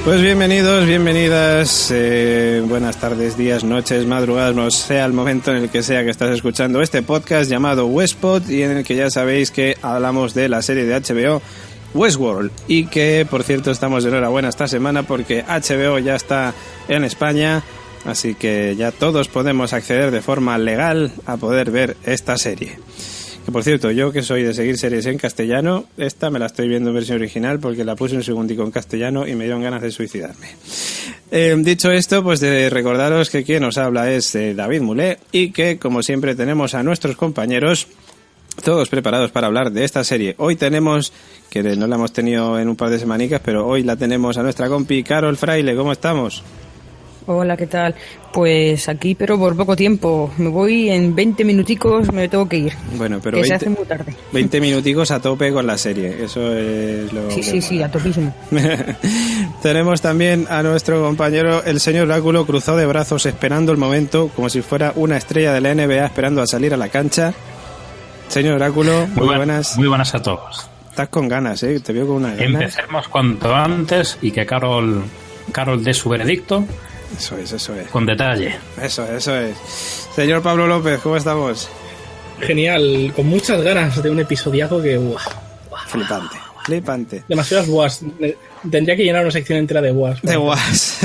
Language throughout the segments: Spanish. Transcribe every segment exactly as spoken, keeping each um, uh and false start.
Pues bienvenidos, bienvenidas, eh, buenas tardes, días, noches, madrugadas, no sea el momento en el que sea que estás escuchando este podcast llamado Westpod, y en el que ya sabéis que hablamos de la serie de H B O Westworld, y que por cierto estamos de enhorabuena esta semana porque H B O ya está en España, así que ya todos podemos acceder de forma legal a poder ver esta serie. Que por cierto, yo que soy de seguir series en castellano, esta me la estoy viendo en versión original porque la puse un segundico en castellano y me dieron ganas de suicidarme. Eh, dicho esto, pues de recordaros que quien os habla es eh, David Mulé, y que como siempre tenemos a nuestros compañeros todos preparados para hablar de esta serie. Hoy tenemos, que no la hemos tenido en un par de semanicas, pero hoy la tenemos a nuestra compi Carol Fraile. ¿Cómo estamos? Hola, ¿qué tal? Pues aquí, pero por poco tiempo. Me voy en veinte minuticos, me tengo que ir. Bueno, pero que veinte, se hace muy tarde. veinte minuticos a tope con la serie, eso es lo Sí, que sí, mola. sí, a topísimo. Tenemos también a nuestro compañero, el señor Oráculo, cruzado de brazos esperando el momento, como si fuera una estrella de la N B A esperando a salir a la cancha. Señor Oráculo, muy, muy buenas. Muy buenas a todos. Estás con ganas, ¿eh? Te veo con una ganas. Empecemos cuanto antes y que Carol, Carol dé su veredicto. Eso es, eso es. Con detalle. Eso, eso es. Señor Pablo López, ¿cómo estamos? Genial, con muchas ganas de un episodiaco que... Uah, uah, flipante, uah, flipante. Demasiadas boas. Tendría que llenar una sección entera de boas. De boas.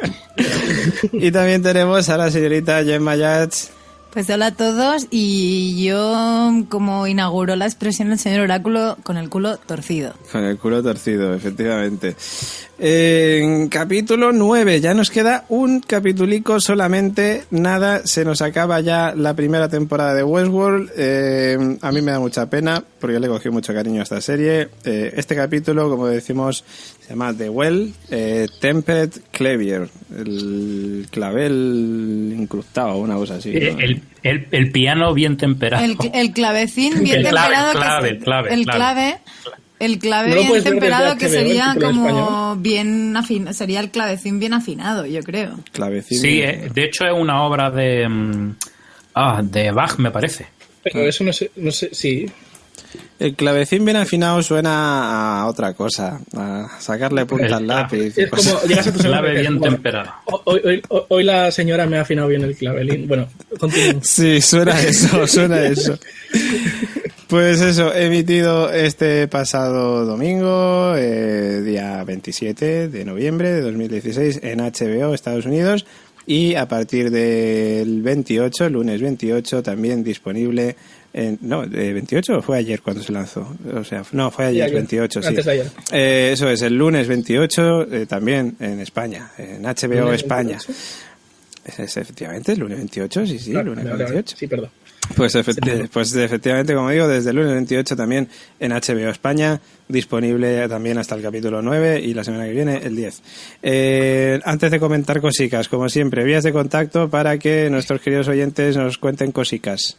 Y también tenemos a la señorita Gemma Yats. Pues hola a todos, y yo, como inauguró la expresión el señor Oráculo, con el culo torcido. Con el culo torcido, efectivamente. En capítulo nueve, ya nos queda un capitulico solamente, nada, se nos acaba ya la primera temporada de Westworld. Eh, a mí me da mucha pena, porque yo le cogí mucho cariño a esta serie. Eh, este capítulo, como decimos, se llama The Well, eh, Tempered Clavier, el clavel incrustado, una cosa así, ¿no? El, el, el piano bien temperado. El, el clavecín bien el temperado. Clave, que clave, clave, el clave. clave, el clave no bien temperado que H B O, sería como español. bien afinado, sería el clavecín bien afinado, yo creo. Clavecín. Sí, eh, de hecho es una obra de um, ah, de Bach, me parece. Pero eso no sé, no sé, sí. El clavecín bien afinado suena a otra cosa, a sacarle punta al lápiz. Es como llegas a tu clave bien temperado. Hoy, hoy, hoy la señora me ha afinado bien el clavelín. Bueno, continuemos. Sí, suena eso, suena eso. Pues eso, emitido este pasado domingo, eh, día veintisiete de noviembre de dos mil dieciséis en H B O Estados Unidos, y a partir del veintiocho, lunes veintiocho, también disponible en, no, ¿de veintiocho o fue ayer cuando se lanzó? O sea, no, fue ayer, ayer veintiocho, sí. Antes de ayer. Eh, eso es, el lunes veintiocho, eh, también en España, en H B O ¿lunes España. veintiocho? Es, es, efectivamente, el lunes veintiocho, sí, sí, Claro, lunes vale, veintiocho. vale. Sí, perdón. Pues, efecti- pues efectivamente, como digo, desde el lunes veintiocho también en H B O España, disponible también hasta el capítulo nueve, y la semana que viene el diez. Eh, antes de comentar cositas, como siempre, vías de contacto para que nuestros queridos oyentes nos cuenten cositas.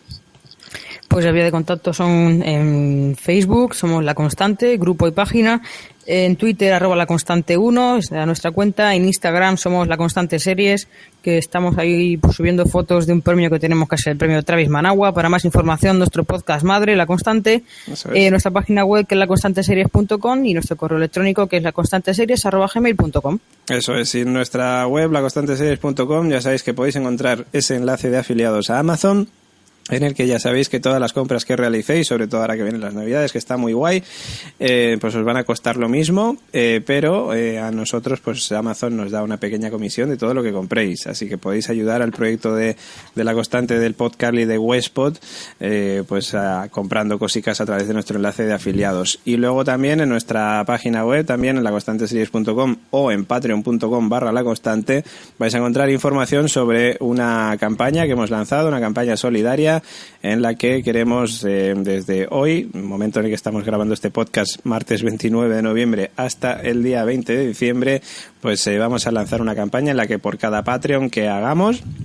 Pues las vías de contacto son en Facebook, somos La Constante, grupo y página. En Twitter, arroba La Constante uno, es a nuestra cuenta. En Instagram somos La Constante Series, que estamos ahí pues, subiendo fotos de un premio que tenemos, que es el premio Travis Managua. Para más información, nuestro podcast madre, La Constante, eh, nuestra página web, que es la constante series punto com, y nuestro correo electrónico, que es laconstanteseries arroba gmail punto com. Eso es, y en nuestra web, la constante series punto com, ya sabéis que podéis encontrar ese enlace de afiliados a Amazon, en el que ya sabéis que todas las compras que realicéis, sobre todo ahora que vienen las navidades, que está muy guay, eh, pues os van a costar lo mismo, eh, pero eh, a nosotros pues Amazon nos da una pequeña comisión de todo lo que compréis, así que podéis ayudar al proyecto de, de La Constante, del podcast y de Westpod, eh, pues a, comprando cositas a través de nuestro enlace de afiliados. Y luego también en nuestra página web, también en la constante series punto com o en patreon punto com barra La Constante, vais a encontrar información sobre una campaña que hemos lanzado, una campaña solidaria, en la que queremos eh, desde hoy, momento en el que estamos grabando este podcast, martes veintinueve de noviembre, hasta el día veinte de diciembre, pues eh, vamos a lanzar una campaña en la que por cada Patreon que hagamos,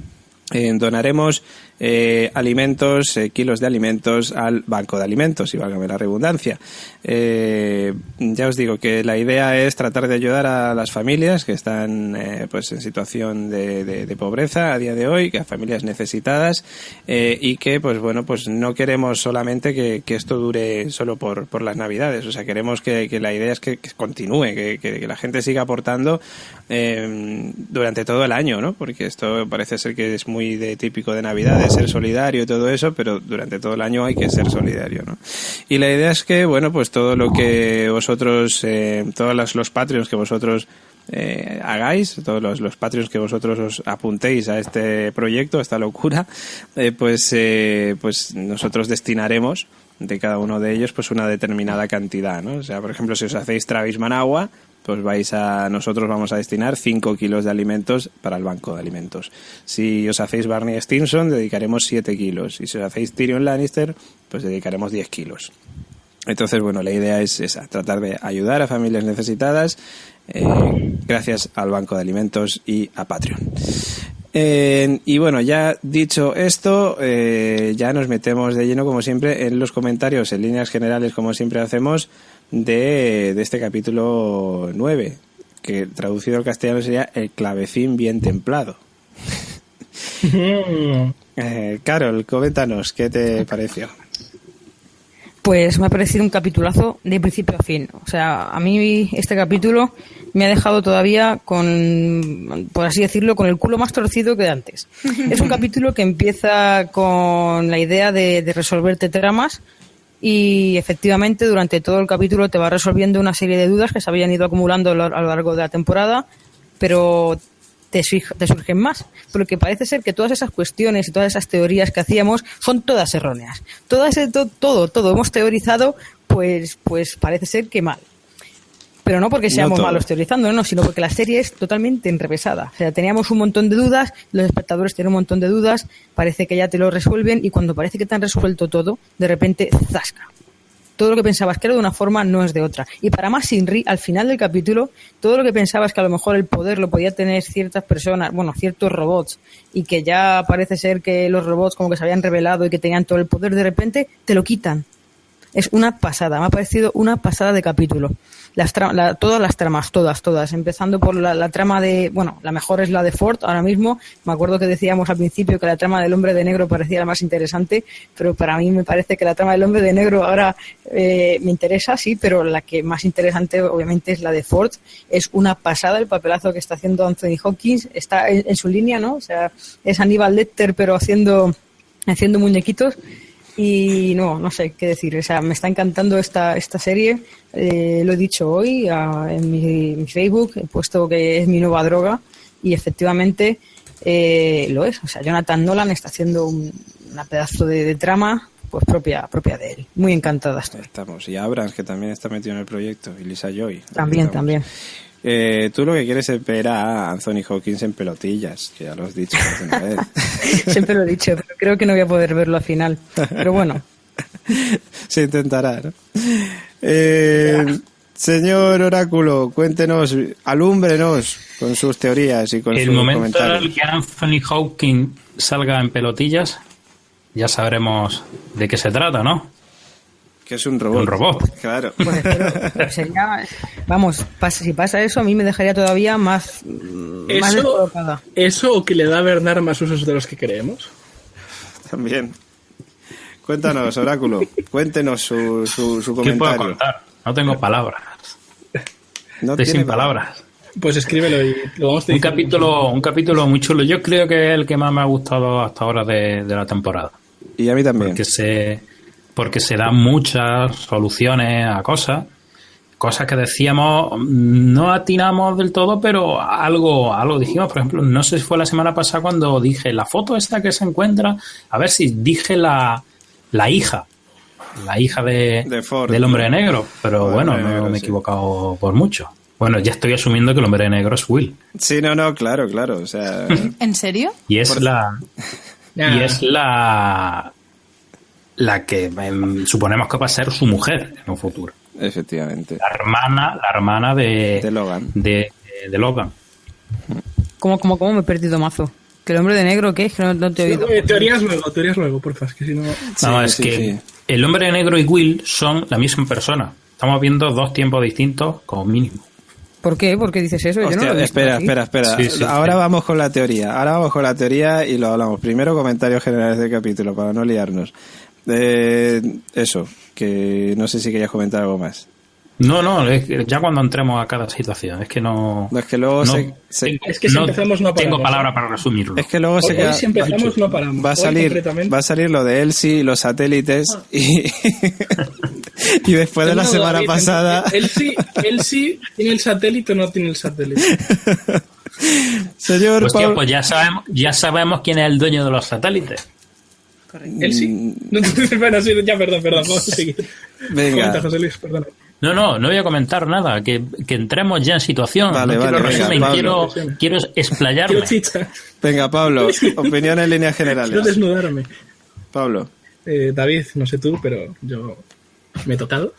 Eh, donaremos eh, alimentos, eh, kilos de alimentos al banco de alimentos, y válgame la redundancia. Eh, ya os digo que la idea es tratar de ayudar a las familias que están eh, pues en situación de, de, de pobreza a día de hoy, que a familias necesitadas, eh, y que pues bueno, pues no queremos solamente que, que esto dure solo por, por las Navidades. O sea, queremos que, que la idea es que, que continúe, que, que, que la gente siga aportando eh, durante todo el año, ¿no? Porque esto parece ser que es muy de típico de Navidad, de ser solidario y todo eso, pero durante todo el año hay que ser solidario, ¿no? Y la idea es que, bueno, pues todo lo que vosotros, eh, todos los, los Patreons que vosotros eh, hagáis, todos los, los Patreons que vosotros os apuntéis a este proyecto, a esta locura, eh, pues, eh, pues nosotros destinaremos de cada uno de ellos pues una determinada cantidad, ¿no? O sea, por ejemplo, si os hacéis Travis Managua, pues vais a, nosotros vamos a destinar cinco kilos de alimentos para el banco de alimentos. Si os hacéis Barney Stinson, dedicaremos siete kilos. Y si os hacéis Tyrion Lannister, pues dedicaremos diez kilos. Entonces, bueno, la idea es esa, tratar de ayudar a familias necesitadas eh, gracias al banco de alimentos y a Patreon. Eh, y bueno, ya dicho esto, eh, ya nos metemos de lleno, como siempre, en los comentarios, en líneas generales, como siempre hacemos, de, de este capítulo nueve, que traducido al castellano sería El clavecín bien templado. eh, Carol, coméntanos, ¿qué te pareció? Pues me ha parecido un capitulazo de principio a fin. O sea, a mí este capítulo me ha dejado todavía con, por así decirlo, con el culo más torcido que antes. Es un capítulo que empieza con la idea de, de resolverte tramas y efectivamente durante todo el capítulo te va resolviendo una serie de dudas que se habían ido acumulando a lo largo de la temporada, pero te, te surgen más, porque parece ser que todas esas cuestiones y todas esas teorías que hacíamos son todas erróneas. Todas, todo, todo, todo hemos teorizado, pues, pues parece ser que mal. Pero no porque seamos no malos teorizando, no, sino porque la serie es totalmente enrevesada. O sea, teníamos un montón de dudas, los espectadores tienen un montón de dudas, parece que ya te lo resuelven y cuando parece que te han resuelto todo, de repente, ¡zasca! Todo lo que pensabas que era de una forma no es de otra. Y para más Shinri, al final del capítulo, todo lo que pensabas que a lo mejor el poder lo podía tener ciertas personas, bueno, ciertos robots, y que ya parece ser que los robots como que se habían revelado y que tenían todo el poder, de repente te lo quitan. Es una pasada, me ha parecido una pasada de capítulo. Las tra- la, todas las tramas, todas, todas, empezando por la, la trama de, bueno, la mejor es la de Ford ahora mismo. Me acuerdo que decíamos al principio que la trama del hombre de negro parecía la más interesante, pero para mí me parece que la trama del hombre de negro ahora eh, me interesa, sí, pero la que más interesante obviamente es la de Ford. Es una pasada el papelazo que está haciendo Anthony Hopkins, está en, en su línea, ¿no? O sea, es Aníbal Lecter pero haciendo, haciendo muñequitos. Y no, no sé qué decir, o sea, me está encantando esta esta serie, eh, lo he dicho hoy uh, en mi, mi Facebook, he puesto que es mi nueva droga y efectivamente eh, lo es, o sea, Jonathan Nolan está haciendo un, una pedazo de, de trama pues propia propia de él, muy encantada estoy. Estamos, y Abrams, que también está metido en el proyecto, y Lisa Joy. También, también. Eh, tú lo que quieres es ver a Anthony Hopkins en pelotillas, que ya lo has dicho una vez. Siempre lo he dicho, pero creo que no voy a poder verlo al final. Pero bueno. Se intentará, ¿no? Eh, señor Oráculo, cuéntenos, alúmbrenos con sus teorías y con el sus momento comentarios. en el que Anthony Hopkins salga en pelotillas, ya sabremos de qué se trata, ¿no? Que es un robot. Un robot. Claro. Pues, pero, pero sería, vamos, pasa, si pasa eso, a mí me dejaría todavía más, más Eso, descolocada. eso o que le da a Bernard más usos de los que creemos. También. Cuéntanos, Oráculo. Cuéntenos su, su, su ¿Qué puedo comentario. contar? No tengo palabras. No Estoy tiene sin palabras. Pues escríbelo y lo vamos a Un decir. capítulo, un capítulo muy chulo. Yo creo que es el que más me ha gustado hasta ahora de, de la temporada. Y a mí también. Porque se, porque se dan muchas soluciones a cosas. Cosas que decíamos, no atinamos del todo, pero algo, algo dijimos. Por ejemplo, no sé si fue la semana pasada cuando dije la foto esta que se encuentra. A ver si dije la, la hija. La hija de, De Ford, del hombre ¿no? de negro. Pero Joder, bueno, hombre de no negro, me he sí. equivocado por mucho. Bueno, ya estoy asumiendo que el hombre de negro es Will. Sí, no, no, claro, claro. O sea, ¿En serio? Y es Por- la. Nah. Y es la. La que em, suponemos que va a ser su mujer en un futuro. efectivamente. La hermana, la hermana de. De Logan. De, de Logan. ¿Cómo, cómo, cómo me he perdido mazo? ¿Que el hombre de negro qué? Es que no, no te he oído. Eh, teorías luego, teorías luego, porfa, es que si no... Sí, no, es sí, que sí. el hombre de negro y Will son la misma persona. Estamos viendo dos tiempos distintos como mínimo. ¿Por qué? ¿Por qué dices eso? Yo Hostia, no lo he visto espera, así. espera, espera. Sí, sí, Ahora sí. vamos con la teoría. Ahora vamos con la teoría y lo hablamos. Primero comentarios generales del capítulo para no liarnos. Eh, eso, que no sé si querías comentar algo más. No, no, es que ya cuando entremos a cada situación. Es que no... No, es que luego no, se, se- Es que si no empezamos no tengo paramos, palabra ¿eh? para resumirlo. es que luego Hoy, se queda, hoy si empezamos no paramos. va a Hoy salir concretamente- va a salir lo de Elsie y los satélites y y después de la No, semana David, pasada Él sí, él sí tiene el satélite o no tiene el satélite. señor Hostia, Pablo- pues ya sabemos, ya sabemos quién es el dueño de los satélites. Él sí. No, bueno, sí, ya, perdón, perdón, vamos a seguir. Venga. Comenta, José Luis, perdón. No, no, no voy a comentar nada. Que, que entremos ya en situación. Vale, no vale, quiero venga, resumen, Pablo. quiero, quiero explayarme. Quiero chicha, venga, Pablo, opinión en líneas quiero generales. desnudarme. Pablo. Eh, David, no sé tú, pero yo me he tocado.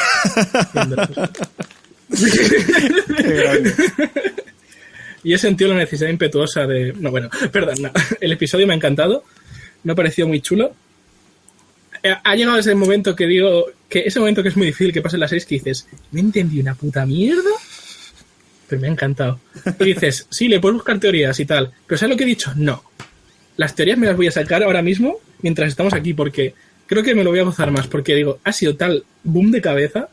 Qué grande. Y he sentido la necesidad impetuosa de... No, bueno, perdón, no. El episodio me ha encantado. Me ha parecido muy chulo. Eh, Ha llegado ese momento que digo... que ese momento que es muy difícil que pasen las seis que dices... ¿Me entendí una puta mierda? Pero me ha encantado. Y dices... Sí, le puedes buscar teorías y tal. Pero ¿sabes lo que he dicho? No. Las teorías me las voy a sacar ahora mismo mientras estamos aquí porque creo que me lo voy a gozar más. Porque digo... Ha sido tal boom de cabeza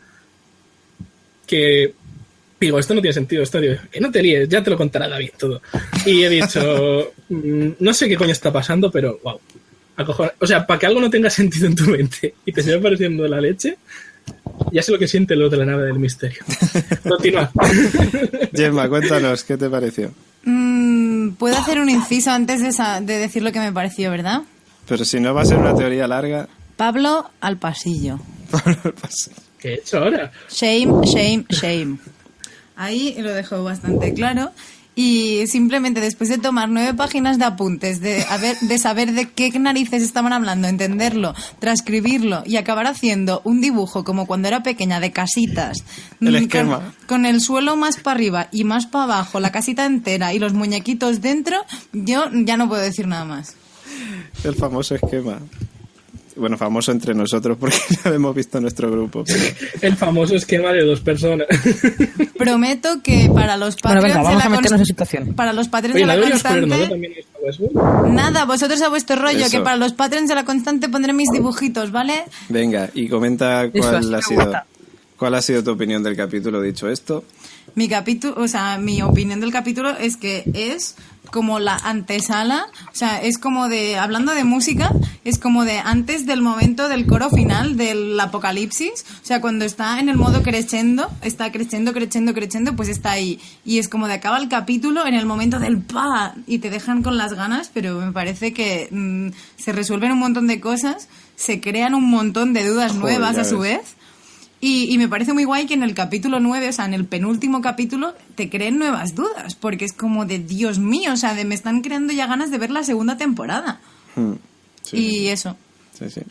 que... Digo, esto no tiene sentido, esto digo, que no te líes, ya te lo contará David todo. Y he dicho, mm, no sé qué coño está pasando, pero wow. Acojona- O sea, para que algo no tenga sentido en tu mente y te siga pareciendo la leche, ya sé lo que siente lo de la nave del misterio. Continúa. Gemma, cuéntanos, ¿qué te pareció? Mm, Puedo hacer un inciso antes de, esa- de decir lo que me pareció, ¿verdad? Pero si no va a ser una teoría larga... Pablo al pasillo. ¿Qué he hecho ahora? Shame, shame, shame. Ahí lo dejo bastante claro. Y simplemente después de tomar nueve páginas de apuntes, de, haber, de saber de qué narices estaban hablando, entenderlo, transcribirlo y acabar haciendo un dibujo como cuando era pequeña de casitas. El mm, esquema. Con, con el suelo más para arriba y más para abajo, la casita entera y los muñequitos dentro, yo ya no puedo decir nada más. El famoso esquema. Bueno, famoso entre nosotros porque ya lo hemos visto en nuestro grupo. El famoso esquema de dos personas. Prometo que para los Bueno, Patreons venga, de vamos la a meternos const- en situación. para los Patreons Oye, de ¿no la deberíamos poner constante, nada también en esta Westworld? nada, vosotros a vuestro rollo, Eso. que para los Patreons de la constante pondré mis dibujitos, ¿vale? Venga, y comenta Eso, cuál así ha me sido gusta. cuál ha sido tu opinión del capítulo dicho esto. Mi capítulo, o sea, mi opinión del capítulo es que es como la antesala, o sea, es como de, hablando de música, es como de antes del momento del coro final del apocalipsis, o sea, cuando está en el modo crescendo, está creciendo, creciendo, creciendo, pues está ahí. Y es como de acaba el capítulo en el momento del pa y te dejan con las ganas, pero me parece que mm, se resuelven un montón de cosas, se crean un montón de dudas Joder, nuevas ya a su ves. vez. Y, y me parece muy guay que en el capítulo nueve, o sea, en el penúltimo capítulo, te creen nuevas dudas, porque es como de Dios mío, o sea, de me están creando ya ganas de ver la segunda temporada. Hmm, sí, Y eso. sí, sí.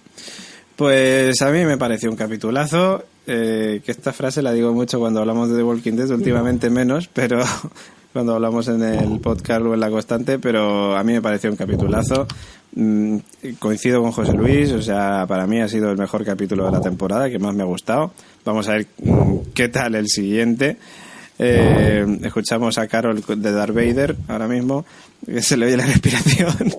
Pues a mí me pareció un capitulazo, eh, que esta frase la digo mucho cuando hablamos de The Walking Dead, últimamente menos, pero cuando hablamos en el podcast o en La Constante, pero a mí me pareció un capitulazo. Mm, coincido con José Luis, o sea, para mí ha sido el mejor capítulo de la temporada, que más me ha gustado. Vamos a ver mm, qué tal el siguiente. Eh, escuchamos a Carol de Darth Vader ahora mismo, que se le oye la respiración.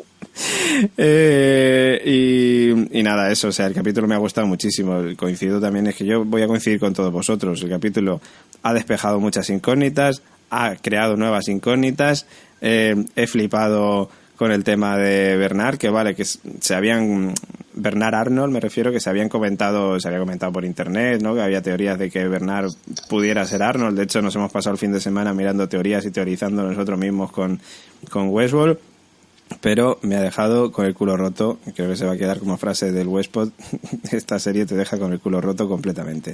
eh, y, y nada, eso, o sea, el capítulo me ha gustado muchísimo. Coincido también, es que yo voy a coincidir con todos vosotros. El capítulo ha despejado muchas incógnitas, ha creado nuevas incógnitas. Eh, he flipado con el tema de Bernard, que vale, que se habían... Bernard Arnold, me refiero, que se habían comentado, se había comentado por internet, ¿no? Que había teorías de que Bernard pudiera ser Arnold. De hecho, nos hemos pasado el fin de semana mirando teorías y teorizando nosotros mismos con, con Westworld. Pero me ha dejado con el culo roto. Creo que se va a quedar como frase del Westpod. Esta serie te deja con el culo roto completamente.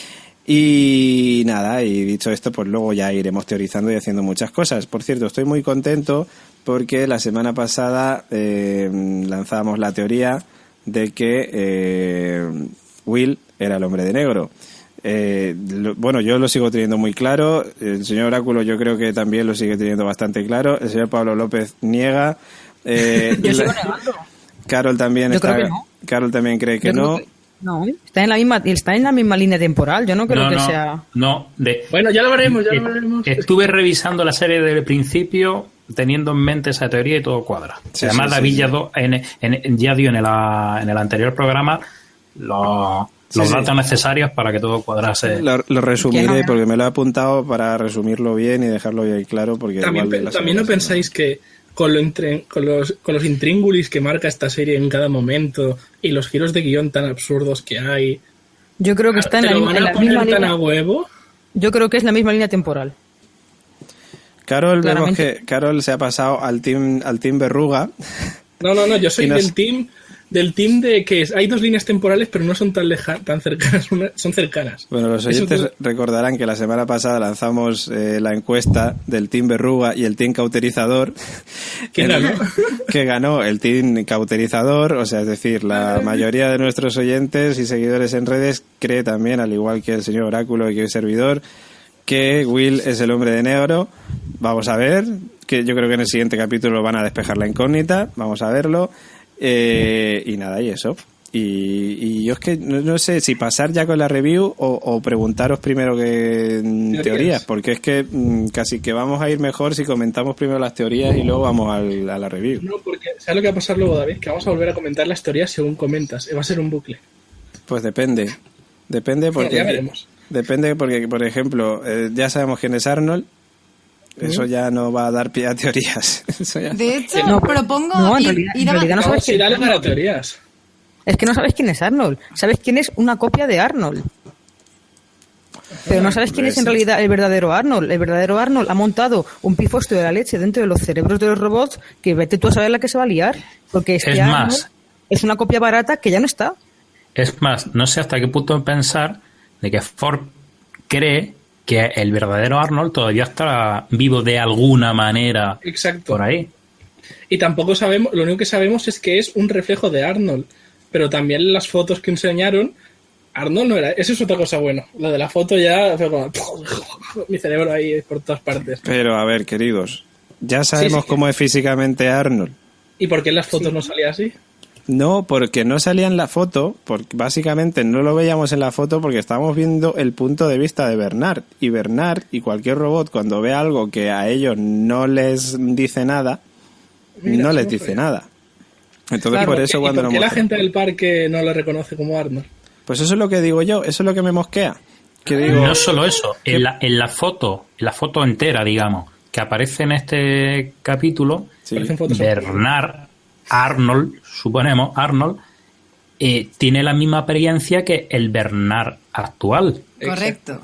Y nada, y dicho esto, pues luego ya iremos teorizando y haciendo muchas cosas. Por cierto, estoy muy contento porque la semana pasada eh, lanzábamos la teoría de que eh, Will era el hombre de negro. Eh, lo, bueno, yo lo sigo teniendo muy claro. El señor Oráculo yo creo que también lo sigue teniendo bastante claro. El señor Pablo López niega. Eh, yo sigo la, negando. Carol también yo está. Creo que no. Carol también cree que yo no. Que, no, está en la misma, está en la misma línea temporal. Yo no creo no, que no, sea. No, de, bueno, ya lo veremos, ya lo veremos. Estuve revisando la serie desde el principio, teniendo en mente esa teoría y todo cuadra. Sí, Además, sí, David sí, ya, sí. do, en, en, ya dio en el, en el anterior programa los, Sí, los sí. datos necesarios para que todo cuadrase. Lo, lo resumiré no? porque me lo he apuntado para resumirlo bien y dejarlo bien claro. Porque También, igual pe- la también no semana- pensáis que con, lo entre- con, los, con los intríngulis que marca esta serie en cada momento y los giros de guión tan absurdos que hay, Yo creo que está en ¿te la, lo misma- van en a la poner misma tan línea. a huevo? Yo creo que es la misma línea temporal. Carol, vemos Claramente. que Carol se ha pasado al team, al team Berruga. No, no, no, yo soy Y nos- del team del team de que es- hay dos líneas temporales pero no son tan leja- tan cercanas, una- son cercanas. Bueno, los Eso oyentes tú- recordarán que la semana pasada lanzamos eh, la encuesta del Team Berruga y el Team Cauterizador. ¿Quién En- ganó? Que ganó el Team Cauterizador, o sea, es decir, la mayoría de nuestros oyentes y seguidores en redes cree también, al igual que el señor Oráculo y que el servidor, que Will es el hombre de negro. Vamos a ver, que yo creo que en el siguiente capítulo van a despejar la incógnita, vamos a verlo. Eh, y nada, y eso. Y, y yo es que no, no sé si pasar ya con la review o, o preguntaros primero que mm, Teorías. teorías, porque es que mm, casi que vamos a ir mejor si comentamos primero las teorías y luego vamos al, a la review. No, porque ¿sabes lo que va a pasar luego, David? Que vamos a volver a comentar las teorías según comentas. Va a ser un bucle. Pues depende. Depende porque... Ya veremos. Depende porque, por ejemplo, eh, ya sabemos quién es Arnold. Eso ya no va a dar pie a teorías. Eso ya- De hecho, No, propongo no, en ir, realidad- ir en a- realidad no sabes Vamos, sí, quién es dale para Arnold. teorías. Es que no sabes quién es Arnold. Sabes quién es una copia de Arnold. Pero no sabes quién es en realidad el verdadero Arnold. El verdadero Arnold ha montado un pifostio de la leche dentro de los cerebros de los robots que vete tú a saber la que se va a liar. Porque es, Es que Arnold más. es una copia barata que ya no está. Es más, no sé hasta qué punto pensar de que Ford cree que el verdadero Arnold todavía está vivo de alguna manera Exacto. por ahí. Y tampoco sabemos, lo único que sabemos es que es un reflejo de Arnold. Pero también las fotos que enseñaron, Arnold no era. Eso es otra cosa buena. Lo de la foto ya fue como. Mi cerebro ahí por todas partes. Pero a ver, queridos, ya sabemos Sí, sí. cómo es físicamente Arnold. ¿Y por qué en las fotos no salía así? No, porque no salía en la foto, porque básicamente no lo veíamos en la foto porque estábamos viendo el punto de vista de Bernard. Y Bernard y cualquier robot cuando ve algo que a ellos no les dice nada, Mira, no eso les no dice sabía. nada. Entonces Claro, por eso ¿Y cuando por nos qué la muestran- gente del parque no lo reconoce como Arnold? Pues eso es lo que digo yo, eso es lo que me mosquea. Que digo, No solo eso, en la, en la foto, en la foto entera, digamos, que aparece en este capítulo, sí, Parecen fotos. Bernard Arnold, suponemos, Arnold, eh, tiene la misma apariencia que el Bernard actual. Correcto.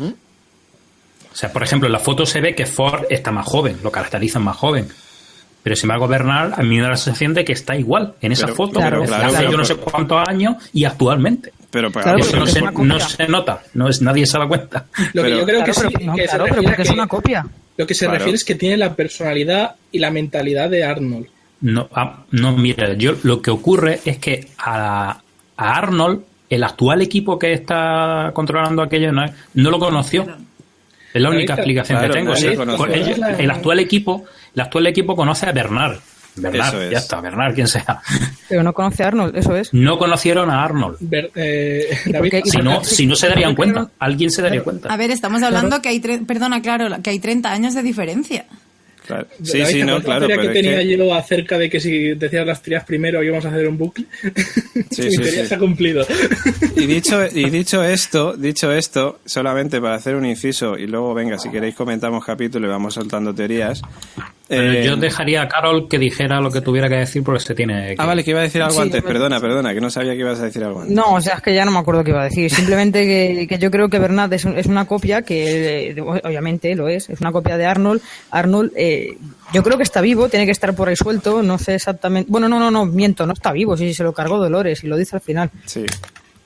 O sea, por ejemplo, en la foto se ve que Ford está más joven, lo caracterizan más joven. Pero sin embargo, Bernard a mí me da la sensación de que está igual en esa Pero- foto, claro, desde claro, hace pero- yo no sé cuántos años y actualmente. pero para- Claro, Eso pero no es se, una copia. no se nota, no es, nadie se da cuenta. Lo que Pero- yo creo Claro, que pero, sí, no, que se claro, pero refiere porque a es que- una copia. Lo que se Claro. refiere es que tiene la personalidad y la mentalidad de Arnold. No, ah, no, mira, yo lo que ocurre es que a, a Arnold, el actual equipo que está controlando aquello, no, no lo conoció. Es la única Claro, explicación claro, que tengo. nadie Sí, conoce. por ello, el actual equipo, el actual equipo conoce a Bernard. Bernard, Eso es. ya está, Bernard, quien sea. Pero no conoce a Arnold, eso es. No conocieron a Arnold. Ver- eh, ¿Y por David, qué? ¿Y Si por no, qué? si no se darían ¿Por qué cuenta. no? Alguien se daría cuenta. A ver, estamos hablando que hay, tre- perdona, claro, que hay treinta años de diferencia. claro. Sí, David, sí, ¿te no, acuerdas claro, la teoría pero que es tenía que- yo acerca de que si decías las teorías primero íbamos a hacer un bucle? Sí, Mi sí, teoría sí. se ha cumplido. Y dicho, y dicho esto, dicho esto, solamente para hacer un inciso y luego venga, si queréis comentamos capítulo y vamos soltando teorías. Pero Eh, yo dejaría a Carol que dijera lo que tuviera que decir porque se tiene que... Ah, vale, que iba a decir algo Sí, antes, pero- perdona, perdona, que no sabía que ibas a decir algo antes. No, o sea, es que ya no me acuerdo qué iba a decir. Simplemente que, que yo creo que Bernard es, un- es una copia que, eh, obviamente, lo es. Es una copia de Arnold. Arnold, eh, yo creo que está vivo, tiene que estar por ahí suelto. No sé exactamente. Bueno, no, no, no, miento, no está vivo. Sí, se lo cargó Dolores y lo dice al final. Sí.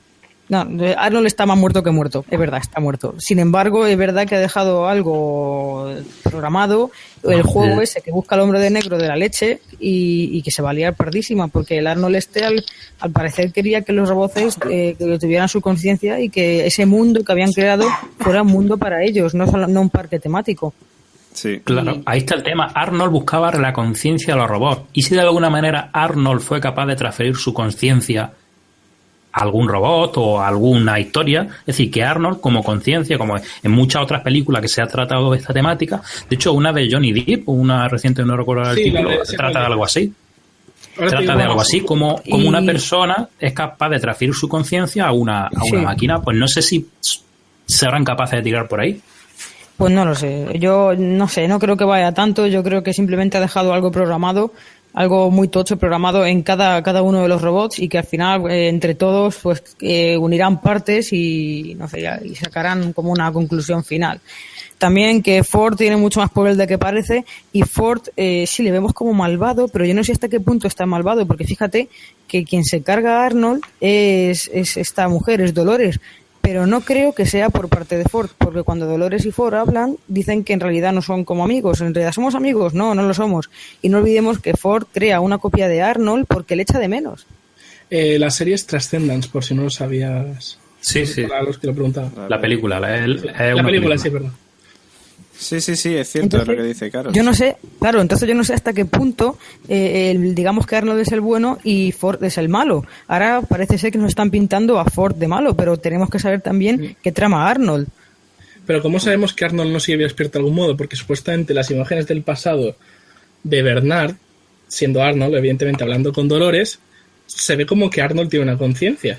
No, Arnold está más muerto que muerto, es verdad, está muerto. Sin embargo, es verdad que ha dejado algo programado, el juego ese que busca al hombre de negro de la leche y, y que se va a liar pardísima, porque el Arnold este al, al parecer quería que los robots eh, que tuvieran su conciencia y que ese mundo que habían creado fuera un mundo para ellos, no, solo, no un parque temático. Sí. Claro, ahí está el tema. Arnold buscaba la conciencia de los robots. ¿Y si de alguna manera Arnold fue capaz de transferir su conciencia a algún robot o a alguna historia? Es decir, que Arnold como conciencia, como en muchas otras películas que se ha tratado de esta temática, de hecho una de Johnny Depp, una reciente, no recuerdo el Sí, título, de- trata de algo así. Ahora te Trata digo, de algo así, como, como Y- una persona es capaz de transferir su conciencia a una, a una Sí. máquina. Pues no sé si serán capaces de tirar por ahí. Pues no lo sé, yo no sé, no creo que vaya tanto, yo creo que simplemente ha dejado algo programado, algo muy tocho programado en cada, cada uno de los robots y que al final eh, entre todos pues eh, unirán partes y no sé, ya- y sacarán como una conclusión final. También que Ford tiene mucho más poder del que parece y Ford eh, sí le vemos como malvado, pero yo no sé hasta qué punto está malvado, porque fíjate que quien se carga a Arnold es, es esta mujer, es Dolores, pero no creo que sea por parte de Ford, porque cuando Dolores y Ford hablan, dicen que en realidad no son como amigos. ¿En realidad somos amigos? No, no lo somos. Y no olvidemos que Ford crea una copia de Arnold porque le echa de menos. eh, la serie es Transcendence, por si no lo sabías. Sí, sí. Para los que lo preguntaban. La película, la, el- es La una película, película. sí, perdón. Sí, sí, sí, es cierto Entonces, lo que dice Carol. Yo no sé, claro, entonces yo no sé hasta qué punto, eh, el- digamos que Arnold es el bueno y Ford es el malo. Ahora parece ser que nos están pintando a Ford de malo, pero tenemos que saber también qué trama Arnold. Pero ¿cómo sabemos que Arnold no sigue despierto de algún modo? Porque supuestamente las imágenes del pasado de Bernard, siendo Arnold, evidentemente hablando con Dolores, se ve como que Arnold tiene una conciencia.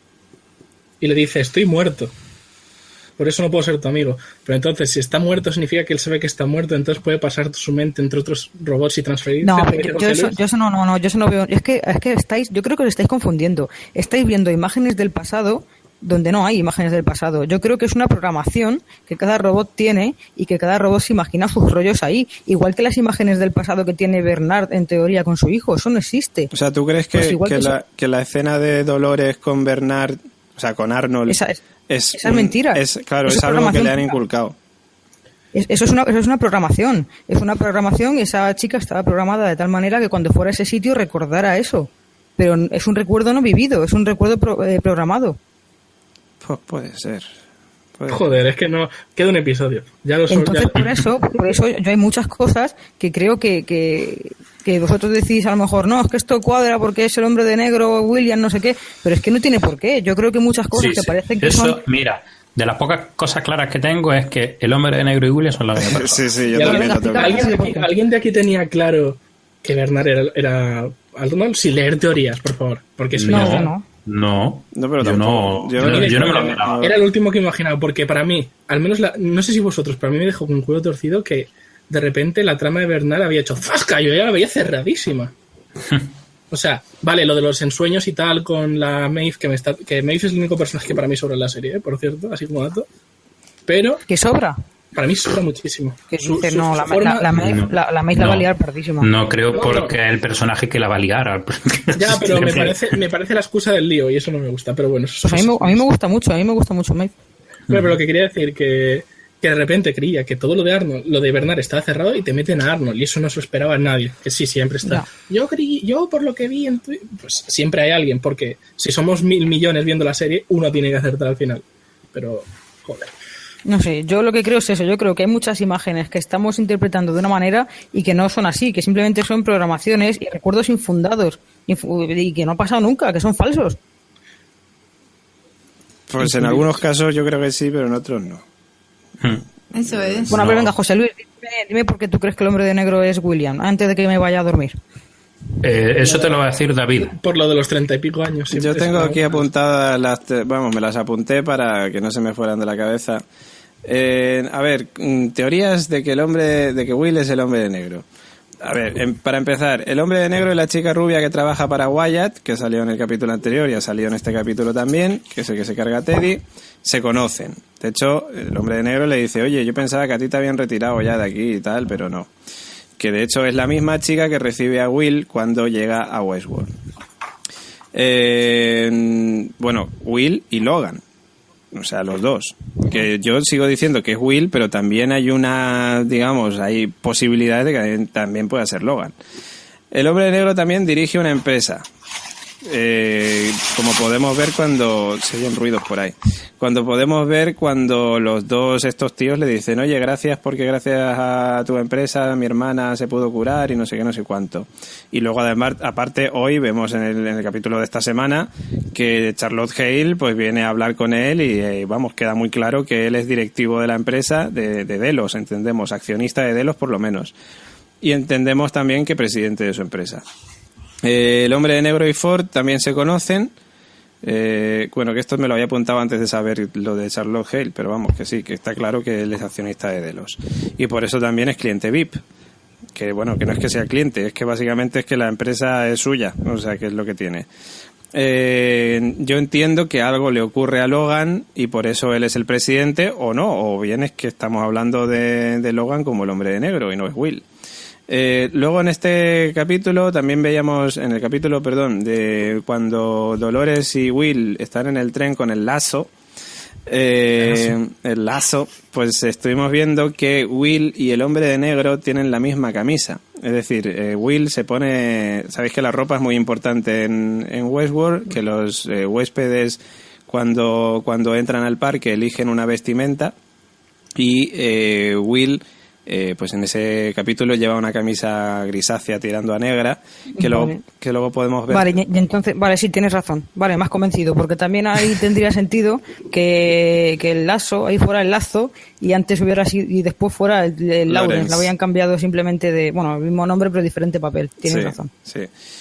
Y le dice, estoy muerto. Por eso no puedo ser tu amigo. Pero entonces, si está muerto, significa que él sabe que está muerto, entonces puede pasar su mente entre otros robots y transferirse. No, como yo, dice yo José eso, Luis. yo eso no, no, no, yo eso no veo. Es que, es que estáis, yo creo que os estáis confundiendo. Estáis viendo imágenes del pasado donde no hay imágenes del pasado. Yo creo que es una programación que cada robot tiene y que cada robot se imagina sus rollos ahí. Igual que las imágenes del pasado que tiene Bernard en teoría con su hijo. Eso no existe. O sea, ¿tú crees que, Pues igual que, que la, eso- que la escena de Dolores con Bernard, o sea, con Arnold, Esa es- es, esa es mentira. Es, claro, Esa es algo que programación le han pura. inculcado. Es- Eso es, una, eso es una programación. Es una programación y esa chica estaba programada de tal manera que cuando fuera a ese sitio recordara eso. Pero es un recuerdo no vivido, es un recuerdo pro- eh, programado. Pues puede ser. Puede Joder, es que no... Queda un episodio. Ya lo so- Entonces, ya- por eso, por eso yo hay muchas cosas que creo que, que, que vosotros decís a lo mejor, no, es que esto cuadra porque es el hombre de negro, William, no sé qué, pero es que no tiene por qué. Yo creo que muchas cosas Sí, que sí. parecen que Eso, son... mira, de las pocas cosas claras que tengo es que el hombre de negro y William son la misma ser. persona. Sí, sí, yo Ya, también venga, lo tengo. explica- ¿Alguien, de aquí, ¿por qué? alguien de aquí tenía claro que Bernard era, era Arnold? Sin leer teorías, por favor. Porque eso No, ya- yo no. No, No, pero yo tampoco. no, Yo- yo, no- yo no me lo no- esperaba. Era el último que imaginaba, porque para mí, al menos, la, no sé si vosotros, pero a mí me dejó con un cuello torcido que de repente la trama de Bernard había hecho ¡zasca! Yo ya la veía cerradísima. O sea, vale, lo de los ensueños y tal con la Maeve, que me está, que Maeve es el único personaje que para mí sobra en la serie, ¿eh? Por cierto, así como dato. Pero Que sobra. para mí sobra muchísimo. Que Su- dice, su- no, su la, forma- la, la, Maeve- No. la, la Maeve la No. va a liar pardísima. No creo No, porque no. es el personaje que la va a liar. Ya, pero me parece, me parece la excusa del lío y eso no me gusta. Pero bueno, eso Pues a mí, me, a mí me gusta mucho, a mí me gusta mucho Maeve. Bueno, pero lo que quería decir que, que de repente creía que todo lo de Arnold, lo de Bernard estaba cerrado y te meten a Arnold y eso no se lo esperaba nadie, que sí, siempre está. Ya. Yo creí, yo por lo que vi en Twitter, pues siempre hay alguien, porque si somos mil millones viendo la serie, uno tiene que acertar al final. Pero, joder. No sé, yo lo que creo es eso, yo creo que hay muchas imágenes que estamos interpretando de una manera y que no son así, que simplemente son programaciones y recuerdos infundados infu- y que no ha pasado nunca, que son falsos. Pues en algunos casos yo creo que sí, pero en otros no. Eso es. Bueno, a ver, No. venga, José Luis, dime, dime por qué tú crees que el hombre de negro es William, antes de que me vaya a dormir. Eh, eso te lo va a decir David. Por lo de los treinta y pico años. siempre Yo tengo está- aquí apuntadas las, te- vamos, me las apunté para que no se me fueran de la cabeza. Eh, a ver, mm, teorías de que el hombre, de que Will es el hombre de negro. A ver, em- para empezar, el hombre de negro es la chica rubia que trabaja para Wyatt, que salió en el capítulo anterior y ha salido en este capítulo también, que es el que se carga a Teddy. Se conocen. De hecho, el hombre de negro le dice, oye, yo pensaba que a ti te habían retirado ya de aquí y tal, pero no. Que de hecho es la misma chica que recibe a Will cuando llega a Westworld. Eh, bueno, Will y Logan. O sea, los dos. Que yo sigo diciendo que es Will, pero también hay una, digamos, hay posibilidades de que también pueda ser Logan. El hombre de negro también dirige una empresa. Eh, como podemos ver cuando se oyen ruidos por ahí, cuando podemos ver cuando los dos estos tíos le dicen, oye, gracias porque gracias a tu empresa mi hermana se pudo curar y no sé qué, no sé cuánto. Y luego además, aparte, hoy vemos en el, en el capítulo de esta semana que Charlotte Hale pues viene a hablar con él y eh, vamos, queda muy claro que él es directivo de la empresa de, de Delos, entendemos, accionista de Delos por lo menos, y entendemos también que presidente de su empresa. Eh, el hombre de negro y Ford también se conocen. Eh, bueno, que esto me lo había apuntado antes de saber lo de Charlotte Hale, pero vamos, que sí, que está claro que él es accionista de Delos. Y por eso también es cliente V I P. Que bueno, que no es que sea cliente, es que básicamente es que la empresa es suya, o sea, que es lo que tiene. Eh, yo entiendo que algo le ocurre a Logan y por eso él es el presidente, o no, o bien es que estamos hablando de, de Logan como el hombre de negro y no es Will. Eh, luego en este capítulo también veíamos, en el capítulo, perdón, de cuando Dolores y Will están en el tren con el lazo, eh, el lazo, pues estuvimos viendo que Will y el hombre de negro tienen la misma camisa. Es decir, eh, Will se pone, sabéis que la ropa es muy importante en, en Westworld, que los eh, huéspedes cuando, cuando entran al parque eligen una vestimenta y eh, Will... Eh, pues en ese capítulo lleva una camisa grisácea tirando a negra, que, vale. luego, que luego podemos ver. Vale, y entonces, vale, sí, tienes razón. Vale, me has convencido, porque también ahí tendría sentido que, que el lazo, ahí fuera el lazo, y antes hubiera sido, y después fuera el, el Lawrence. La habían cambiado simplemente de, bueno, el mismo nombre, pero diferente papel. Tienes sí, razón. Sí.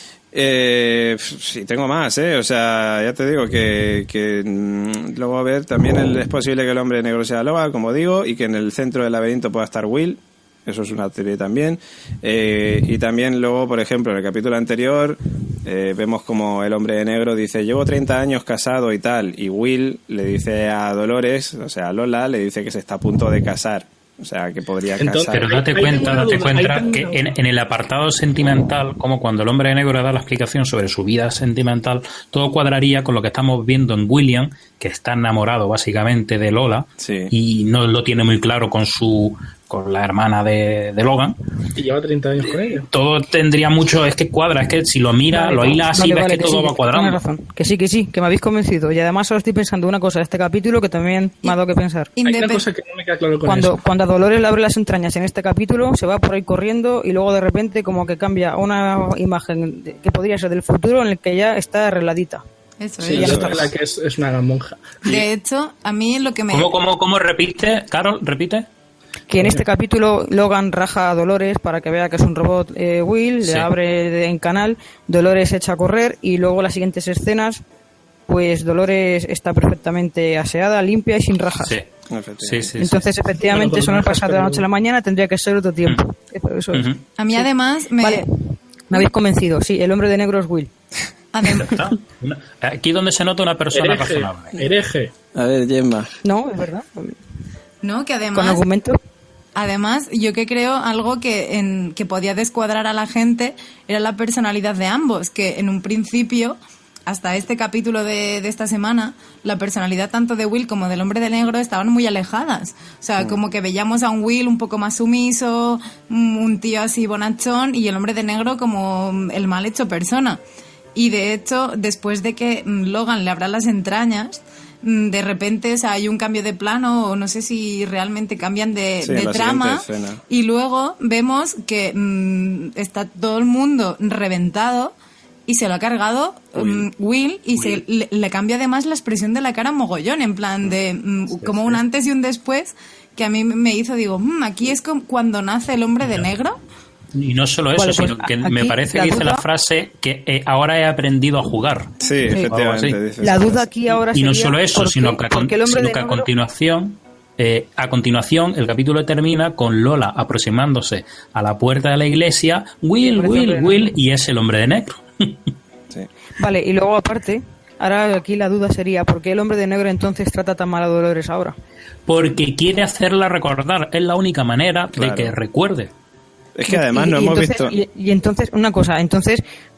Eh, sí, tengo más, ¿eh? O sea, ya te digo que, que mmm, luego a ver, también el, es posible que el hombre negro sea Logan, como digo, y que en el centro del laberinto pueda estar Will. Eso es una teoría también. Eh, y también luego, por ejemplo, en el capítulo anterior eh, vemos como el hombre de negro dice, llevo treinta años casado y tal, y Will le dice a Dolores, o sea, a Lola, le dice que se está a punto de casar. O sea, que podría Entonces, casar. Pero date Ahí cuenta, tengo date una cuenta duda, que en, en el apartado sentimental, como cuando el hombre de negro da la explicación sobre su vida sentimental, todo cuadraría con lo que estamos viendo en William, que está enamorado básicamente de Lola, sí. Y no lo tiene muy claro con su con la hermana de, de Logan. Y lleva treinta años con ella. Todo tendría mucho, es que cuadra, es que si lo mira, Vale, lo hila así, vale, ves vale, que, que todo sí, va cuadrando. Tienes razón, que sí, que sí, que me habéis convencido. Y además solo estoy pensando una cosa de este capítulo que también me ha dado que pensar. Hay una Independ- cosa que no me queda claro con Cuando, eso. cuando a Dolores le abre las entrañas en este capítulo, se va por ahí corriendo y luego de repente como que cambia a una imagen de- que podría ser del futuro en el que ya está arregladita. Eso Sí, es. ya es está. la que es, es una monja. De hecho, a mí lo que me... ¿Cómo, cómo, cómo repite, Carol? ¿Repite? Que en este capítulo Logan raja a Dolores para que vea que es un robot eh, Will, Sí. le abre de- en canal, Dolores echa a correr y luego las siguientes escenas, pues Dolores está perfectamente aseada, limpia y sin rajas. Sí. Sí, sí, sí. Entonces, efectivamente, Bueno, eso no es con pasar de la rajas, noche a la mañana, tendría que ser otro tiempo. Eso es. Ujú. A mí Sí. además me... Vale, me habéis convencido. Sí, el hombre de negro es Will. adem- ¿Está? Una- Aquí donde se nota una persona Hereje, razonable. hereje. A ver, Gemma. No, es verdad. ¿no? Que Con además... argumentos. Además, yo que creo algo que, en, que podía descuadrar a la gente era la personalidad de ambos, que en un principio, hasta este capítulo de, de esta semana, la personalidad tanto de Will como del hombre de negro estaban muy alejadas. O sea, mm. como que veíamos a un Will un poco más sumiso, un tío así bonachón, y el hombre de negro como el mal hecho persona. Y de hecho, después de que Logan le abra las entrañas, de repente, o sea, hay un cambio de plano o no sé si realmente cambian de, Sí, de la trama siguiente escena. y luego vemos que mmm, está todo el mundo reventado y se lo ha cargado um, Will y Will. se le, le cambia además la expresión de la cara mogollón, en plan de um, Sí, como sí. un antes y un después, que a mí me hizo, digo, mmm, aquí es como cuando nace el hombre de negro. Y no solo eso, Vale, pues, sino que aquí me parece la que dice duda- la frase que eh, ahora he aprendido a jugar. Sí, Algo efectivamente. así. dice La esa duda frase. aquí ahora Y no sería solo eso, ¿por sino qué? que, a, Porque el hombre sino de que a negro- continuación, eh, a continuación, el capítulo termina con Lola aproximándose a la puerta de la iglesia, Will, Parece Will, hombre de Will, negro. y es el hombre de negro. Sí. Vale, y luego aparte, ahora aquí la duda sería ¿por qué el hombre de negro entonces trata tan mal a Dolores ahora? Porque quiere hacerla recordar, es la única manera Claro. de que recuerde. Es que además Y- no y hemos entonces- visto... Y, y entonces, una cosa, entonces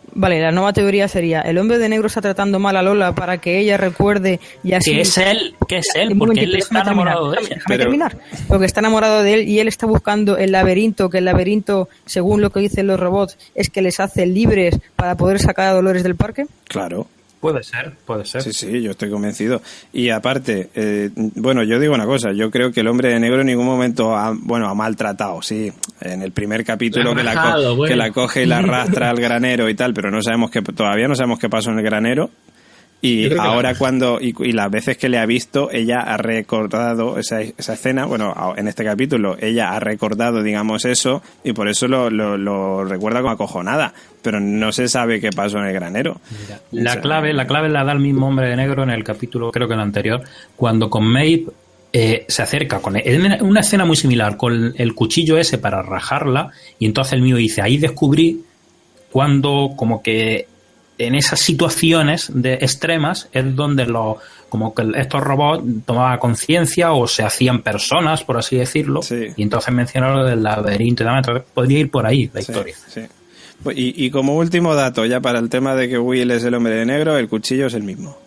Vale, la nueva teoría sería, el hombre de negro está tratando mal a Lola para que ella recuerde y así... Que es él, que es él, Un porque momentito, él está déjame enamorado terminar, de ella. déjame Pero- terminar. Porque está enamorado de él y él está buscando el laberinto, que el laberinto, según lo que dicen los robots, es que les hace libres para poder sacar a Dolores del parque. Claro. Puede ser, puede ser. Sí, sí, yo estoy convencido. Y aparte, eh, bueno, yo digo una cosa, yo creo que el hombre de negro en ningún momento ha, bueno, ha maltratado, sí, en el primer capítulo La ha que, la co- rajado, bueno. que la coge y la arrastra al granero y tal, pero no sabemos qué, todavía no sabemos qué pasó en el granero. Y Yo creo que ahora la- cuando, y, y las veces que le ha visto, ella ha recordado esa, esa escena, bueno, en este capítulo, ella ha recordado, digamos, eso, y por eso lo, lo, lo recuerda como acojonada, pero no se sabe qué pasó en el granero. Mira, O la sea, clave, la clave la da el mismo hombre de negro en el capítulo, creo que el anterior, cuando con Maeve eh, se acerca con él, en una escena muy similar, con el cuchillo ese para rajarla, y entonces el mío dice, ahí descubrí cuando como que en esas situaciones de extremas es donde los como que estos robots tomaban conciencia o se hacían personas, por así decirlo, Sí. y entonces mencionaron lo del laberinto y demás. Entonces podría ir por ahí la Sí, historia. sí. Y, y como último dato, ya para el tema de que Will es el hombre de negro, el cuchillo es el mismo.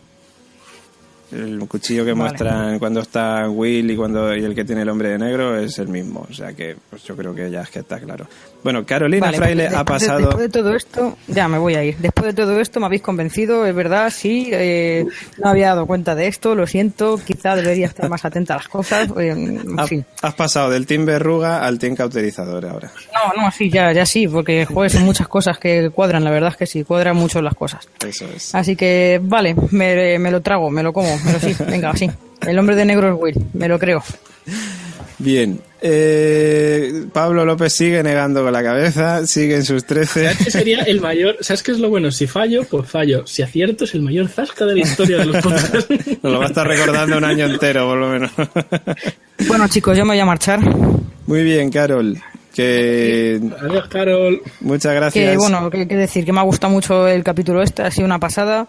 El cuchillo que Vale. muestran cuando está Will y cuando y el que tiene el hombre de negro es el mismo. O sea que pues yo creo que ya es que está claro. Bueno, Carolina Vale, Fraile pues ha después de- pasado... Después de todo esto, ya me voy a ir. Después de todo esto me habéis convencido, es verdad, sí. Eh, no había dado cuenta de esto, lo siento. Quizá debería estar más atenta a las cosas. eh, en ha- fin. Has pasado del team verruga al team cauterizador ahora. No, no, sí, ya, ya sí, porque joder, son muchas cosas que cuadran, la verdad es que sí, cuadran mucho las cosas. Eso es. Así que, vale, me, me lo trago, me lo como, pero sí, venga, sí. El hombre de negro es Will, me lo creo. Bien. Eh, Pablo López sigue negando con la cabeza, sigue en sus trece. ¿Sabes qué sería el mayor? ¿Sabes qué es lo bueno? Si fallo, pues fallo. Si acierto, es el mayor zasca de la historia de los podcasts. Nos lo va a estar recordando un año entero, por lo menos. Bueno, chicos, yo me voy a marchar. Muy bien, Carol. Que Adiós, Carol. muchas gracias. Que bueno, que, que decir, que me ha gustado mucho el capítulo este, ha sido una pasada.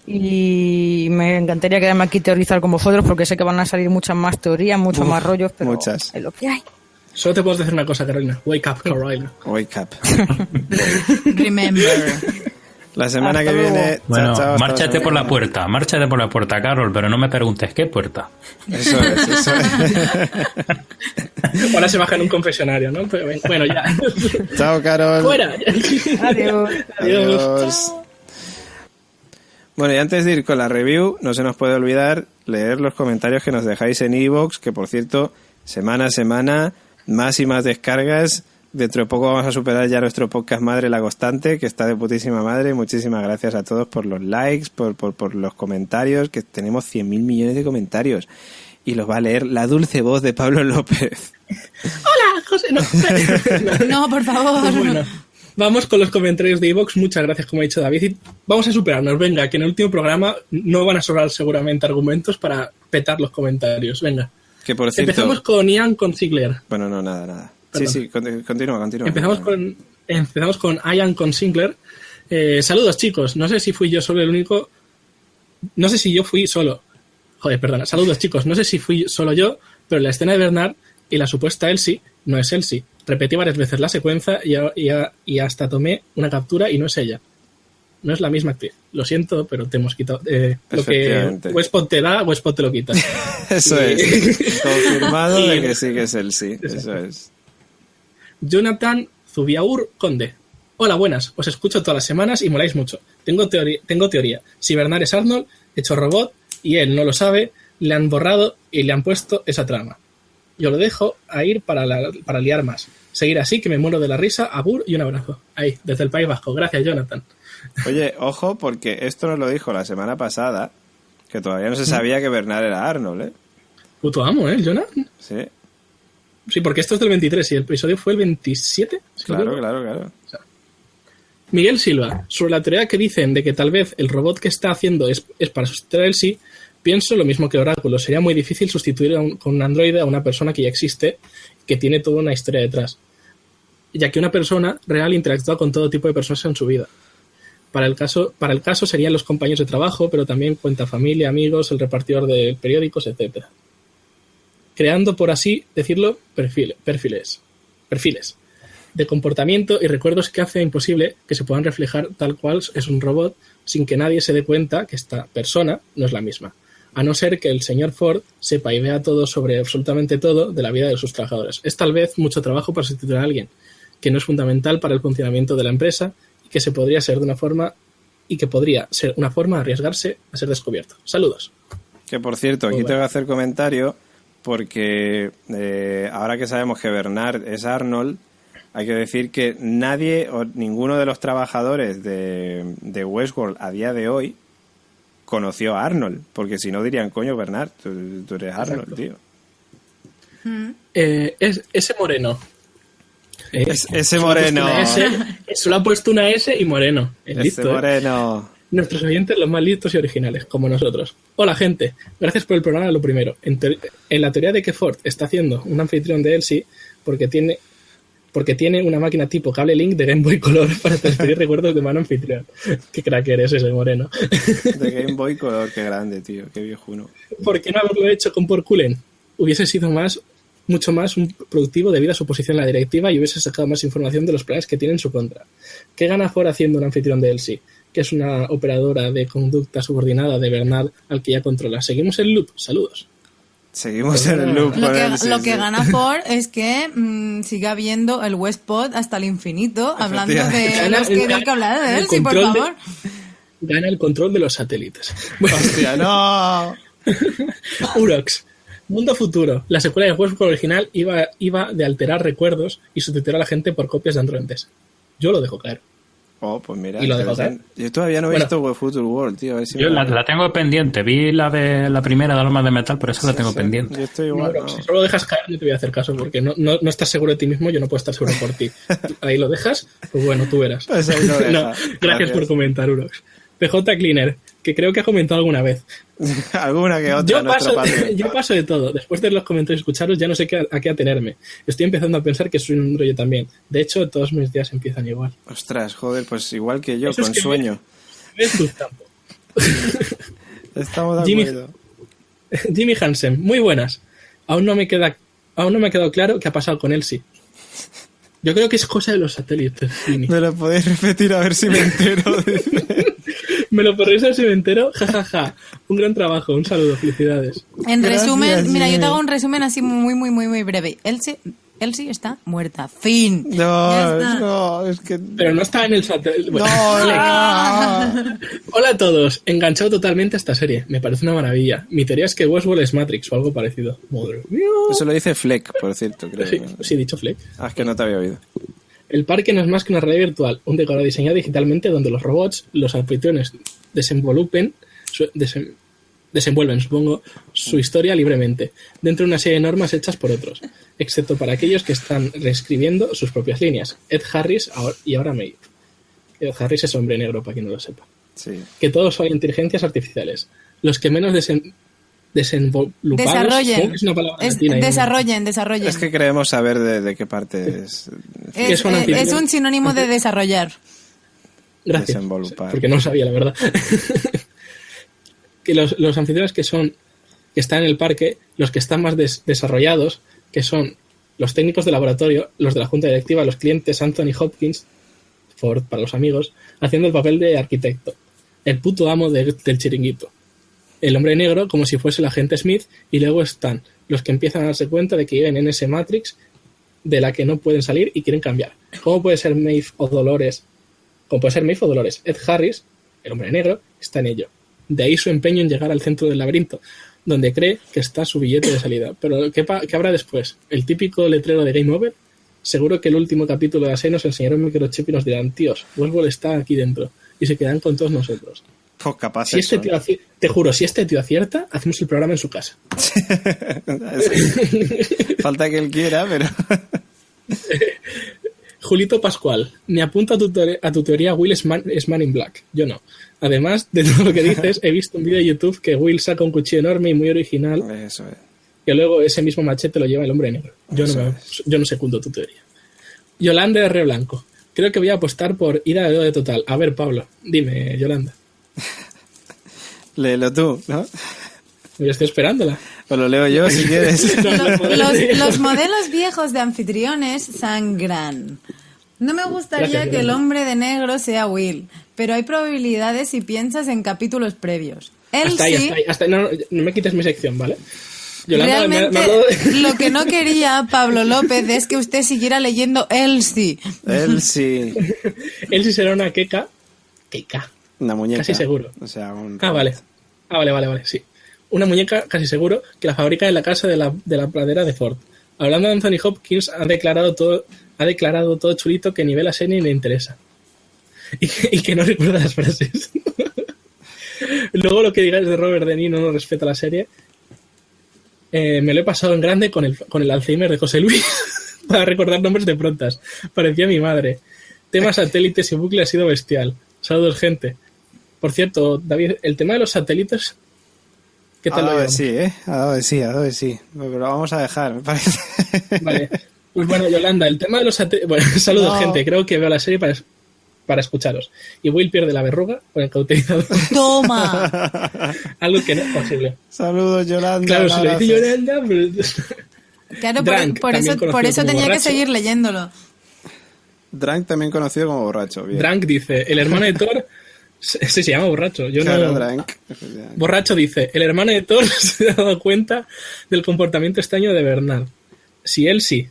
Y me encantaría quedarme aquí a teorizar con vosotros porque sé que van a salir muchas más teorías, muchos Uf, más rollos, pero muchas. es lo que hay. Solo te puedo decir una cosa, Carolina. Wake up, Carolina. Wake up. Remember. La semana Hasta que luego. viene. chao, Bueno, chao, hasta márchate la por la semana. puerta, márchate por la puerta, Carol, pero no me preguntes qué puerta. Eso es, eso es. Ahora se baja en un confesionario, ¿no? Pero bueno, ya. Chao, Carol. ¡Fuera! Adiós. Adiós. Bueno, y antes de ir con la review, no se nos puede olvidar leer los comentarios que nos dejáis en iVoox, que por cierto, semana a semana, más y más descargas. Dentro de poco vamos a superar ya nuestro podcast madre La Constante, que está de putísima madre. Muchísimas gracias a todos por los likes, por, por, por los comentarios, que tenemos cien mil millones de comentarios. Y los va a leer la dulce voz de Pablo López. ¡Hola, José! No, No, por favor. Pues bueno, vamos con los comentarios de iVoox. Muchas gracias, como ha dicho David. Y vamos a superarnos. Venga, que en el último programa no van a sobrar seguramente argumentos para petar los comentarios. Venga. Que por cierto... Empezamos con Ian Consigler. Bueno, no, nada, nada. Perdón. Sí, sí, con- continúa, continúa. Empezamos con, empezamos con Ian Consigler. Eh, saludos, chicos. No sé si fui yo solo el único. No sé si yo fui solo. Joder, perdona. Saludos, chicos. No sé si fui solo yo, pero la escena de Bernard y la supuesta Elsie no es Elsie. Repetí varias veces la secuencia y, a- y, a- y hasta tomé una captura y no es ella. No es la misma actriz. Lo siento, pero te hemos quitado. Eh, lo que Efectivamente. Westpot te da, Westpot te lo quita. Eso Y- es. Confirmado Y- de que sí que es él, sí. Eso es. Jonathan Zubiaur Conde. Hola, buenas. Os escucho todas las semanas y moláis mucho. Tengo, teoría, tengo teoría. Si Bernard es Arnold, hecho robot, y él no lo sabe, le han borrado y le han puesto esa trama. Yo lo dejo a ir para, la- para liar más. Seguir así, que me muero de la risa. Abur y un abrazo. Ahí, desde el País Vasco. Gracias, Jonathan. Oye, ojo, porque esto nos lo dijo la semana pasada, que todavía no se sabía que Bernard era Arnold, ¿eh? Puto amo, ¿eh, Jonathan? Sí, Sí, porque esto es del veintitrés y el episodio fue el veintisiete. si no claro, digo. claro, claro. Miguel Silva, sobre la teoría que dicen de que tal vez el robot que está haciendo es, es para sustituir a Elsie, pienso lo mismo que Oráculo. Sería muy difícil sustituir a un- con un androide a una persona que ya existe, que tiene toda una historia detrás, ya que una persona real interactúa con todo tipo de personas en su vida. Para el caso, para el caso serían los compañeros de trabajo, pero también cuenta familia, amigos, el repartidor de periódicos, etcétera. Creando, por así decirlo, perfil- perfiles. Perfiles. de comportamiento y recuerdos que hace imposible que se puedan reflejar tal cual es un robot sin que nadie se dé cuenta que esta persona no es la misma. A no ser que el señor Ford sepa y vea todo sobre absolutamente todo de la vida de sus trabajadores. Es tal vez mucho trabajo para sustituir a alguien que no es fundamental para el funcionamiento de la empresa y que se podría ser de una forma y que podría ser una forma de arriesgarse a ser descubierto. Saludos. Que por cierto, aquí tengo que hacer comentario porque eh, ahora que sabemos que Bernard es Arnold, hay que decir que nadie o ninguno de los trabajadores de, de Westworld a día de hoy conoció a Arnold, porque si no dirían, coño, Bernard, tú, tú eres Arnold, exacto, tío. Eh, es, ese moreno. Eh, es, ese moreno. S, solo ha puesto una S y moreno. Es ese listo, moreno. ¿eh? Nuestros oyentes, los más listos y originales, como nosotros. Hola, gente. Gracias por el programa, lo primero. En, te- en la teoría de que Ford está haciendo un anfitrión de Elsie porque tiene... porque tiene una máquina tipo cable link de Game Boy Color para transferir recuerdos de mano anfitrión. Qué crack eres ese moreno. De Game Boy Color, qué grande, tío, qué viejuno. ¿Por qué no haberlo hecho con Porculen? Hubiese sido más, mucho más un productivo debido a su posición en la directiva y hubiese sacado más información de los planes que tiene en su contra. ¿Qué gana Ford haciendo un anfitrión de Elsie? Que es una operadora de conducta subordinada de Bernard al que ya controla. Seguimos el loop. Saludos. Seguimos en el loop. Lo que, el, sí, lo que sí. gana Ford es que mmm, siga habiendo el Westpod hasta el infinito, hablando de los que hay que hablar de él, sí, por favor. De, gana el control de los satélites. Bueno. ¡Hostia, no! Urox. Mundo futuro. La secuela de Westworld original iba, iba de alterar recuerdos y sustituir a la gente por copias de androides. Yo lo dejo caer. Oh, pues mira, ¿Y lo dejo caer? Yo todavía no he bueno, visto Future World, tío. A ver si yo me... la, la tengo pendiente. Vi la de la primera de Almas de Metal, pero esa sí, la tengo sí, pendiente. Yo estoy igual. No, no. Si solo lo dejas caer, no te voy a hacer caso, porque no, no, no estás seguro de ti mismo, yo no puedo estar seguro por ti. Ahí lo dejas, pues bueno, tú verás. Pues ahí lo deja. No, gracias, gracias por comentar, Urox. P J Cleaner, que creo que ha comentado alguna vez. Alguna que otra. Yo paso, yo paso de todo. Después de los comentarios escucharos, ya no sé qué, a qué atenerme. Estoy empezando a pensar que soy un rollo también. De hecho, todos mis días empiezan igual. Ostras, joder, pues igual que yo, Eso con es que sueño. Ves tu campo. Estamos de Jimmy, acuerdo. Jimmy Hansen, muy buenas. Aún no me queda, aún no me ha quedado claro qué ha pasado con Elsie. Yo creo que es cosa de los satélites, Jimmy. ¿Me lo podéis repetir a ver si me entero? ¿Me lo podéis ver si me entero? Ja, ja, ja. Un gran trabajo, un saludo, felicidades. En Gracias, resumen, mira, Jimmy. yo te hago un resumen así muy, muy, muy, muy breve. Elsie, Elsie está muerta. Fin. No, Ya está. no, es que... Pero no está en el satélite. Bueno, No, no. hola a todos. Enganchado totalmente a esta serie. Me parece una maravilla. Mi teoría es que Westworld es Matrix o algo parecido. Madre mía. Eso lo dice Fleck, por cierto, creo. Sí, sí, dicho Fleck. Ah, es que no te había oído. El parque no es más que una realidad virtual, un decorado diseñado digitalmente donde los robots, los anfitriones, desenvolupen, su, desen, desenvuelven, supongo, su historia libremente, dentro de una serie de normas hechas por otros, excepto para aquellos que están reescribiendo sus propias líneas. Ed Harris ahora, y ahora Maeve. Ed Harris es hombre negro, para quien no lo sepa. Sí. Que todos son inteligencias artificiales. Los que menos desen, desenvolupados... Desarrollen. Es una palabra Es- latina, desarrollen, desarrollen. Es que queremos saber de, de qué parte es. Es, que son eh, anfitriones. es un sinónimo de desarrollar. Gracias. Desenvolupar. Porque no lo sabía, la verdad. Que los, los anfitriones que son que están en el parque, los que están más des- desarrollados, que son los técnicos de laboratorio, los de la junta directiva, los clientes, Anthony Hopkins, Ford para los amigos, haciendo el papel de arquitecto, el puto amo de- del chiringuito. El hombre negro como si fuese el agente Smith, y luego están los que empiezan a darse cuenta de que viven en ese Matrix de la que no pueden salir y quieren cambiar. ¿Cómo puede ser Maeve o Dolores? ¿Cómo puede ser Maeve o Dolores? Ed Harris, el hombre negro, está en ello. De ahí su empeño en llegar al centro del laberinto, donde cree que está su billete de salida. Pero ¿qué, pa- qué habrá después? ¿El típico letrero de Game Over? Seguro que el último capítulo de A seis nos enseñaron microchip y nos dirán, tíos, Westworld está aquí dentro, y se quedan con todos nosotros. Pues capaz Si este eso, tío aci- te juro, si este tío acierta, hacemos el programa en su casa. Sí. Falta que él quiera, pero... Julito Pascual, me apunta a tu, teoría, a tu teoría Will es man, es man in Black. Yo no. Además de todo lo que dices, he visto un vídeo de YouTube que Will saca un cuchillo enorme y muy original, Eso es. que luego ese mismo machete lo lleva el hombre negro. Yo no, Eso me, es. yo no secundo tu teoría. Yolanda R. Blanco, creo que voy a apostar por ida de dedo de total. A ver, Pablo, dime, Yolanda. Léelo tú, ¿no? Yo estoy esperándola. Pues lo leo yo si quieres. Los, los, los modelos viejos de anfitriones sangran. No me gustaría Gracias, que el gracias. hombre de negro sea Will, pero hay probabilidades si piensas en capítulos previos. Él Hasta ahí, sí, hasta ahí. Hasta ahí. No, no, no me quites mi sección, ¿vale? Yolanda, realmente me- me ha dado- lo que no quería Pablo López es que usted siguiera leyendo Él sí. Él sí. Él sí será una queca. Queca. Una muñeca. Casi seguro. O sea, un Ah, robot. vale. Ah, vale, vale, vale, sí. Una muñeca casi seguro que la fabrica en la casa de la, de la pradera de Ford. Hablando de Anthony Hopkins, ha declarado todo, ha declarado todo chulito que ni ve la serie ni le interesa. Y que, y que no recuerda las frases. Luego lo que digáis de Robert De Niro no respeta la serie. Eh, me lo he pasado en grande con el, con el Alzheimer de José Luis para recordar nombres de prontas. Parecía mi madre. Tema satélites y bucle ha sido bestial. Saludos, gente. Por cierto, David, el tema de los satélites, ¿qué Ha tal lo dado de llevamos? sí, ¿eh? Ha dado de sí, ha dado de sí. Pero lo vamos a dejar, me parece. Vale. Pues bueno, Yolanda, el tema de los satélites... Bueno, saludos, No. gente. Creo que veo la serie para, para escucharos. Y Will pierde la verruga con el cauterizador. Toma. Algo que no es posible. Saludos, Yolanda. Claro, un se le dice abrazo. Yolanda, pero... Claro, por, Drunk, por también eso, por conocido eso como tenía que borracho. seguir leyéndolo. Drunk, también conocido como borracho. Bien. Drunk dice, el hermano de Thor... Sí, se llama borracho. Yo Claro, no... Drunk. Borracho dice, el hermano de Thor se ha dado cuenta del comportamiento extraño de Bernard. Si él sí.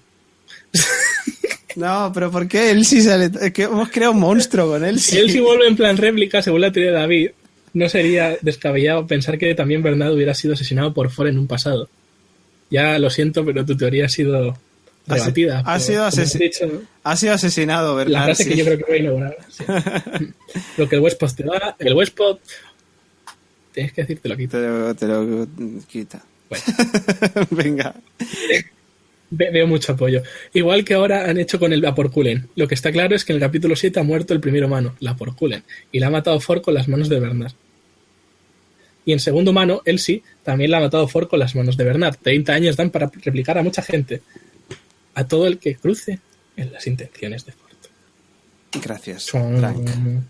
No, pero ¿por qué él sí sale? Es que hemos creado un monstruo con él. Si él sí vuelve en plan réplica, según la teoría de David, no sería descabellado pensar que también Bernard hubiera sido asesinado por Ford en un pasado. Ya lo siento, pero tu teoría ha sido Ha si- rebatida. ha pero, sido como has asesi- dicho, Ha sido asesinado, la ¿verdad? frase que yo creo que voy a inaugurar. Sí. Lo que el Westpod te da, el Westpod... Tienes que decirte lo quito. Te lo, te lo quita. Bueno. Venga. Ve- Veo mucho apoyo. Igual que ahora han hecho con el Laporculen. Lo que está claro es que en el capítulo siete ha muerto el primer humano, Laporculen, y la ha matado Ford con las manos de Bernard. Y en segundo humano, él sí, también la ha matado Ford con las manos de Bernard. treinta años dan para replicar a mucha gente. A todo el que cruce en las intenciones de Ford. Gracias, Chon. Drunk.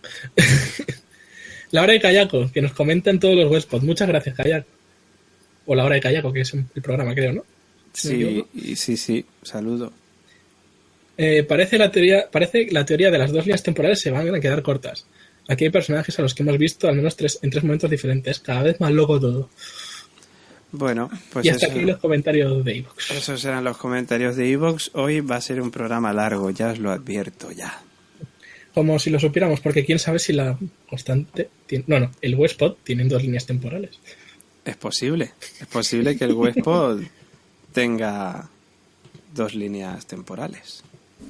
La hora de Kayako, que nos comentan todos los Westpod. Muchas gracias, Kayako. O la hora de Kayako, que es el programa, creo, ¿no? Si no me Sí, equivoco. y sí, sí. Saludo. Eh, parece, la teoría, parece que la teoría de las dos líneas temporales se van a quedar cortas. Aquí hay personajes a los que hemos visto al menos tres, en tres momentos diferentes. Cada vez más loco todo. Bueno, pues y hasta eso, aquí los comentarios de iVoox. esos eran los comentarios de iVoox. Hoy va a ser un programa largo, ya os lo advierto, ya. Como si lo supiéramos, porque quién sabe si la constante... Tiene, no, no, el Westpod tienen dos líneas temporales. Es posible. Es posible que el Westpod tenga dos líneas temporales.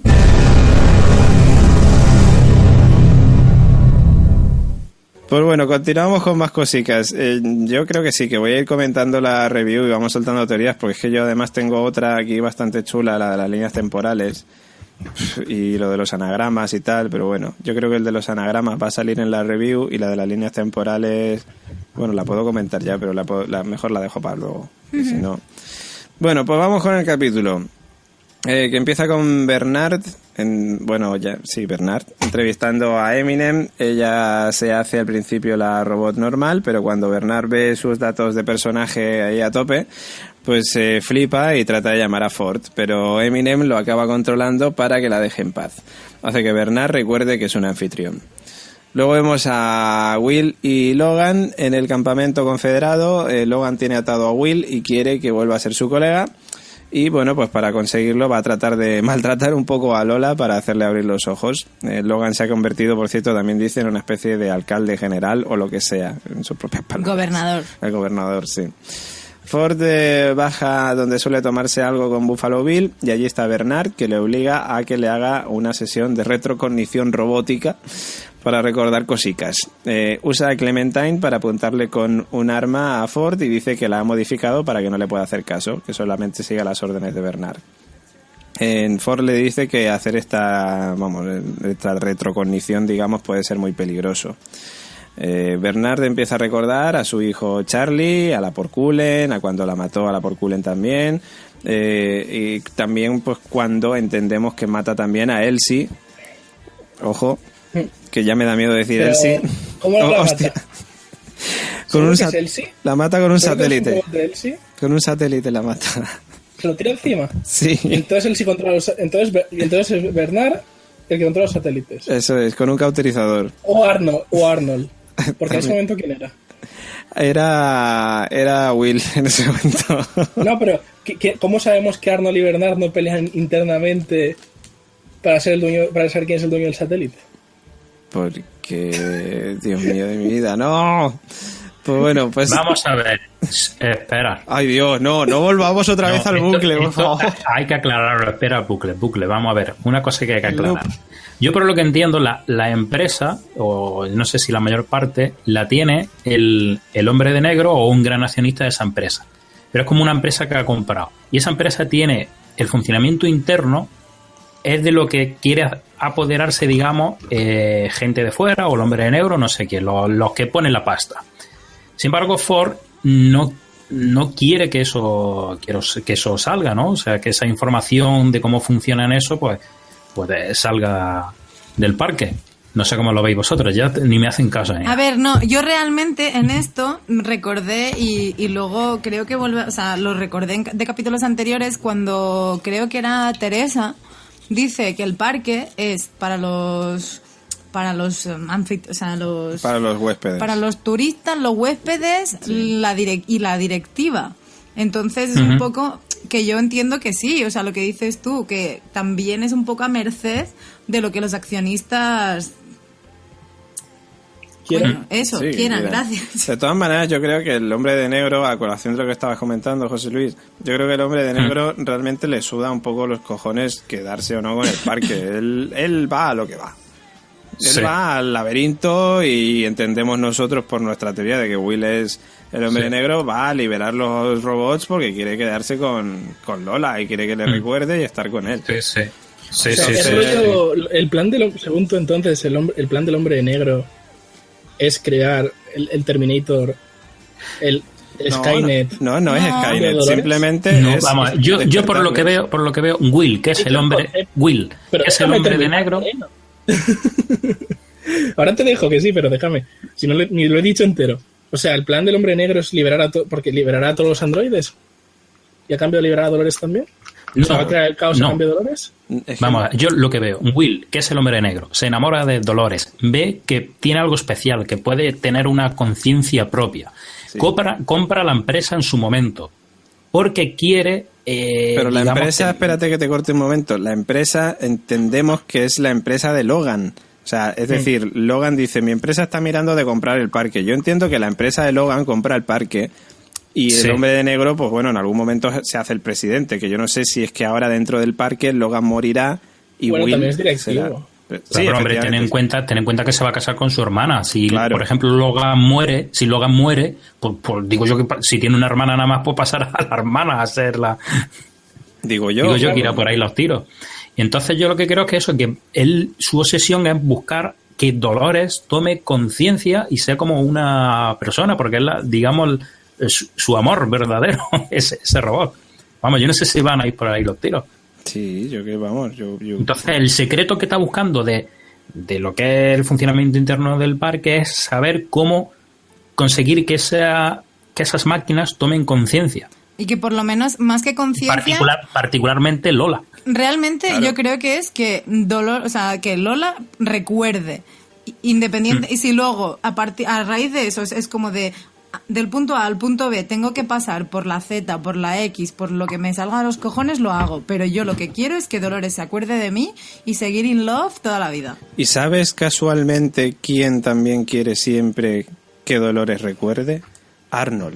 Pues bueno, continuamos con más cositas. Eh, yo creo que sí, que voy a ir comentando la review y vamos soltando teorías, porque es que yo además tengo otra aquí bastante chula, la de las líneas temporales y lo de los anagramas y tal, pero bueno, yo creo que el de los anagramas va a salir en la review y la de las líneas temporales, bueno, la puedo comentar ya, pero la, puedo- la mejor la dejo para luego, que si no... Bueno, pues vamos con el capítulo. Eh, que empieza con Bernard, en, bueno, ya, sí, Bernard, entrevistando a Eminem. Ella se hace al principio la robot normal, pero cuando Bernard ve sus datos de personaje ahí a tope, pues se flipa y trata de llamar a Ford, pero Eminem lo acaba controlando para que la deje en paz. Hace que Bernard recuerde que es un anfitrión. Luego vemos a Will y Logan en el campamento confederado. Eh, Logan tiene atado a Will y quiere que vuelva a ser su colega. Y bueno, pues para conseguirlo va a tratar de maltratar un poco a Lola para hacerle abrir los ojos. Eh, Logan se ha convertido, por cierto, también dice, en una especie de alcalde general o lo que sea, en sus propias palabras. Gobernador. El gobernador, sí. Ford eh, baja donde suele tomarse algo con Buffalo Bill y allí está Bernard, que le obliga a que le haga una sesión de retrocognición robótica para recordar cosicas. Eh, usa a Clementine para apuntarle con un arma a Ford y dice que la ha modificado para que no le pueda hacer caso, que solamente siga las órdenes de Bernard. En Ford le dice que hacer esta, vamos, esta retrocognición, digamos, puede ser muy peligroso. Eh, Bernard empieza a recordar a su hijo Charlie, a la Porculen, a cuando la mató a la Porculen también, eh, y también pues cuando entendemos que mata también a Elsie. Ojo, que ya me da miedo decir Pero, Elsie. ¿cómo la Oh, mata? hostia. Con un que sat- es Elsie? La mata con un ¿Seguro que es un satélite. robot de Elsie? Con un satélite la mata. ¿Se lo tira encima? Sí. Y entonces Elsie controla los... Entonces, y entonces es Bernard el que controla los satélites. Eso es, con un cauterizador. O Arnold. O Arnold. Porque en ese momento, ¿quién era? Era, era Will en ese momento. No, pero ¿qué, qué, ¿cómo sabemos que Arnold y Bernard no pelean internamente para ser el dueño, para saber quién es el dueño del satélite? Porque, Dios mío de mi vida, no. Pues bueno, pues... Vamos a ver. Espera. Ay, Dios, no, no volvamos otra No, vez al esto- bucle, por esto favor. Hay que aclararlo. Espera, bucle, bucle. Vamos a ver. Una cosa que hay que aclarar. Yo por lo que entiendo, la, la empresa, o no sé si la mayor parte, la tiene el, el hombre de negro o un gran accionista de esa empresa. Pero es como una empresa que ha comprado. Y esa empresa tiene el funcionamiento interno, es de lo que quiere apoderarse, digamos, eh, gente de fuera o el hombre de negro, no sé quién, los, los que ponen la pasta. Sin embargo, Ford no, no quiere que eso, que eso salga, ¿no? O sea, que esa información de cómo funciona en eso, pues, pues salga del parque. No sé cómo lo veis vosotros, ya ni me hacen caso. ¿eh? A ver, no, yo realmente en esto recordé y, y luego creo que volve, o sea, lo recordé en- de capítulos anteriores cuando creo que era Teresa, dice que el parque es para los para los um, anfit- o sea, los Para los huéspedes. para los turistas, los huéspedes, la direc- y la directiva. Entonces es Ujú. un poco que yo entiendo que sí, o sea, lo que dices tú, que también es un poco a merced de lo que los accionistas ¿Quieren? bueno, eso, Sí, quieran, mira. gracias. De todas maneras, yo creo que el hombre de negro, a colación de lo que estabas comentando, José Luis, yo creo que el hombre de negro realmente le suda un poco los cojones quedarse o no con el parque. él, él va a lo que va. Él Sí. va al laberinto y entendemos nosotros por nuestra teoría de que Will es el hombre Sí. negro, va a liberar los robots porque quiere quedarse con, con Lola y quiere que le Mm. recuerde y estar con él. Sí, sí. Sí, O sea, sí, es sí, rollo- el plan del hom- según tú entonces, el, hombre, el plan del hombre de negro es crear el, el Terminator, el, el No, Skynet. No, no, no es No. Skynet, ¿Dolores? simplemente No, es vamos, yo, yo por lo que despertarlos. veo, por lo que veo, Will, que es el hombre, Will, Pero que es el déjame hombre de terminar, negro. ¿eh? Ahora te dejo que sí, pero déjame. Si no le- ni lo he dicho entero. O sea, el plan del hombre negro es liberar a to- porque liberará a todos los androides. Y a cambio de liberar a Dolores también. No, o sea, va a crear el caos no. a cambio de Dolores. Es que Vamos, a ver, yo lo que veo, Will, que es el hombre negro, se enamora de Dolores, ve que tiene algo especial, que puede tener una conciencia propia. Sí. Compra, compra la empresa en su momento, porque quiere... eh, Pero la digamos, empresa, que- espérate que te corte un momento, la empresa entendemos que es la empresa de Logan. O sea, es decir, Logan dice, mi empresa está mirando de comprar el parque. Yo entiendo que la empresa de Logan compra el parque y el Sí. hombre de negro, pues bueno, en algún momento se hace el presidente, que yo no sé si es que ahora dentro del parque Logan morirá y Bueno, Will también es directivo. será- Pero, Sí, pero, hombre, ten en efectivamente. cuenta, ten en cuenta que se va a casar con su hermana. Si, Claro. por ejemplo, Logan muere, si Logan muere, pues, pues digo yo que pa- si tiene una hermana nada más, puede pasar a la hermana a ser la... Digo yo. digo yo claro. que irá por ahí los tiros. Y entonces yo lo que creo es que eso, que él, su obsesión es buscar que Dolores tome conciencia y sea como una persona, porque es la, digamos, el- su, su amor verdadero, ese, ese robot. Vamos, yo no sé si van a ir por ahí los tiros. Sí, yo que vamos, yo, yo- Entonces, el secreto que está buscando de, de lo que es el funcionamiento interno del parque es saber cómo conseguir que, esa, que esas máquinas tomen conciencia. Y que por lo menos, más que conciencia, Particular, particularmente Lola. realmente Claro. yo creo que es que Dolor, o sea, que Lola recuerde, independiente, y si luego a partir a raíz de eso es, es como de del punto A al punto B tengo que pasar por la Z, por la X, por lo que me salga a los cojones, lo hago, pero yo lo que quiero es que Dolores se acuerde de mí y seguir in love toda la vida. ¿Y sabes casualmente quién también quiere siempre que Dolores recuerde? Arnold.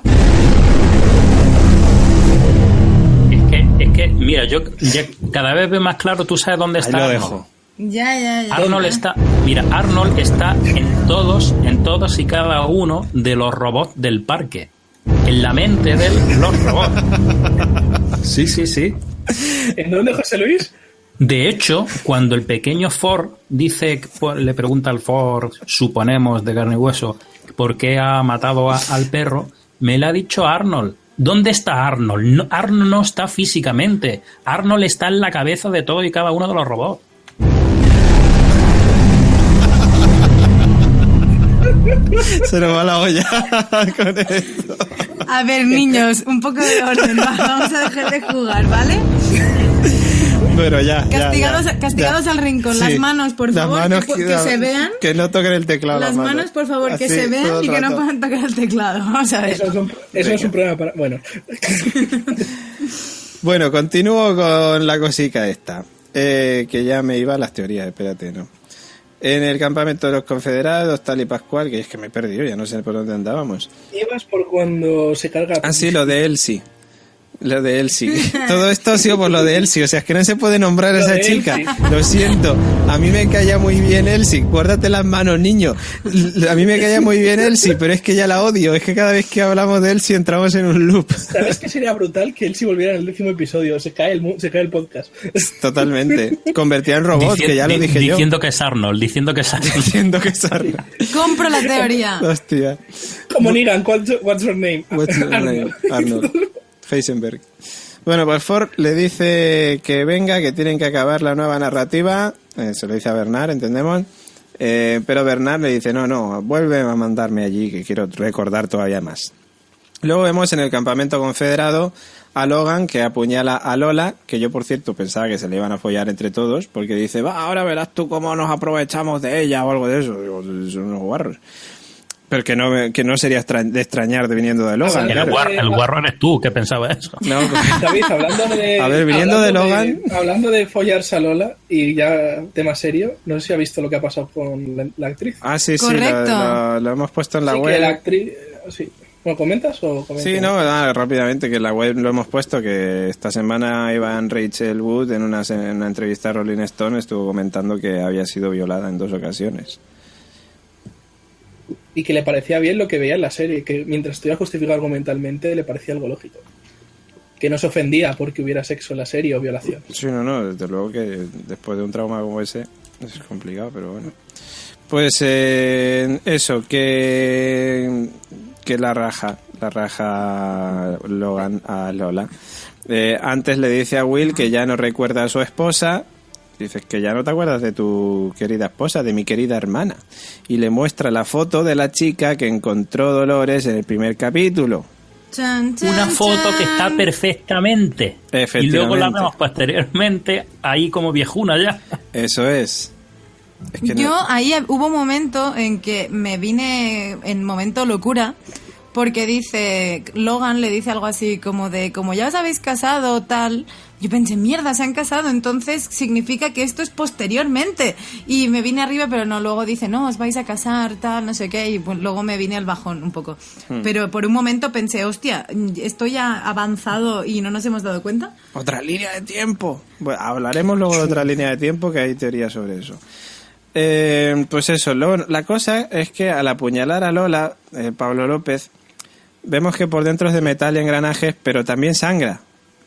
Es que, es que mira, yo ya cada vez veo más claro, tú sabes dónde Ahí está lo Arnold. dejo. Ya, ya, ya. Arnold está, mira, Arnold está en todos, en todos y cada uno de los robots del parque. En la mente de él, los robots. Sí, sí, sí. ¿En dónde, José Luis? De hecho, cuando el pequeño Ford dice, le pregunta al Ford, suponemos de carne y hueso, por qué ha matado a- al perro, me lo ha dicho Arnold. ¿Dónde está Arnold? No, Arnold no está físicamente. Arnold está en la cabeza de todo y cada uno de los robots. Se nos va la olla con esto. A ver, niños, un poco de orden. Va, vamos a dejar de jugar, ¿vale? Bueno, ya. Castigados, ya, ya, castigados ya. al rincón. Sí. Las manos, por Las favor, manos que, que se vean. Que no toquen el teclado. Las manos, manos, por favor, que así, se vean y que no rato. puedan tocar el teclado. Vamos a ver. Eso es un, eso es un problema para... Bueno. Bueno, continúo con la cosica esta. Eh, que ya me iba a las teorías, espérate, ¿no? En el campamento de los confederados, tal y Pascual, que es que me he perdido, ya no sé por dónde andábamos. Ibas por cuando se carga... Ah, sí, lo de Elsie. Lo de Elsie. Todo esto ha sido por lo de Elsie. O sea, es que no se puede nombrar a Lo esa de chica. Elsie. Lo siento. A mí me caía muy bien Elsie. Guárdate las manos, niño. A mí me caía muy bien Elsie, pero es que ya la odio. Es que cada vez que hablamos de Elsie entramos en un loop. ¿Sabes que sería brutal que él si volviera en el décimo episodio? Se cae el, mu- se cae el podcast. Totalmente. Convertida en robot, Dici- que ya lo di- dije yo. Diciendo que es Arnold, diciendo que es Arnold. Diciendo que es Arnold. Compro la teoría. Hostia. Como Negan, what's, what's your name? What's your name? Arnold. Arnold. Heisenberg. Bueno, pues Ford le dice que venga, que tienen que acabar la nueva narrativa. Eh, se lo dice a Bernard, entendemos. Eh, pero Bernard le dice, no, no, vuelve a mandarme allí, que quiero recordar todavía más. Luego vemos en el campamento confederado a Logan, que apuñala a Lola, que yo, por cierto, pensaba que se le iban a follar entre todos, porque dice, va, ahora verás tú cómo nos aprovechamos de ella o algo de eso. Digo, son unos guarros. Pero que no, que no sería extra- de extrañar de viniendo de Logan. Ah, El, claro. guar- el guarro eres tú, que pensaba eso. No, pues- David, hablando de... A ver, viniendo de hablando Logan- hablando de follarse a Lola, y ya tema serio, no sé si ha visto lo que ha pasado con la, la actriz. Ah, sí, sí, Correcto. lo, lo- lo hemos puesto en la Sí, web. que la actriz... Sí. Bueno, ¿comentas o comentas? Sí, no, nada, rápidamente, que en la web lo hemos puesto, que esta semana Ivan Rachel Wood en una, se- en una entrevista a Rolling Stone estuvo comentando que había sido violada en dos ocasiones. Y que le parecía bien lo que veía en la serie, que mientras estuviera justificado argumentalmente le parecía algo lógico. Que no se ofendía porque hubiera sexo en la serie o violación. Sí, no, no, desde luego que después de un trauma como ese es complicado, pero bueno. Pues eh, eso, que, que la raja, la raja Logan a Lola. Eh, antes le dice a Will que ya no recuerda a su esposa. Dices que ya no te acuerdas de tu querida esposa, de mi querida hermana. Y le muestra la foto de la chica que encontró Dolores en el primer capítulo. Chan, chan, Una foto que está chan. perfectamente. Efectivamente. Y luego la vemos posteriormente ahí como viejuna ya. Eso es. Es que no- Yo ahí hubo un momento en que me vine en momento locura porque dice, Logan le dice algo así como de, como ya os habéis casado tal, yo pensé, mierda, se han casado, entonces significa que esto es posteriormente. Y me vine arriba, pero no, luego dice, no, os vais a casar, tal, no sé qué, y pues luego me vine al bajón un poco. Hmm. Pero por un momento pensé, hostia, esto ya ha avanzado y no nos hemos dado cuenta. Otra línea de tiempo. Bueno, hablaremos luego de otra línea de tiempo, que hay teorías sobre eso. Eh, pues eso, luego, la cosa es que al apuñalar a Lola, eh, Pablo López, vemos que por dentro es de metal y engranajes, pero también sangra.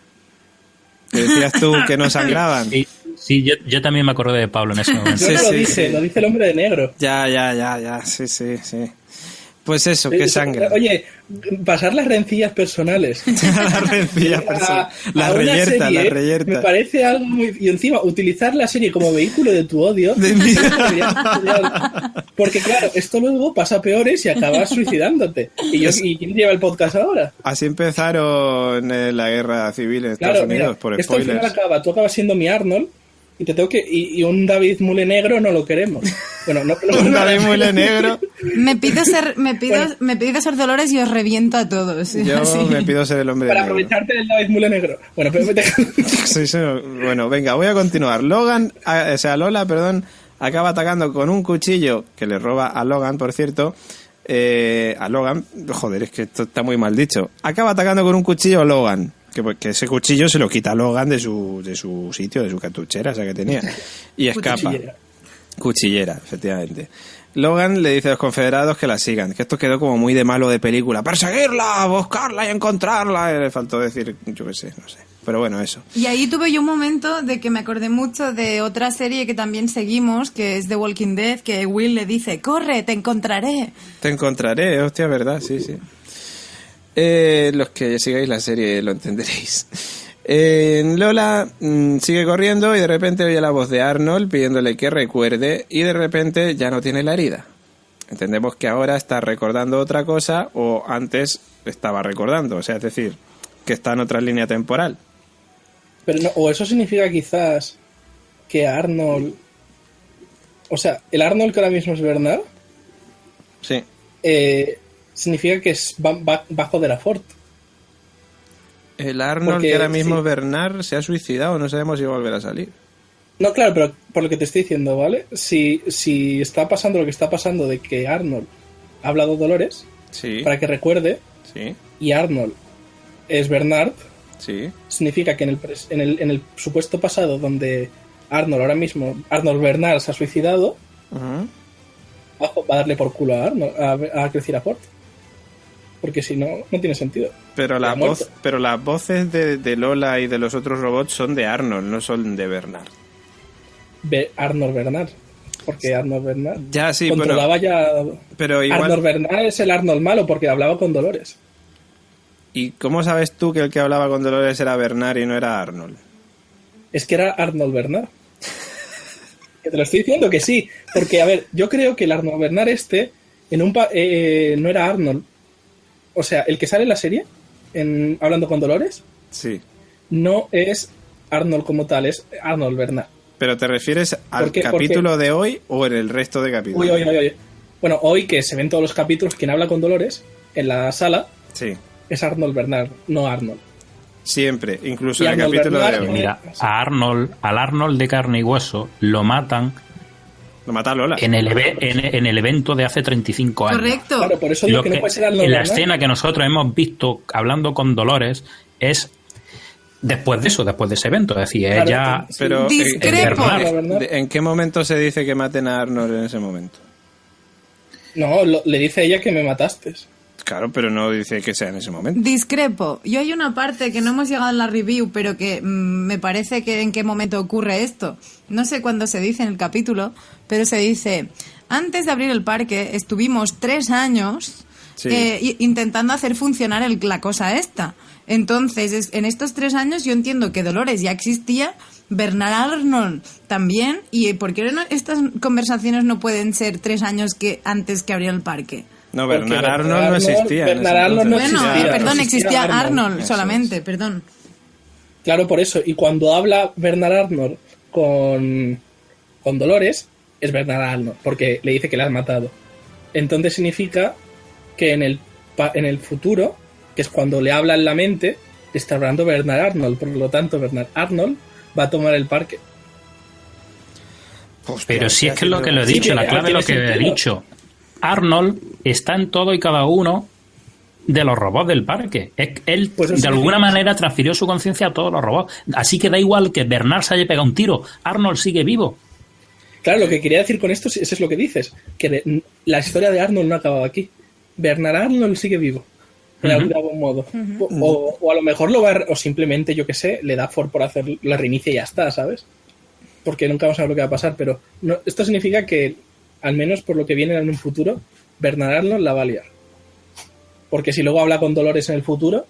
Que decías tú que no sangraban. Sí, sí yo, yo también me acordé de Pablo en ese momento. Yo Sí, no lo sí, dice, sí. lo dice el hombre de negro. Ya, ya, ya, ya, sí, sí, sí. Pues eso, que Eh, sangra. Oye, pasar las rencillas personales. La rencilla personal. La a una reyerta, la serie reyerta. Me parece algo muy... Y encima, utilizar la serie como vehículo de tu odio... De mi- sería genial. Porque claro, esto luego pasa a peores y acabas suicidándote. ¿Y, yo, ¿Y quién lleva el podcast ahora? Así empezaron eh, la guerra civil en Estados Claro, Unidos, mira, por esto al final spoilers. acaba, tú acabas siendo mi Arnold y te tengo que y, y un David Mule negro no lo queremos. Bueno, no, no, Un no- David Mule negro. Me pido ser, me pido, Bueno. me pido ser Dolores y os reviento a todos. Yo Así. me pido ser el hombre para negro. aprovecharte del David Mule negro. Bueno, pero vete- Sí, sí, bueno, venga, voy a continuar. Logan, a- o sea, Lola, perdón, acaba atacando con un cuchillo que le roba a Logan, por cierto. Eh, a Logan, joder, es que esto está muy mal dicho. Acaba atacando con un cuchillo a Logan. Que, que ese cuchillo se lo quita a Logan de su, de su sitio, de su cartuchera, esa que tenía. Y escapa. Cuchillera. Cuchillera, efectivamente. Logan le dice a los confederados que la sigan, que esto quedó como muy de malo de película. ¡Perseguirla! ¡Buscarla y encontrarla! Le faltó decir, yo qué sé, no sé. Pero bueno, eso. Y ahí tuve yo un momento de que me acordé mucho de otra serie que también seguimos, que es The Walking Dead, que Will le dice, corre, te encontraré. Te encontraré, hostia, verdad, sí, sí. Eh, los que sigáis la serie lo entenderéis. Eh, Lola mmm, sigue corriendo y de repente oye la voz de Arnold pidiéndole que recuerde y de repente ya no tiene la herida. Entendemos que ahora está recordando otra cosa o antes estaba recordando, o sea, es decir, que está en otra línea temporal. Pero no, o eso significa quizás que Arnold... O sea, el Arnold que ahora mismo es Bernard, Sí. eh, significa que es, va, va, va a joder a Ford. El Arnold Porque, que ahora mismo sí. Bernard se ha suicidado, no sabemos si va a volver a salir. No, claro, pero por lo que te estoy diciendo, ¿vale? Si, si está pasando lo que está pasando de que Arnold ha hablado a Dolores Sí, para que recuerde sí, y Arnold es Bernard, sí. significa que en el, pres- en el, en el supuesto pasado donde Arnold ahora mismo, Arnold Bernard se ha suicidado, Ujú. va a- va a darle por culo a Arnold, a, a crecer a Ford. Porque si no, no tiene sentido. Pero, la Ha muerto. voz, pero las voces de, de Lola y de los otros robots son de Arnold, no son de Bernard. Be- Arnold Bernard. Porque Arnold Bernard Ya, sí, controlaba bueno, ya... pero igual... Arnold Bernard es el Arnold malo porque hablaba con Dolores. ¿Y cómo sabes tú que el que hablaba con Dolores era Bernard y no era Arnold? Es que era Arnold Bernard. Que te lo estoy diciendo que sí. Porque, a ver, yo creo que el Arnold Bernard este en un pa- eh, no era Arnold. O sea, el que sale en la serie, en Hablando con Dolores, Sí. no es Arnold como tal, es Arnold Bernard. ¿Pero te refieres al ¿Por qué? capítulo de hoy o en el resto de capítulos? Uy, uy, uy, uy. Bueno, hoy que se ven todos los capítulos, quien habla con Dolores en la sala Sí, es Arnold Bernard, no Arnold. siempre, incluso Y en el Arnold capítulo Bernard, de hoy. Mira, a Arnold, al Arnold de carne y hueso, lo matan Lo mata Lola. en el, eve- en, en el evento de hace treinta y cinco años. Correcto. Claro, por eso digo Lo que no que- puede ser Arnold en la Bernard. escena que nosotros hemos visto hablando con Dolores es después de eso, después de ese evento. Es decir, Claro, ella... sí. Pero, Discrepo. ¿en, en- Bernard. de- ¿en qué momento se dice que maten a Arnold en ese momento? No, lo- le dice ella que me mataste. Claro, pero no dice que sea en ese momento. Discrepo. Yo hay una parte que no hemos llegado en la review, pero que mm, me parece que en qué momento ocurre esto. No sé cuándo se dice en el capítulo, pero se dice, antes de abrir el parque estuvimos tres años Sí. eh, i- intentando hacer funcionar el- la cosa esta. Entonces, es- en estos tres años yo entiendo que Dolores ya existía, Bernard Arnold también, y ¿por qué no- estas conversaciones no pueden ser tres años que antes que abriera el parque? No, Porque Bernard Bernard Arnold no Arnold- existía. en ese Bernard Arnold no entonces. Bueno, existía, eh, perdón, existía existía Arnold, Arnold, eso solamente, perdón. Claro, por eso. Y cuando habla Bernard Arnold con, con Dolores, es Bernard Arnold, porque le dice que la has matado. Entonces significa que en el, pa- en el futuro, que es cuando le habla en la mente, le está hablando Bernard Arnold. Por lo tanto, Bernard Arnold va a tomar el parque. Hostia, Pero si es que es lo que lo he Sí, dicho, la tiene- clave es lo que tiene he sentido. dicho. Arnold está en todo y cada uno de los robots del parque. Es que él, Pues eso de alguna significa- manera, transfirió su conciencia a todos los robots. Así que da igual que Bernard se haya pegado un tiro. Arnold sigue vivo. Claro, lo que quería decir con esto, eso es lo que dices, que de- la historia de Arnold no ha acabado aquí. Bernard Arnold sigue vivo, de, Ujú. de algún modo. o, o- o a lo mejor lo va a, o simplemente, yo que sé, le da Ford por hacer la reinicia y ya está, ¿sabes? Porque nunca vamos a ver lo que va a pasar, pero no, esto significa que, al menos por lo que viene en un futuro, Bernard Arnold la va a liar. Porque si luego habla con Dolores en el futuro,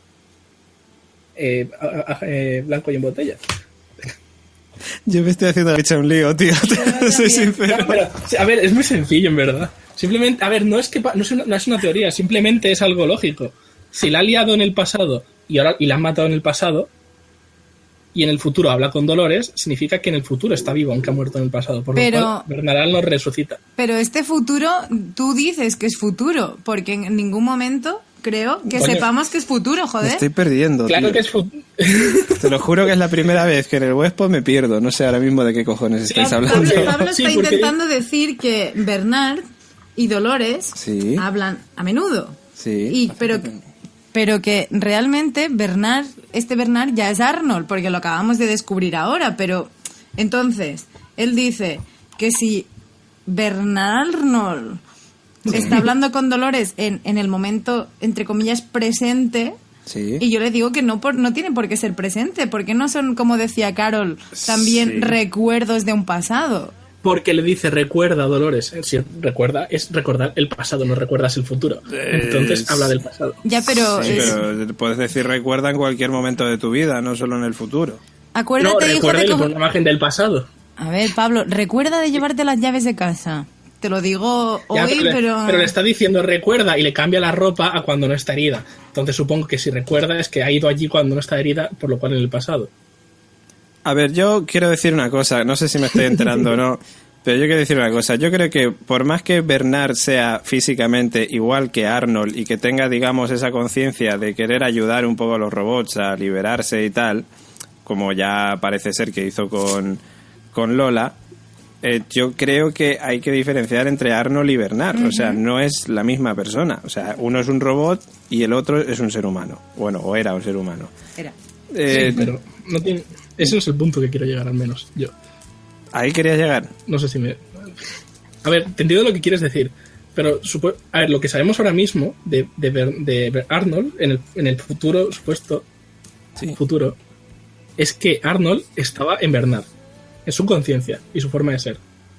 eh, a- a- eh, blanco y en botella. Yo me estoy haciendo hecha un lío, tío. Soy sincero. No, pero, a ver, es muy sencillo, en verdad. Simplemente, a ver, no es que pa- no es, una, no es una teoría, simplemente es algo lógico. Si la ha liado en el pasado y ahora y la han matado en el pasado y en el futuro habla con Dolores, significa que en el futuro está vivo, aunque ha muerto en el pasado. Por Pero- lo cual, Bernard nos resucita. Pero este futuro, tú dices que es futuro, porque en ningún momento creo que Coño. sepamos que es futuro, Me joder. estoy perdiendo, Claro tío. que es futuro. Te lo juro que es la primera vez que en el Westpod me pierdo. No sé ahora mismo de qué cojones estáis Pablo- hablando. Pablo, porque- Pablo sí, está porque- intentando decir que Bernard y Dolores Sí. hablan a menudo. Sí. Y, pero, pero que realmente Bernard, este Bernard ya es Arnold, porque lo acabamos de descubrir ahora. Pero entonces, él dice que si Bernard Arnold está hablando con Dolores en, en el momento, entre comillas, presente. Sí. Y yo le digo que no por, no tiene por qué ser presente, porque no son, como decía Carol, también Sí. recuerdos de un pasado. Porque le dice recuerda, Dolores. Si recuerda, es recordar el pasado, no recuerdas el futuro. Entonces Es- habla del pasado. Ya, pero, Sí, es- pero puedes decir recuerda en cualquier momento de tu vida, no solo en el futuro. acuérdate, No, hijo, recuerda de y le co- pone una imagen del pasado. A ver, Pablo, recuerda de llevarte las llaves de casa. te lo digo Ya, hoy, pero, le, pero... pero le está diciendo recuerda y le cambia la ropa a cuando no está herida. Entonces supongo que si recuerda es que ha ido allí cuando no está herida, por lo cual en el pasado. A ver, yo quiero decir una cosa, no sé si me estoy enterando o no, pero yo quiero decir una cosa. Yo creo que por más que Bernard sea físicamente igual que Arnold y que tenga, digamos, esa conciencia de querer ayudar un poco a los robots a liberarse y tal, como ya parece ser que hizo con, con Lola, eh, yo creo que hay que diferenciar entre Arnold y Bernard. Uh-huh. O sea, no es la misma persona. O sea, uno es un robot y el otro es un ser humano. Bueno, o era un ser humano. Era. Eh, sí, pero no tiene... ese no es el punto que quiero llegar, al menos yo. ¿Ahí querías llegar? No sé si me... A ver, te entiendo lo que quieres decir, pero supo... a ver, lo que sabemos ahora mismo de, de, de Arnold, en el, en el futuro supuesto sí. futuro, es que Arnold estaba en Bernard, en su conciencia y su forma de ser.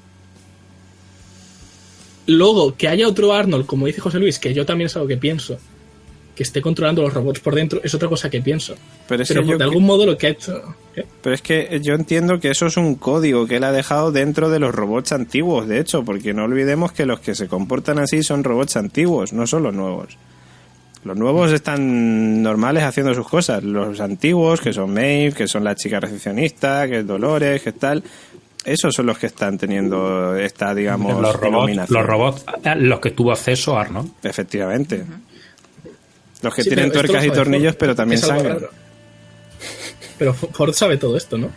Luego, que haya otro Arnold, como dice José Luis, que yo también es algo que pienso, que esté controlando los robots por dentro, es otra cosa que pienso. Pero, es pero que de yo algún que... modo lo que ha hecho... ¿Qué? Pero es que yo entiendo que eso es un código que él ha dejado dentro de los robots antiguos, de hecho, porque no olvidemos que los que se comportan así son robots antiguos, no son los nuevos. Los nuevos están normales haciendo sus cosas. Los antiguos, que son Maeve, que son la chica recepcionista, que es Dolores, que es tal... Esos son los que están teniendo esta, digamos, los robots, los robots, los que tuvo acceso Arnold. Efectivamente. Uh-huh. Los que sí, tienen tuercas y tornillos, Ford, pero también sangran. Pero Ford sabe todo esto, ¿no?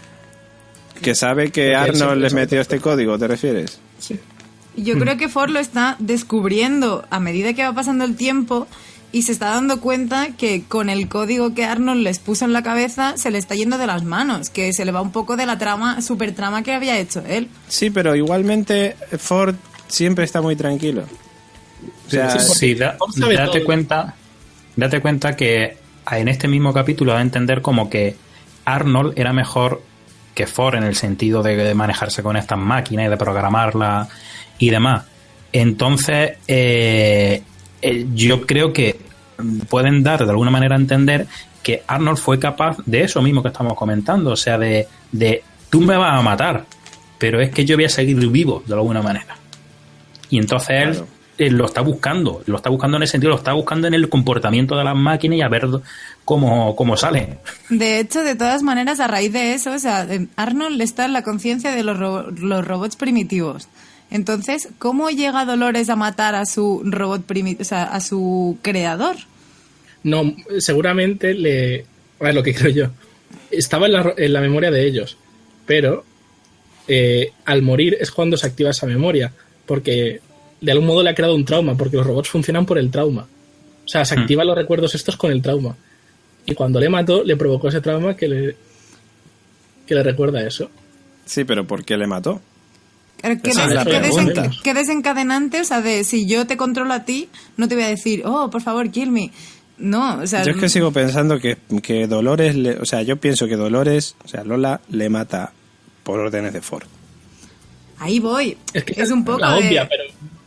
Que sabe que Porque Arnold les metió este código, ¿te refieres? Sí. Yo creo que Ford lo está descubriendo a medida que va pasando el tiempo y se está dando cuenta que con el código que Arnold les puso en la cabeza se le está yendo de las manos, que se le va un poco de la trama, super trama que había hecho él. Sí, pero igualmente Ford siempre está muy tranquilo. O sea, sí, sí, da, date cuenta, date cuenta que en este mismo capítulo va a entender como que Arnold era mejor que Ford en el sentido de manejarse con estas máquinas y de programarlas y demás. Entonces, eh, yo creo que pueden dar de alguna manera a entender que Arnold fue capaz de eso mismo que estamos comentando, o sea, de, de tú me vas a matar, pero es que yo voy a seguir vivo de alguna manera. Y entonces él, claro. él lo está buscando, lo está buscando en ese sentido, lo está buscando en el comportamiento de las máquinas y a ver cómo, cómo salen. De hecho, de todas maneras, a raíz de eso, o sea, Arnold está en la conciencia de los, ro- los robots primitivos. Entonces, ¿cómo llega Dolores a matar a su robot primitivo, o sea, a su creador? No, seguramente le... A ver, lo que creo yo. Estaba en la, en la memoria de ellos, pero eh, al morir es cuando se activa esa memoria, porque de algún modo le ha creado un trauma, porque los robots funcionan por el trauma. O sea, se activan hmm. los recuerdos estos con el trauma. Y cuando le mató, le provocó ese trauma que le, que le recuerda eso. Sí, pero ¿por qué le mató? ¿Qué, des, ¿qué, desen, ¿Qué desencadenante? O sea, de si yo te controlo a ti, no te voy a decir, oh, por favor, kill me. No, o sea... Yo es que sigo pensando que, que Dolores, le, o sea, yo pienso que Dolores, o sea, Lola, le mata por órdenes de Ford. Ahí voy. Es, que es un poco la de... obvia, pero...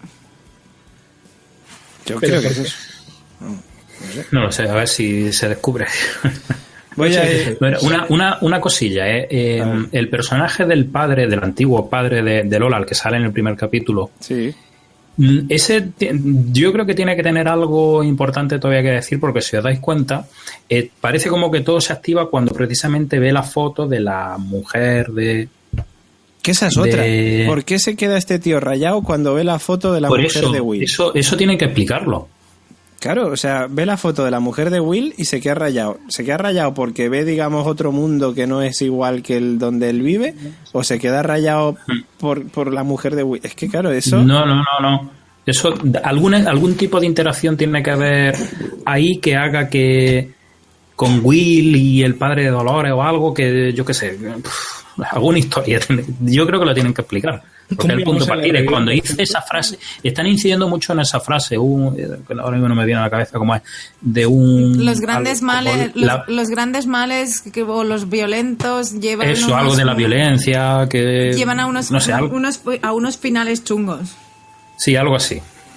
Yo pero creo que es eso. No, no, sé. no lo sé, a ver si se descubre. Voy a... Bueno, una, una, una cosilla, ¿eh? Eh, el personaje del padre, del antiguo padre de, de Lola, el que sale en el primer capítulo, sí. ese yo creo que tiene que tener algo importante todavía que decir, porque si os dais cuenta, eh, parece como que todo se activa cuando precisamente ve la foto de la mujer de... ¿Qué esa es otra? De... ¿Por qué se queda este tío rayado cuando ve la foto de la Por mujer eso, de Will? Eso, eso tienen que explicarlo. Claro, o sea, ve la foto de la mujer de Will y se queda rayado. ¿Se queda rayado porque ve, digamos, otro mundo que no es igual que el donde él vive? ¿O se queda rayado por, por la mujer de Will? Es que, claro, eso... No, no, no, no. Eso, alguna, algún tipo de interacción tiene que haber ahí que haga que con Will y el padre de Dolores o algo que, yo qué sé, alguna historia. Yo creo que lo tienen que explicar. Porque el punto de partida es cuando dice esa frase, están incidiendo mucho en esa frase, un, ahora mismo no me viene a la cabeza cómo es, de un... Los grandes algo, males, la, los, los grandes males que, o los violentos llevan... Eso, unos, algo de la violencia, que... Llevan a unos, no sé, algo, unos, a unos finales chungos. Sí, algo así.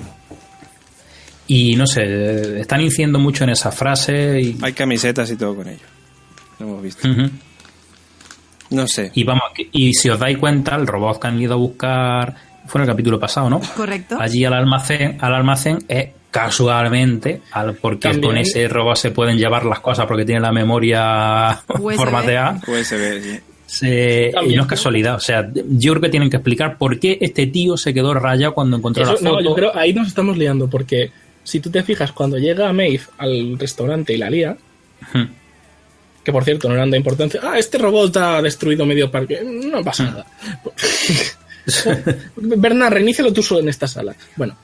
Y no sé, están incidiendo mucho en esa frase. Y... Hay camisetas y todo con ello. Lo hemos visto. Uh-huh. No sé. Y vamos, y si os dais cuenta, el robot que han ido a buscar fue en el capítulo pasado, ¿no? Correcto. Allí al almacén, al almacén es casualmente, al, porque También. con ese robot se pueden llevar las cosas porque tiene la memoria U S B. formateada. U S B, sí. Se, y no es casualidad, o sea, yo creo que tienen que explicar por qué este tío se quedó rayado cuando encontró Eso, la foto. no, yo creo ahí nos estamos liando, porque si tú te fijas, cuando llega Maeve al restaurante y la lía, Hmm. que por cierto no eran de importancia, ah, este robot ha destruido medio parque, no pasa nada. Bernard, reinícialo tú solo en esta sala. Bueno,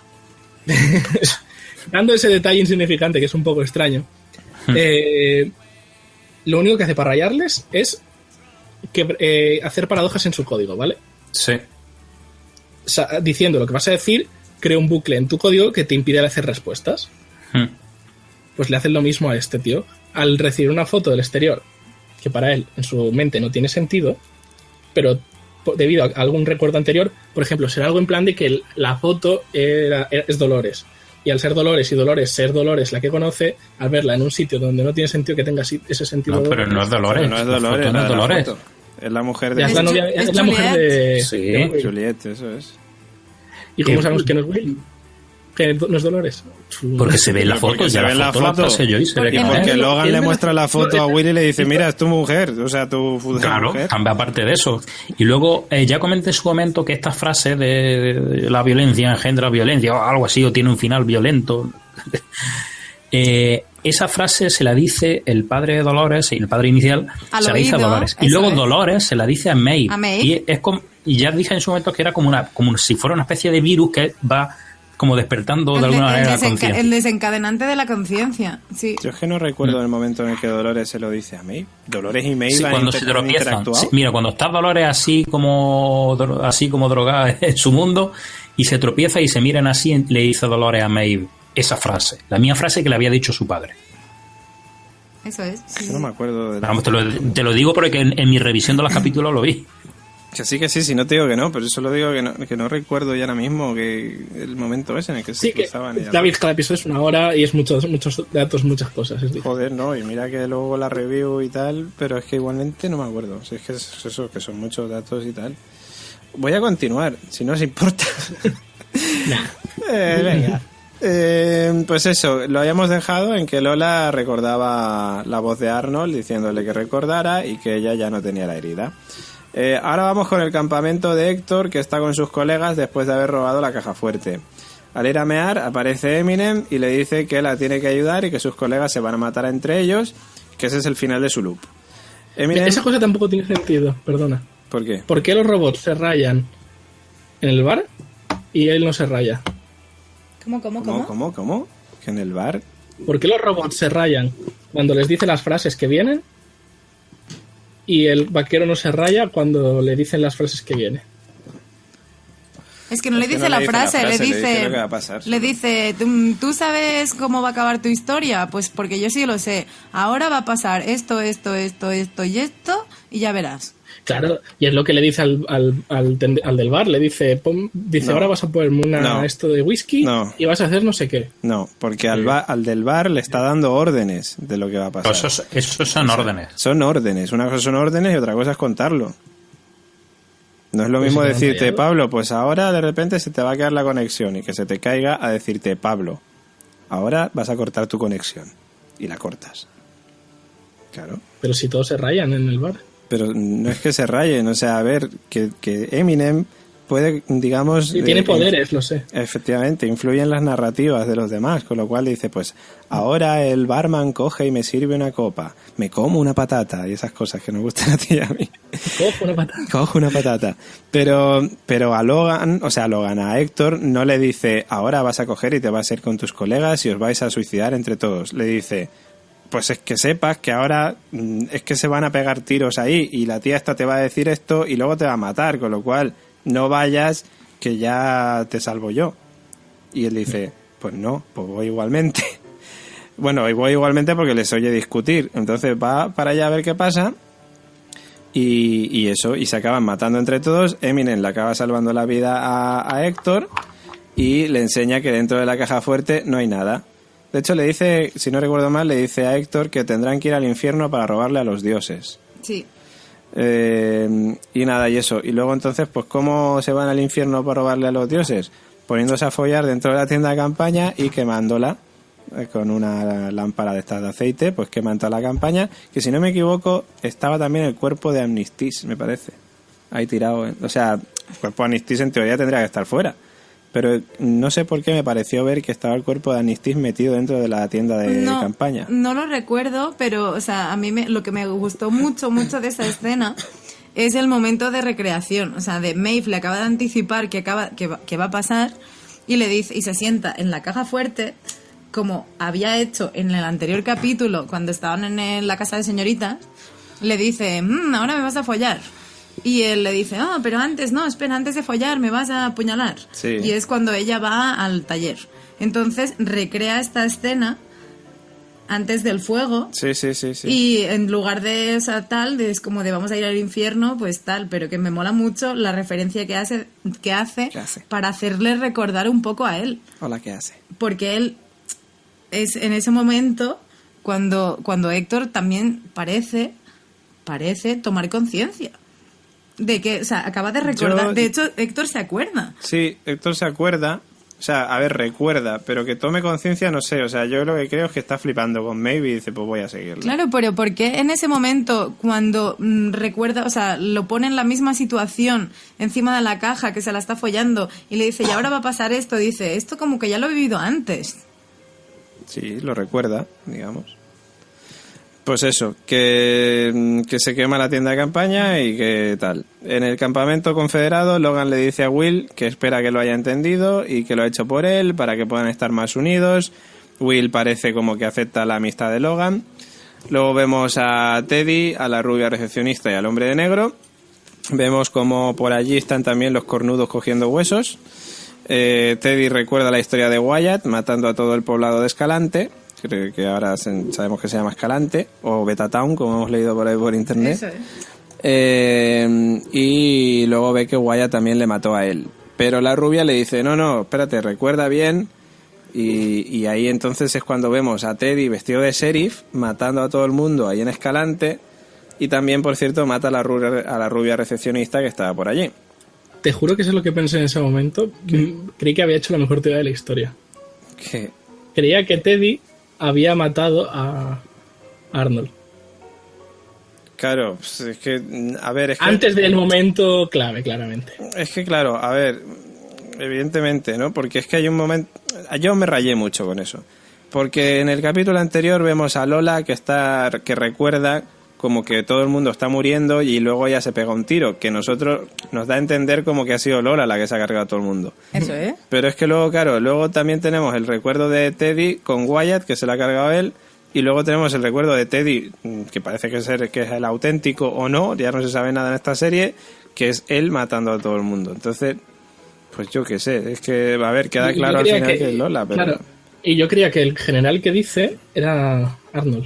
dando ese detalle insignificante que es un poco extraño, eh, lo único que hace para rayarles es que, eh, hacer paradojas en su código, ¿vale? Sí. O sea, diciendo lo que vas a decir, crea un bucle en tu código que te impide hacer respuestas. Hmm. Pues le hacen lo mismo a este tío. Al recibir una foto del exterior, que para él, en su mente, no tiene sentido, pero debido a algún recuerdo anterior, por ejemplo, será algo en plan de que el- la foto era, es Dolores. Y al ser Dolores y Dolores ser Dolores la que conoce, al verla en un sitio donde no tiene sentido que tenga si- ese sentido... No, pero no es Dolores. No es la Dolores, foto no la es de la Dolores. foto. Es la mujer de Ya es la, Es novia, Ju- es es la mujer de... Sí. de Will. Juliet, eso es. ¿Y cómo Eh, sabemos que no es Will? Que no es Dolores. Porque se ve en la Pero foto, porque ya se ve la en la foto la foto. pasé yo y se ve Y que En no porque es. el- Logan él le me muestra lo- la foto no, a Willy y le dice, esto- mira, es tu mujer, o sea, tu futura Claro, mujer. aparte de eso. Y luego, eh, ya comenté en su momento que esta frase de, de la violencia engendra violencia o algo así, o tiene un final violento. eh, esa frase se la dice el padre de Dolores, el padre inicial, Al se la dice a oído, Dolores. Y eso luego es. Dolores se la dice a Maeve. A Maeve. Y, es como, y ya dije en su momento que era como, una, como si fuera una especie de virus que va como despertando de El, alguna de- el manera la desenca- conciencia. el desencadenante de la conciencia. Sí. Yo es que no recuerdo el momento en el que Dolores se lo dice a Maeve. Dolores y Maeve Sí, han cuando se inter- han tropiezan. interactuado. Sí, mira, cuando está Dolores así como dro- así como drogada en su mundo y se tropieza y se miran así, le dice Dolores a Maeve esa frase, la misma frase que le había dicho su padre. Eso es. sí. No me acuerdo de la... Vamos, te lo, te lo digo porque en, en mi revisión de los capítulos lo vi. Que sí, que sí, si no te digo que no, pero eso lo digo que no, que no recuerdo ya ahora mismo que el momento ese en el que se Sí, que cruzaban. y ya David, cada episodio es una hora y es muchos, muchos datos, muchas cosas. Es difícil. Joder, no, y mira que luego la review y tal, pero es que igualmente no me acuerdo. O sea, es que es eso, que son muchos datos y tal. Voy a continuar, si no os importa. Eh, venga. Eh, pues eso, lo habíamos dejado en que Lola recordaba la voz de Arnold diciéndole que recordara y que ella ya no tenía la herida. Eh, ahora vamos con el campamento de Héctor, que está con sus colegas después de haber robado la caja fuerte. Al ir a mear aparece Eminem y le dice que la tiene que ayudar y que sus colegas se van a matar entre ellos, que ese es el final de su loop. Eminem... Esa cosa tampoco tiene sentido, perdona. ¿Por qué? ¿Por qué los robots se rayan en el bar y él no se raya? ¿Cómo, cómo, ¿Cómo, cómo? cómo, cómo? ¿Que en el bar? ¿Por qué los robots se rayan cuando les dice las frases que vienen y el vaquero no se raya cuando le dicen las frases que viene? Es que no le Es que dice, no la, le dice la frase, frase, le le dice, dice lo que va a pasar. le dice, ¿tú, tú sabes cómo va a acabar tu historia? Pues porque yo sí lo sé. Ahora va a pasar esto, esto, esto, esto y esto y ya verás. Claro, y es lo que le dice al, al, al, tende- al del bar, le dice, pon- dice, No. ahora vas a ponerme una, No. esto de whisky No. y vas a hacer no sé qué. No, porque al, ba- al del bar le está dando órdenes de lo que va a pasar. Pero esos, esos son órdenes. Son órdenes. Una cosa son órdenes y otra cosa es contarlo. No es lo Pues mismo se te han decirte, rayado. Pablo, pues ahora de repente se te va a quedar la conexión y que se te caiga a decirte, Pablo, ahora vas a cortar tu conexión. Y la cortas. Claro. Pero si todos se rayan en el bar. Pero no es que se rayen, o sea, a ver, que, que Eminem puede, digamos... Y tiene eh, poderes, lo sé. Efectivamente, influye en las narrativas de los demás, con lo cual dice, pues ahora el barman coge y me sirve una copa, me como una patata y esas cosas que nos gustan a ti y a mí. Cojo una patata. Cojo una patata. Pero, pero a Logan, o sea, a Logan, a Héctor, no le dice, ahora vas a coger y te vas a ir con tus colegas y os vais a suicidar entre todos. Le dice, pues es que sepas que ahora mm, es que se van a pegar tiros ahí y la tía esta te va a decir esto y luego te va a matar, con lo cual no vayas que ya te salvo yo. Y él dice, pues no, pues voy igualmente. Bueno, y voy igualmente porque les oye discutir. Entonces va para allá a ver qué pasa y, y eso, y se acaban matando entre todos. Eminem le acaba salvando la vida a, a Héctor y le enseña que dentro de la caja fuerte no hay nada. De hecho, le dice, si no recuerdo mal, le dice a Héctor que tendrán que ir al infierno para robarle a los dioses. Sí. Eh, y nada, y eso. Y luego entonces, pues ¿cómo se van al infierno para robarle a los dioses? Poniéndose a follar dentro de la tienda de campaña y quemándola eh, con una lámpara de estas de aceite, pues queman toda la campaña, que si no me equivoco estaba también el cuerpo de Amnistis, me parece, ahí tirado, ¿eh? O sea, el cuerpo de Amnistis en teoría tendría que estar fuera, pero no sé por qué me pareció ver que estaba el cuerpo de Amnistis metido dentro de la tienda de no, campaña. No lo recuerdo, pero o sea, a mí me, lo que me gustó mucho, mucho de esa escena es el momento de recreación. O sea, de Maeve le acaba de anticipar que, acaba, que, va, que va a pasar y le dice y se sienta en la caja fuerte, como había hecho en el anterior capítulo cuando estaban en el, la casa de señoritas. Le dice, mmm, ahora me vas a follar. Y él le dice, oh, pero antes, no, espera, antes de follar me vas a apuñalar. Sí. Y es cuando ella va al taller. Entonces recrea esta escena antes del fuego. Sí, sí, sí, sí. Y en lugar de, o sea, tal, de, es como de vamos a ir al infierno, pues tal, pero que me mola mucho la referencia que hace, que hace, ¿Qué hace? para hacerle recordar un poco a él. Hola, ¿qué hace? Porque él es en ese momento cuando, cuando Héctor también parece, parece tomar conciencia. De que, o sea, acaba de recordar. Yo- De hecho, Héctor se acuerda. Sí, Héctor se acuerda, o sea, a ver, recuerda, pero que tome conciencia, no sé, o sea, yo lo que creo es que está flipando con Maeve y dice, pues voy a seguirlo. Claro, pero ¿por qué en ese momento, cuando mm, recuerda, o sea, lo pone en la misma situación, encima de la caja, que se la está follando, y le dice, y ahora va a pasar esto, dice, esto como que ya lo he vivido antes. Sí, lo recuerda, digamos. Pues eso, que, que se quema la tienda de campaña y que tal. En el campamento confederado, Logan le dice a Will que espera que lo haya entendido y que lo ha hecho por él, para que puedan estar más unidos. Will parece como que acepta la amistad de Logan. Luego vemos a Teddy, a la rubia recepcionista y al hombre de negro. Vemos como por allí están también los cornudos cogiendo huesos. Eh, Teddy recuerda la historia de Wyatt matando a todo el poblado de Escalante. Creo que ahora se- sabemos que se llama Escalante o Betatown, como hemos leído por ahí por internet. Eso es. Eh, y luego ve que Wyatt también le mató a él. Pero la rubia le dice, no, no, espérate, recuerda bien. Y, y ahí entonces es cuando vemos a Teddy vestido de sheriff matando a todo el mundo ahí en Escalante. Y también, por cierto, mata a la rubia, a la rubia recepcionista que estaba por allí. Te juro que eso es lo que pensé en ese momento. Mm, Creí que había hecho la mejor teoría de la historia. Que Creía que Teddy había matado a Arnold. Claro, pues es que, a ver, es que... Antes del momento clave, claramente. Es que, claro, a ver, evidentemente, ¿no? Porque es que hay un momento... Yo me rayé mucho con eso. Porque en el capítulo anterior vemos a Lola que está que recuerda como que todo el mundo está muriendo y luego ella se pega un tiro, que nosotros nos da a entender como que ha sido Lola la que se ha cargado a todo el mundo. Eso, ¿eh? Pero es que luego, claro, luego también tenemos el recuerdo de Teddy con Wyatt, que se la ha cargado él, y luego tenemos el recuerdo de Teddy, que parece que es el, que es el auténtico o no, ya no se sabe nada en esta serie, que es él matando a todo el mundo. Entonces, pues yo qué sé, es que, a ver, queda Y- y claro yo al creía final que, que- es Lola, pero... Claro. Y yo creía que el general que dice era Arnold.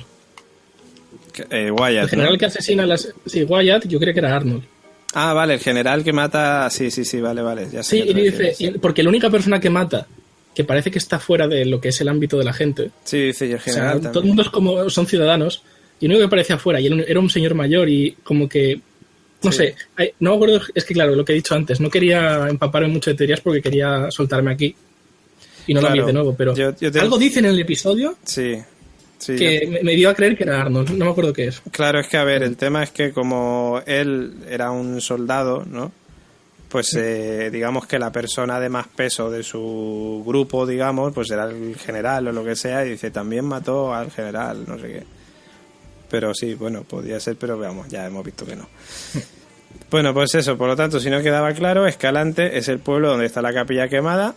que- eh, Wyatt, El general ¿no? que asesina a las... Sí, Wyatt, yo creía que era Arnold. Ah, vale, el general que mata... Sí, sí, sí, vale, vale. Ya sé Sí, qué y te dice... refieres. y- Porque la única persona que mata, que parece que está fuera de lo que es el ámbito de la gente... Sí, dice, y el O sea, general todo el también. mundo es como... Son ciudadanos. Y lo único que parecía afuera, y él era un señor mayor y como que... No Sí. sé, ay, no me acuerdo... Es que claro, lo que he dicho antes, no quería empaparme mucho de teorías porque quería soltarme aquí. Y no Claro, lo vi de nuevo, pero... yo- yo te- Algo dicen en el episodio Sí, sí. que yo- me, me dio a creer que era Arnold. No me acuerdo qué es. Claro, es que a ver, el tema es que como él era un soldado, ¿no? Pues eh, digamos que la persona de más peso de su grupo, digamos, pues era el general o lo que sea, y dice, también mató al general, no sé qué. Pero sí, bueno, podía ser, pero veamos, ya hemos visto que no. Bueno, pues eso, por lo tanto, si no quedaba claro, Escalante es el pueblo donde está la capilla quemada.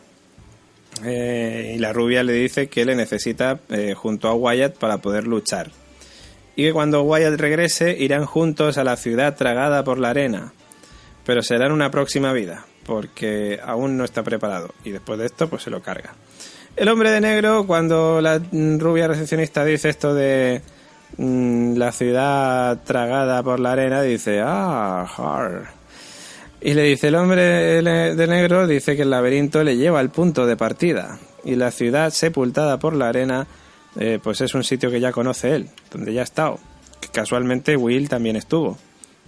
Eh, y la rubia le dice que le necesita eh, junto a Wyatt para poder luchar. Y que cuando Wyatt regrese irán juntos a la ciudad tragada por la arena. Pero será en una próxima vida, porque aún no está preparado. Y después de esto, pues se lo carga. El hombre de negro, cuando la mm, rubia recepcionista dice esto de mm, la ciudad tragada por la arena, dice, ah, har. Y le dice el hombre de negro, dice que el laberinto le lleva al punto de partida. Y la ciudad sepultada por la arena, eh, pues es un sitio que ya conoce él, donde ya ha estado. Que casualmente Will también estuvo.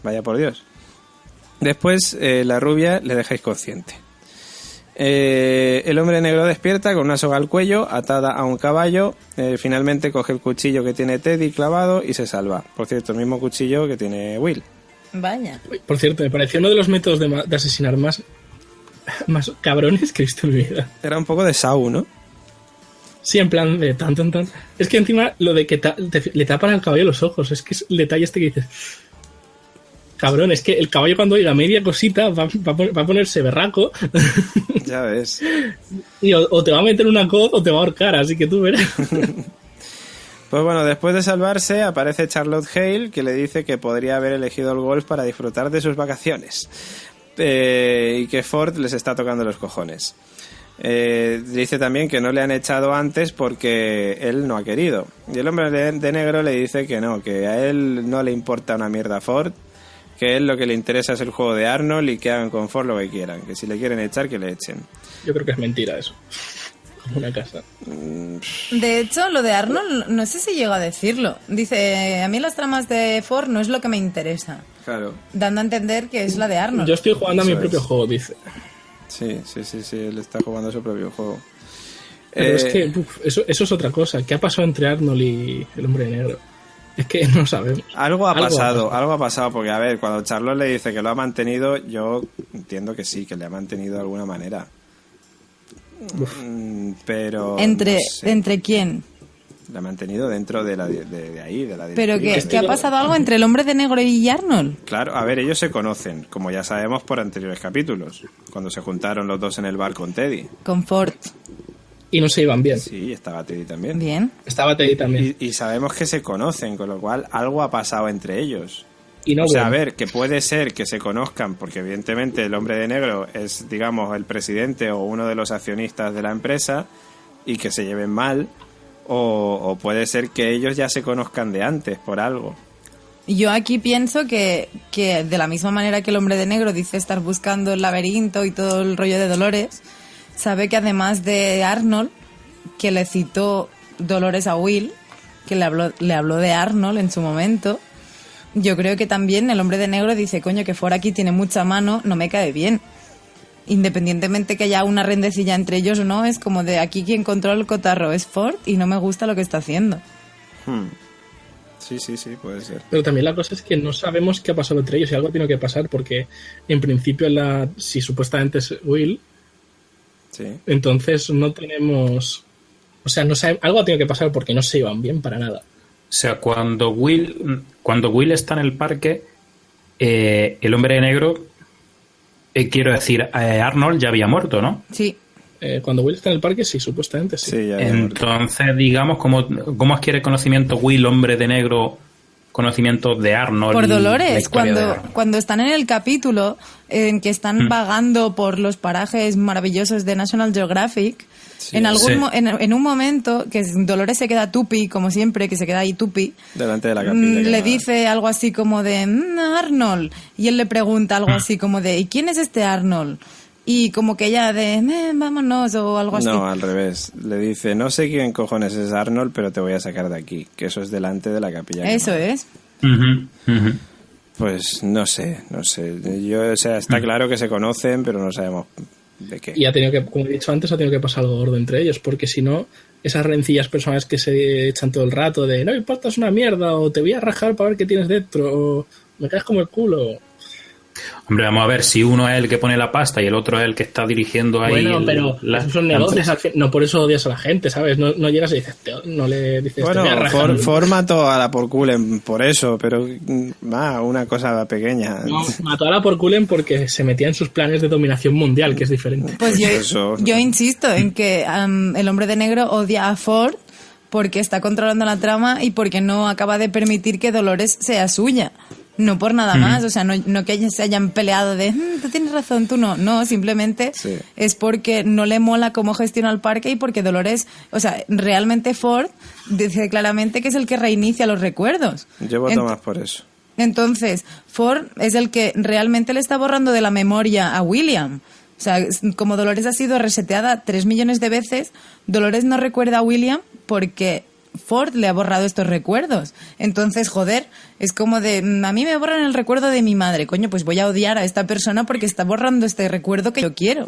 vaya por Dios. Después, eh, la rubia le deja inconsciente. Eh, el hombre negro despierta con una soga al cuello, atada a un caballo. Eh, finalmente coge el cuchillo que tiene Teddy clavado y se salva. Por cierto, el mismo cuchillo que tiene Will. Vaya. Por cierto, me pareció uno de los métodos de, ma- de asesinar más, más cabrones que he visto en mi vida. Era un poco de Saw, ¿no? Sí, en plan de tan, tan, tan. Es que encima lo de que ta- te- le tapan al caballo los ojos, es que es el detalle este que dices. Cabrón, es que el caballo cuando oiga media cosita va, va, a pon- va a ponerse berraco Ya ves. y o, o te va a meter una coz o te va a ahorcar, así que tú verás. Pues bueno, después de salvarse aparece Charlotte Hale, que le dice que podría haber elegido el golf para disfrutar de sus vacaciones. Eh, y que Ford les está tocando los cojones. Eh, dice también que no le han echado antes porque él no ha querido. Y el hombre de, de negro le dice que no, que a él no le importa una mierda Ford, que a él lo que le interesa es el juego de Arnold y que hagan con Ford lo que quieran, que si le quieren echar, que le echen. Yo creo que es mentira eso. Como una casa. De hecho, lo de Arnold, no sé si llegó a decirlo. Dice, a mí las tramas de Ford no es lo que me interesa. Claro. Dando a entender que es la de Arnold. Yo estoy jugando a mi Eso propio es. juego, dice. Sí, sí, sí, sí, él está jugando su propio juego. Pero Eh, es que uf, eso, eso es otra cosa. ¿Qué ha pasado entre Arnold y el hombre negro? Es que no sabemos. Algo ha Algo ha pasado, pasado. algo ha pasado, porque a ver, cuando Charlotte le dice que lo ha mantenido, yo entiendo que sí, que le ha mantenido de alguna manera. Mm, Pero... ¿Entre, no sé, ¿Entre quién? la ha mantenido dentro de, la, de, de ahí, de la ¿Pero directiva. qué? ¿Que ha pasado algo entre el hombre de negro y Arnold? Claro, a ver, ellos se conocen, como ya sabemos por anteriores capítulos, cuando se juntaron los dos en el bar con Teddy. Con Ford. Y no se iban bien. Sí, estaba Teddy también. Bien. Estaba Teddy también. Y, y sabemos que se conocen, con lo cual algo ha pasado entre ellos. Y, no O sea, a bueno. ver, que puede ser que se conozcan, porque evidentemente el hombre de negro es, digamos, el presidente o uno de los accionistas de la empresa y que se lleven mal, o, o puede ser que ellos ya se conozcan de antes por algo. Yo aquí pienso que, que de la misma manera que el hombre de negro dice estar buscando el laberinto y todo el rollo de Dolores, sabe que además de Arnold, que le citó Dolores a Will, que le habló, le habló de Arnold en su momento, yo creo que también el hombre de negro dice, coño, que fuera aquí tiene mucha mano, no me cae bien. Independientemente que haya una rendecilla entre ellos o no, es como de aquí quien controla el cotarro es Ford y no me gusta lo que está haciendo. Hmm. Sí, sí, sí, puede ser. Pero también la cosa es que no sabemos qué ha pasado entre ellos y algo tiene que pasar porque en principio la si supuestamente es Will, Sí. entonces no tenemos... O sea, no sabe, algo ha tenido que pasar porque no se iban bien para nada. O sea, cuando Will, cuando Will está en el parque, eh, el hombre de negro, eh, quiero decir, eh, Arnold ya había muerto, ¿no? Sí. Eh, cuando Will está en el parque, sí, supuestamente sí. Sí, ya había muerto. Entonces, digamos, ¿cómo, cómo adquiere conocimiento Will, hombre de negro, conocimiento de Arnold? Por y la Dolores, historia de cuando, Arnold? cuando están en el capítulo en que están Mm. vagando por los parajes maravillosos de National Geographic, Sí. en algún Sí. mo- en, en un momento que Dolores se queda tupi, como siempre, que se queda ahí tupi, Delante de la mm, capilla. le quemada. dice algo así como de "Mm, Arnold", y él le pregunta algo así como de ¿y quién es este Arnold? Y como que ella de "Eh, vámonos" o algo así. No, al revés. Le dice, no sé quién cojones es Arnold, pero te voy a sacar de aquí. Que eso es delante de la capilla. Eso quemada. es. Ujú, ujú. Pues no sé, no sé. Yo, o sea, está claro que se conocen, pero no sabemos de qué. Y ha tenido que, como he dicho antes, ha tenido que pasar algo gordo entre ellos, porque si no, esas rencillas personales que se echan todo el rato de no me importas una mierda, o te voy a rajar para ver qué tienes dentro, o me caes como el culo. Hombre, vamos a ver, si uno es el que pone la pasta y el otro es el que está dirigiendo ahí. Bueno, el- pero la- esos son la negocios, empresa. al fin- no por eso odias a la gente, ¿sabes? No, no llegas y dices, "Te- no le dices, Bueno, te voy a rajar". for, formato a la por culen por eso, pero mm, va, una cosa pequeña. No, mató a la por culen porque se metía en sus planes de dominación mundial, que es diferente. Pues yo, Eso. yo insisto en que am, el hombre de negro odia a Ford porque está controlando la trama y porque no acaba de permitir que Dolores sea suya. No por nada más, o sea, no, no que ellos se hayan peleado de "Mm, tú tienes razón, tú no. No, simplemente Sí. es porque no le mola cómo gestiona el parque y porque Dolores, o sea, realmente Ford dice claramente que es el que reinicia los recuerdos. Yo voto Ent- más por eso. entonces, Ford es el que realmente le está borrando de la memoria a William. O sea, es- como Dolores ha sido reseteada tres millones de veces, Dolores no recuerda a William porque Ford le ha borrado estos recuerdos. Entonces, joder, es como de, a mí me borran el recuerdo de mi madre. Coño, pues voy a odiar a esta persona porque está borrando este recuerdo que yo quiero.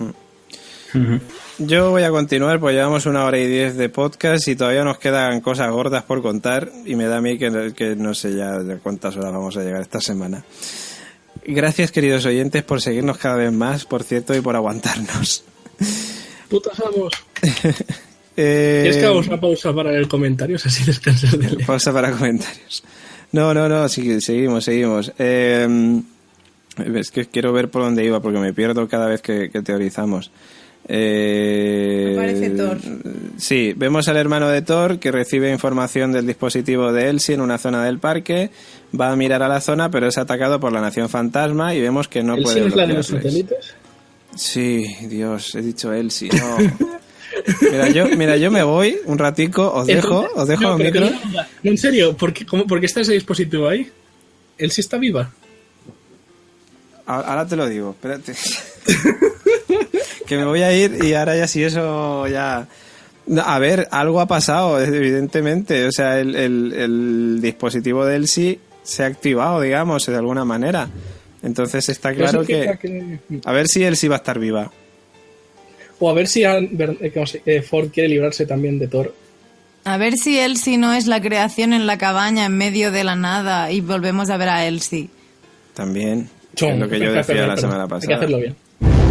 Yo voy a continuar, pues llevamos una hora y diez de podcast y todavía nos quedan cosas gordas por contar y me da a mí que, que no sé ya de cuántas horas vamos a llegar esta semana. Gracias, queridos oyentes, por seguirnos cada vez más, por cierto, y por aguantarnos. Putas amos. eh, ¿Quieres que hagamos una pausa para leer comentarios? Así descansas de leer. Pausa para comentarios. No, no, no, sí, seguimos, seguimos. Eh, es que quiero ver por dónde iba porque me pierdo cada vez que, que teorizamos. Eh, Aparece Thor. Sí, vemos al hermano de Thor que recibe información del dispositivo de Elsie en una zona del parque. Va a mirar a la zona, pero es atacado por la Nación Fantasma y vemos que no ¿Elsie puede es la de los bloquearles. satélites? Sí, Dios, he dicho Elsie, no. Mira, yo, mira, yo me voy un ratico, os dejo, os dejo no, un pero micro. que no, no, en serio, ¿por qué, cómo, ¿por qué está ese dispositivo ahí? ¿Elsie está viva? Ahora ahora te lo digo, espérate. Que me voy a ir y ahora ya si eso ya... No, a ver, algo ha pasado, evidentemente. O sea, el, el, el dispositivo de Elsie se ha activado, digamos, de alguna manera. Entonces está claro que... que... A ver si Elsie va a estar viva. O a ver si han- ver- eh, ¿cómo se- eh, Ford quiere librarse también de Thor. A ver si Elsie no es la creación en la cabaña en medio de la nada y volvemos a ver a Elsie. También. Chum, Es lo que yo hay decía hacerlo, la pero semana Hay que pasada. hacerlo bien.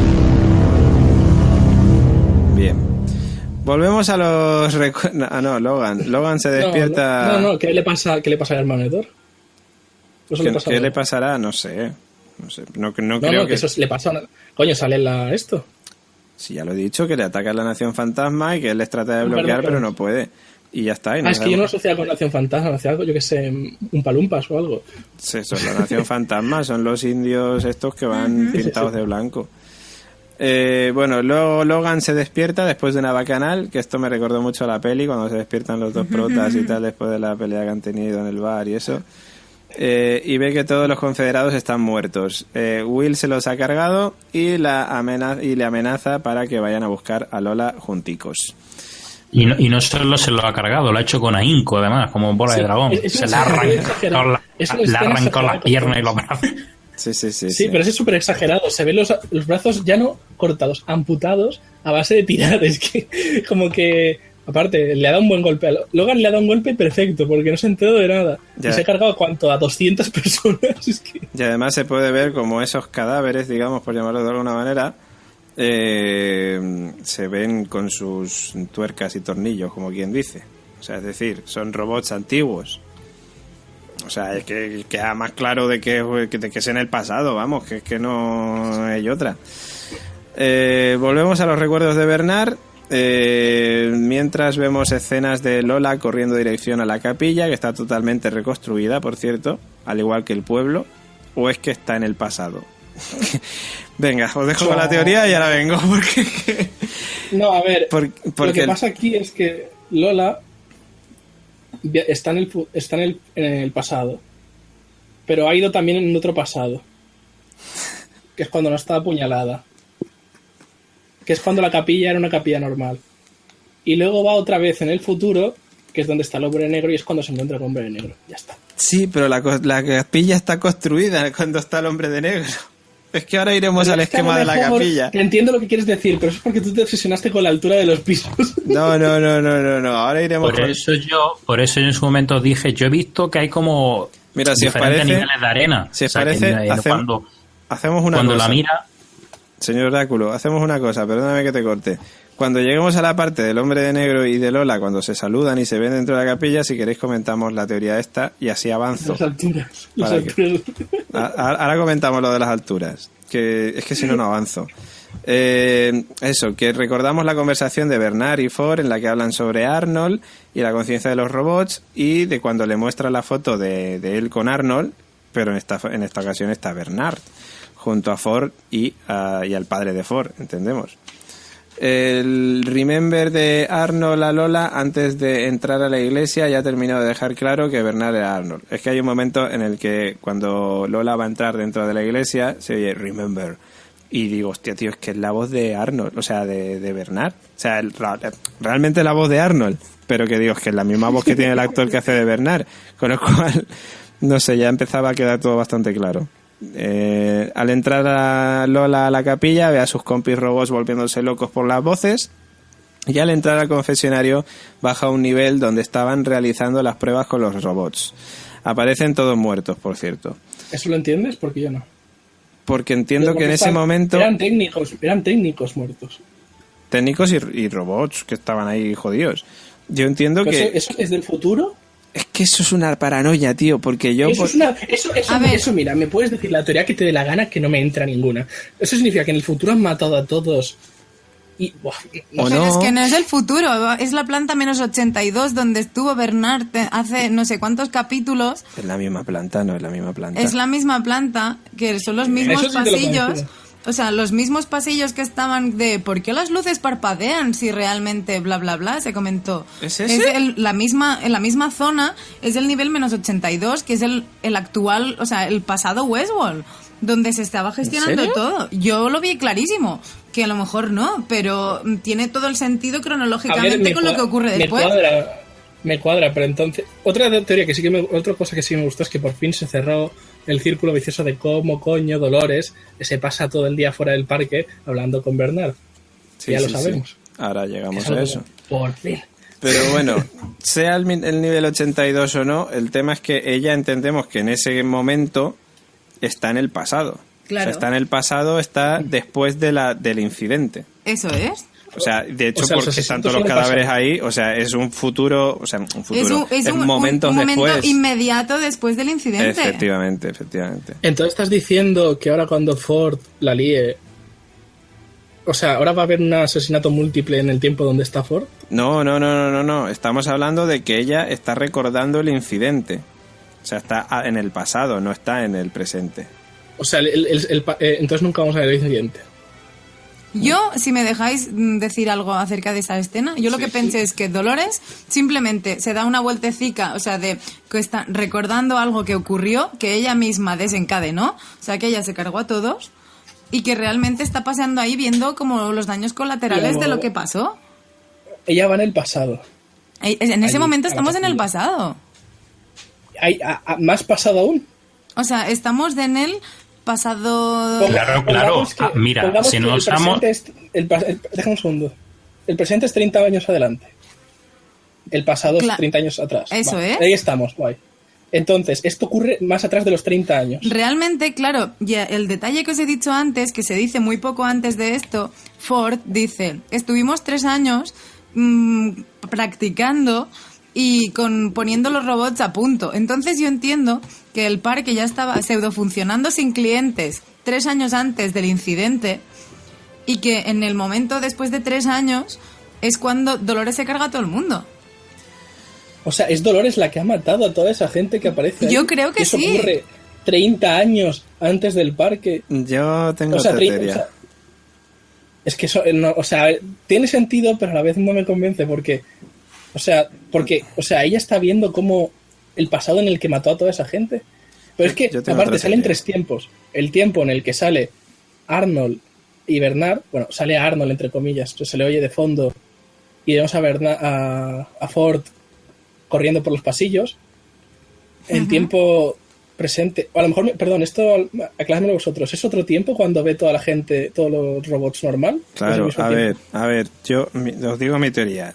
Bien. Volvemos a los... recu- Ah, no, Logan. Logan se despierta... No, no, no, ¿qué le pasa, qué le pasa al hermano de Thor? Eso ¿Qué, le pasa a qué Thor. le pasará? No sé. No sé. No, no No, creo no, que... que eso le pasa a una- Coño, sale en la esto. Sí, ya lo he dicho, que le ataca a la Nación Fantasma y que él les trata de Perdón, bloquear, perdón. pero no puede. Y ya está. Y Ah, no es que yo no lo sabemos. asociaba con Nación Fantasma, hacía algo, yo que sé, un palumpas o algo. Sí, son la Nación Fantasma, son los indios estos que van pintados de blanco. Eh, bueno, luego Logan se despierta después de una bacanal, que esto me recordó mucho a la peli, cuando se despiertan los dos protas y tal, después de la pelea que han tenido en el bar y eso. Eh, y ve que todos los confederados están muertos. Eh, Will se los ha cargado y, la amenaza, y le amenaza para que vayan a buscar a Lola junticos. Y no, y no solo se lo ha cargado, lo ha hecho con ahínco, además, como bola Sí, de dragón. es- es Se le una ha arrancado exagerado. la, Es una le ha escena arrancado las exagerada. piernas y los brazos. Sí, sí, sí. Sí, pero ese es súper exagerado. Se ven los, los brazos ya no cortados, amputados a base de tirar. Es que, como que, aparte, le ha dado un buen golpe. A Lo- Logan le ha dado un golpe perfecto porque no se ha enterado de nada. Ya. Y se ha cargado, ¿cuánto? A doscientas personas. Es que... Y además se puede ver como esos cadáveres, digamos, por llamarlo de alguna manera, eh, se ven con sus tuercas y tornillos, como quien dice. O sea, es decir, son robots antiguos. O sea, es que queda más claro de que, de que es en el pasado, vamos, que es que no hay otra. Eh, volvemos a los recuerdos de Bernard. Eh, mientras vemos escenas de Lola corriendo dirección a la capilla, que está totalmente reconstruida, por cierto, al igual que el pueblo, o es que está en el pasado. Venga, os dejo con la teoría y ahora vengo, porque... No, a ver, Por- lo porque que el- pasa aquí es que Lola via- está en el, fu- está en el, en el pasado, pero ha ido también en otro pasado, que es cuando no estaba apuñalada, que es cuando la capilla era una capilla normal, y luego va otra vez en el futuro, que es donde está el hombre negro, y es cuando se encuentra con el hombre negro. Ya está. Sí, pero la, co- la capilla está construida cuando está el hombre de negro. Es que ahora iremos Pero al es que a esquema lo de la mejor- capilla. Te entiendo lo que quieres decir, pero eso es porque tú te obsesionaste con la altura de los pisos. No, no, no, no, no, no. Ahora iremos Por con... eso yo, por eso yo en su momento dije, yo he visto que hay como Mira, si os diferentes parece- niveles de arena. si os O sea, que, parece, eh, hacemos- cuando, Hacemos una cuando cosa. la mira, Señor Oráculo, hacemos una cosa, perdóname que te corte. Cuando lleguemos a la parte del hombre de negro y de Lola, cuando se saludan y se ven dentro de la capilla, si queréis comentamos la teoría esta y así avanzo. Las alturas. Las Para que- alturas. A- a- Ahora comentamos lo de las alturas, que es que si no, no avanzo. Eh, eso, que recordamos la conversación de Bernard y Ford en la que hablan sobre Arnold y la conciencia de los robots y de cuando le muestra la foto de, de él con Arnold, pero en esta, en esta ocasión está Bernard, junto a Ford y, a- y al padre de Ford, entendemos. El remember de Arnold a Lola antes de entrar a la iglesia ya ha terminado de dejar claro que Bernard era Arnold. Es que hay un momento en el que cuando Lola va a entrar dentro de la iglesia se oye remember y digo, hostia tío, es que es la voz de Arnold, o sea, de, de Bernard. O sea, el- realmente la voz de Arnold, pero que digo, es que es la misma voz que tiene el actor que hace de Bernard, con lo cual, no sé, ya empezaba a quedar todo bastante claro. Eh, al entrar a Lola a la capilla, ve a sus compis robots volviéndose locos por las voces, y al entrar al confesionario baja a un nivel donde estaban realizando las pruebas con los robots. Aparecen todos muertos, por cierto. ¿Eso lo entiendes? Porque yo no. Porque entiendo Porque que en ese están, momento... Eran técnicos, eran técnicos muertos. Técnicos y, y robots que estaban ahí jodidos. Yo entiendo Pero que... ¿Eso, eso es del futuro? Es que eso es una paranoia, tío, porque yo... Eso, por... es una, eso, eso, eso, mira, me puedes decir la teoría que te dé la gana, que no me entra ninguna. Eso significa que en el futuro han matado a todos... Y, buah, no. Pero no. es que no es el futuro, es la planta menos ochenta y dos donde estuvo Bernard hace no sé cuántos capítulos. Es la misma planta, no es la misma planta. Es la misma planta, que son los mismos sí pasillos. O sea, los mismos pasillos que estaban de ¿por qué las luces parpadean si realmente bla bla bla? Se comentó. ¿Es ese? Es el, la misma, en la misma zona es el nivel menos ochenta y dos, que es el, el actual, o sea, el pasado Westworld, donde se estaba gestionando todo. Yo lo vi clarísimo, que a lo mejor no, pero tiene todo el sentido cronológicamente ver, con lo que ocurre después. Me cuadra, me cuadra, pero entonces... Otra teoría que sí que me, otra cosa que sí me gustó es que por fin se cerró el círculo vicioso de cómo coño Dolores se pasa todo el día fuera del parque hablando con Bernard. Sí, ya sí, lo sabemos. Sí. Ahora llegamos eso a eso. Por fin. Pero bueno, sea el, el nivel ochenta y dos o no, el tema es que ella entendemos que en ese momento está en el pasado. Claro. O sea, está en el pasado, está después de la del incidente. Eso es. O sea, de hecho, o sea, porque están todos los cadáveres ahí, o sea, es un futuro, o sea, un futuro, es un, es es un, momentos un, un momento después. inmediato después del incidente. Efectivamente, efectivamente. Entonces estás diciendo que ahora cuando Ford la líe, o sea, ahora va a haber un asesinato múltiple en el tiempo donde está Ford. No, no, no, no, no, no. Estamos hablando de que ella está recordando el incidente. O sea, está en el pasado, no está en el presente. O sea, el, el, el, el, eh, entonces nunca vamos a ver el incidente. Yo, si me dejáis decir algo acerca de esa escena, yo lo sí, que pensé sí. es que Dolores simplemente se da una vueltecica, o sea, de que está recordando algo que ocurrió, que ella misma desencadenó, o sea, que ella se cargó a todos y que realmente está paseando ahí viendo como los daños colaterales Pero de lo que pasó. Ella va en el pasado. En ese Ahí, momento a la estamos en el capilla. pasado. Hay a, a, más pasado aún. O sea, estamos en el pasado... Claro, claro. Que, ah, mira, si no usamos... Es, el, el, déjame un segundo. El presente es treinta años adelante. El pasado Cla- es treinta años atrás. Eso vale. es. Ahí estamos, guay. Entonces, esto ocurre más atrás de los treinta años. Realmente, claro, ya el detalle que os he dicho antes, que se dice muy poco antes de esto, Ford dice, estuvimos tres años mmm, practicando y con poniendo los robots a punto. Entonces yo entiendo que el parque ya estaba pseudo funcionando sin clientes tres años antes del incidente y que en el momento después de tres años es cuando Dolores se carga a todo el mundo. O sea, es Dolores la que ha matado a toda esa gente que aparece ahí. Yo creo que Eso sí. ocurre treinta años antes del parque. Yo tengo O sea, otra treinta, teoría. o sea, es que eso, no, o sea, tiene sentido, pero a la vez no me convence porque, o sea, porque, o sea, ella está viendo cómo el pasado en el que mató a toda esa gente. Pero es que, Yo tengo aparte, otra salen teoría. tres tiempos. El tiempo en el que sale Arnold y Bernard, bueno, sale Arnold entre comillas, se le oye de fondo y vemos a Bernard, a, a Ford corriendo por los pasillos. El Ujú. tiempo presente, o a lo mejor, perdón, esto acláramelo vosotros, ¿es otro tiempo cuando ve toda la gente, todos los robots normal? ¿O es el Claro, mismo a tiempo? ver, a ver, yo mi- os digo mi teoría.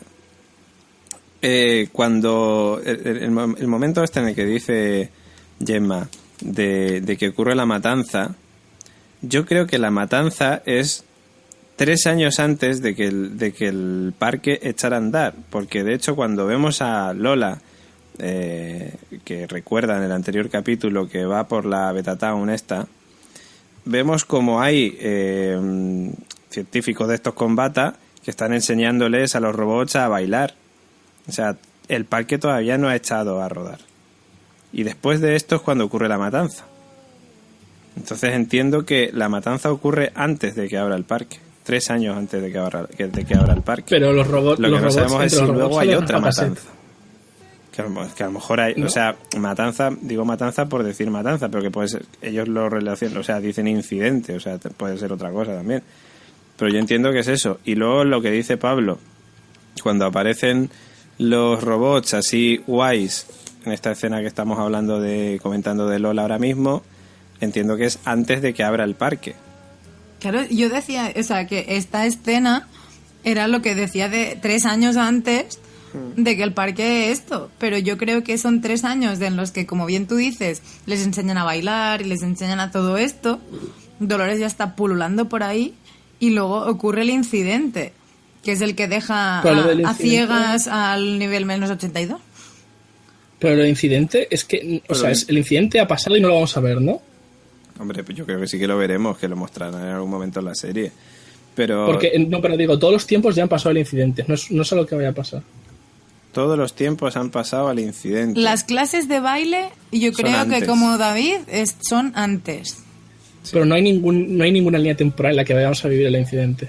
Eh, cuando el, el- el mo- el momento este en el que dice Gemma de, de que ocurre la matanza, yo creo que la matanza es tres años antes de que el, de que el parque echara a andar, porque de hecho cuando vemos a Lola, eh, que recuerda en el anterior capítulo que va por la Beta Town esta, vemos como hay eh, científicos de estos con bata que están enseñándoles a los robots a bailar. O sea, el parque todavía no ha echado a rodar. Y después de esto es cuando ocurre la matanza. Entonces entiendo que la matanza ocurre antes de que abra el parque. Tres años antes de que abra, que- de que abra el parque. Pero los robots, Lo que los no robots sabemos es entre si los luego robots hay salen otra a cassette. matanza. Que a, lo, que a lo mejor hay, ¿No? o sea, matanza, digo matanza por decir matanza, pero que puede ser, ellos lo relacionan, o sea, dicen incidente, o sea, te- puede ser otra cosa también. Pero yo entiendo que es eso. Y luego lo que dice Pablo, cuando aparecen los robots así guays, en esta escena que estamos hablando de, comentando de Lola ahora mismo, entiendo que es antes de que abra el parque. Claro, yo decía, o sea, que esta escena era lo que decía de tres años antes de que el parque esto, pero yo creo que son tres años en los que, como bien tú dices, les enseñan a bailar y les enseñan a todo esto. Dolores ya está pululando por ahí y luego ocurre el incidente, que es el que deja a, a ciegas al nivel menos ochenta y dos. Pero el incidente es que, o pero sea, es, el incidente ha pasado y no lo vamos a ver, ¿no? Hombre, pues yo creo que sí que lo veremos, que lo mostrarán en algún momento en la serie. Pero porque, no, pero digo, todos los tiempos ya han pasado el incidente, no es, no sé lo que vaya a pasar. Todos los tiempos han pasado al incidente. Las clases de baile, yo son creo antes. que como David, es, son antes. Sí. Pero no hay ningún no hay ninguna línea temporal en la que vayamos a vivir el incidente.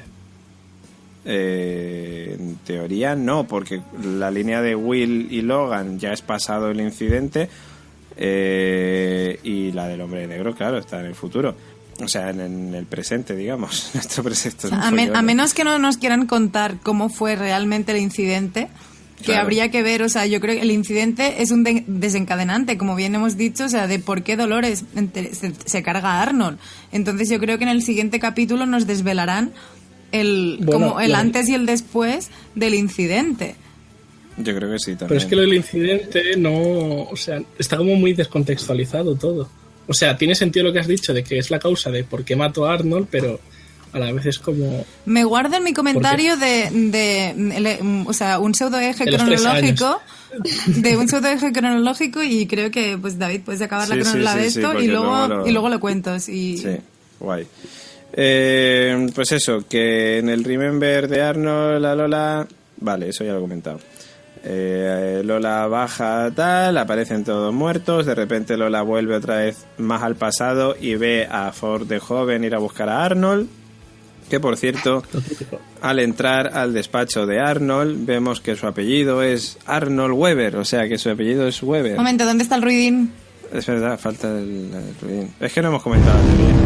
Eh, en teoría no, porque la línea de Will y Logan ya es pasado el incidente, eh, y la del hombre negro, claro, está en el futuro. O sea, en, en el presente, digamos. Nuestro presente. O sea, a, men, a menos que no nos quieran contar cómo fue realmente el incidente, que claro. Habría que ver, o sea, yo creo que el incidente es un de- desencadenante, como bien hemos dicho, o sea, de por qué Dolores se, se carga a Arnold. Entonces yo creo que en el siguiente capítulo nos desvelarán el bueno, como el claro. antes y el después del incidente. Yo creo que sí también. Pero es que lo del incidente no, o sea, está como muy descontextualizado todo. O sea, tiene sentido lo que has dicho de que es la causa de por qué mató a Arnold, pero a la vez es como... Me guardo en mi comentario de, de, de, o sea, un pseudo eje cronológico, de un pseudo eje cronológico, y creo que, pues, David, puedes acabar sí, la cronología sí, sí, de esto sí, y, luego, luego lo... y luego lo cuento. Sí, sí, guay. Eh, pues eso, que en el Remember de Arnold, la Lola... Vale, eso ya lo he comentado. Eh, Lola baja tal, aparecen todos muertos, de repente Lola vuelve otra vez más al pasado y ve a Ford de joven ir a buscar a Arnold, que por cierto, al entrar al despacho de Arnold vemos que su apellido es Arnold Weber, o sea que su apellido es Weber. Un momento, ¿dónde está el ruidín? Es verdad, falta el, el ruidín. Es que no hemos comentado bien.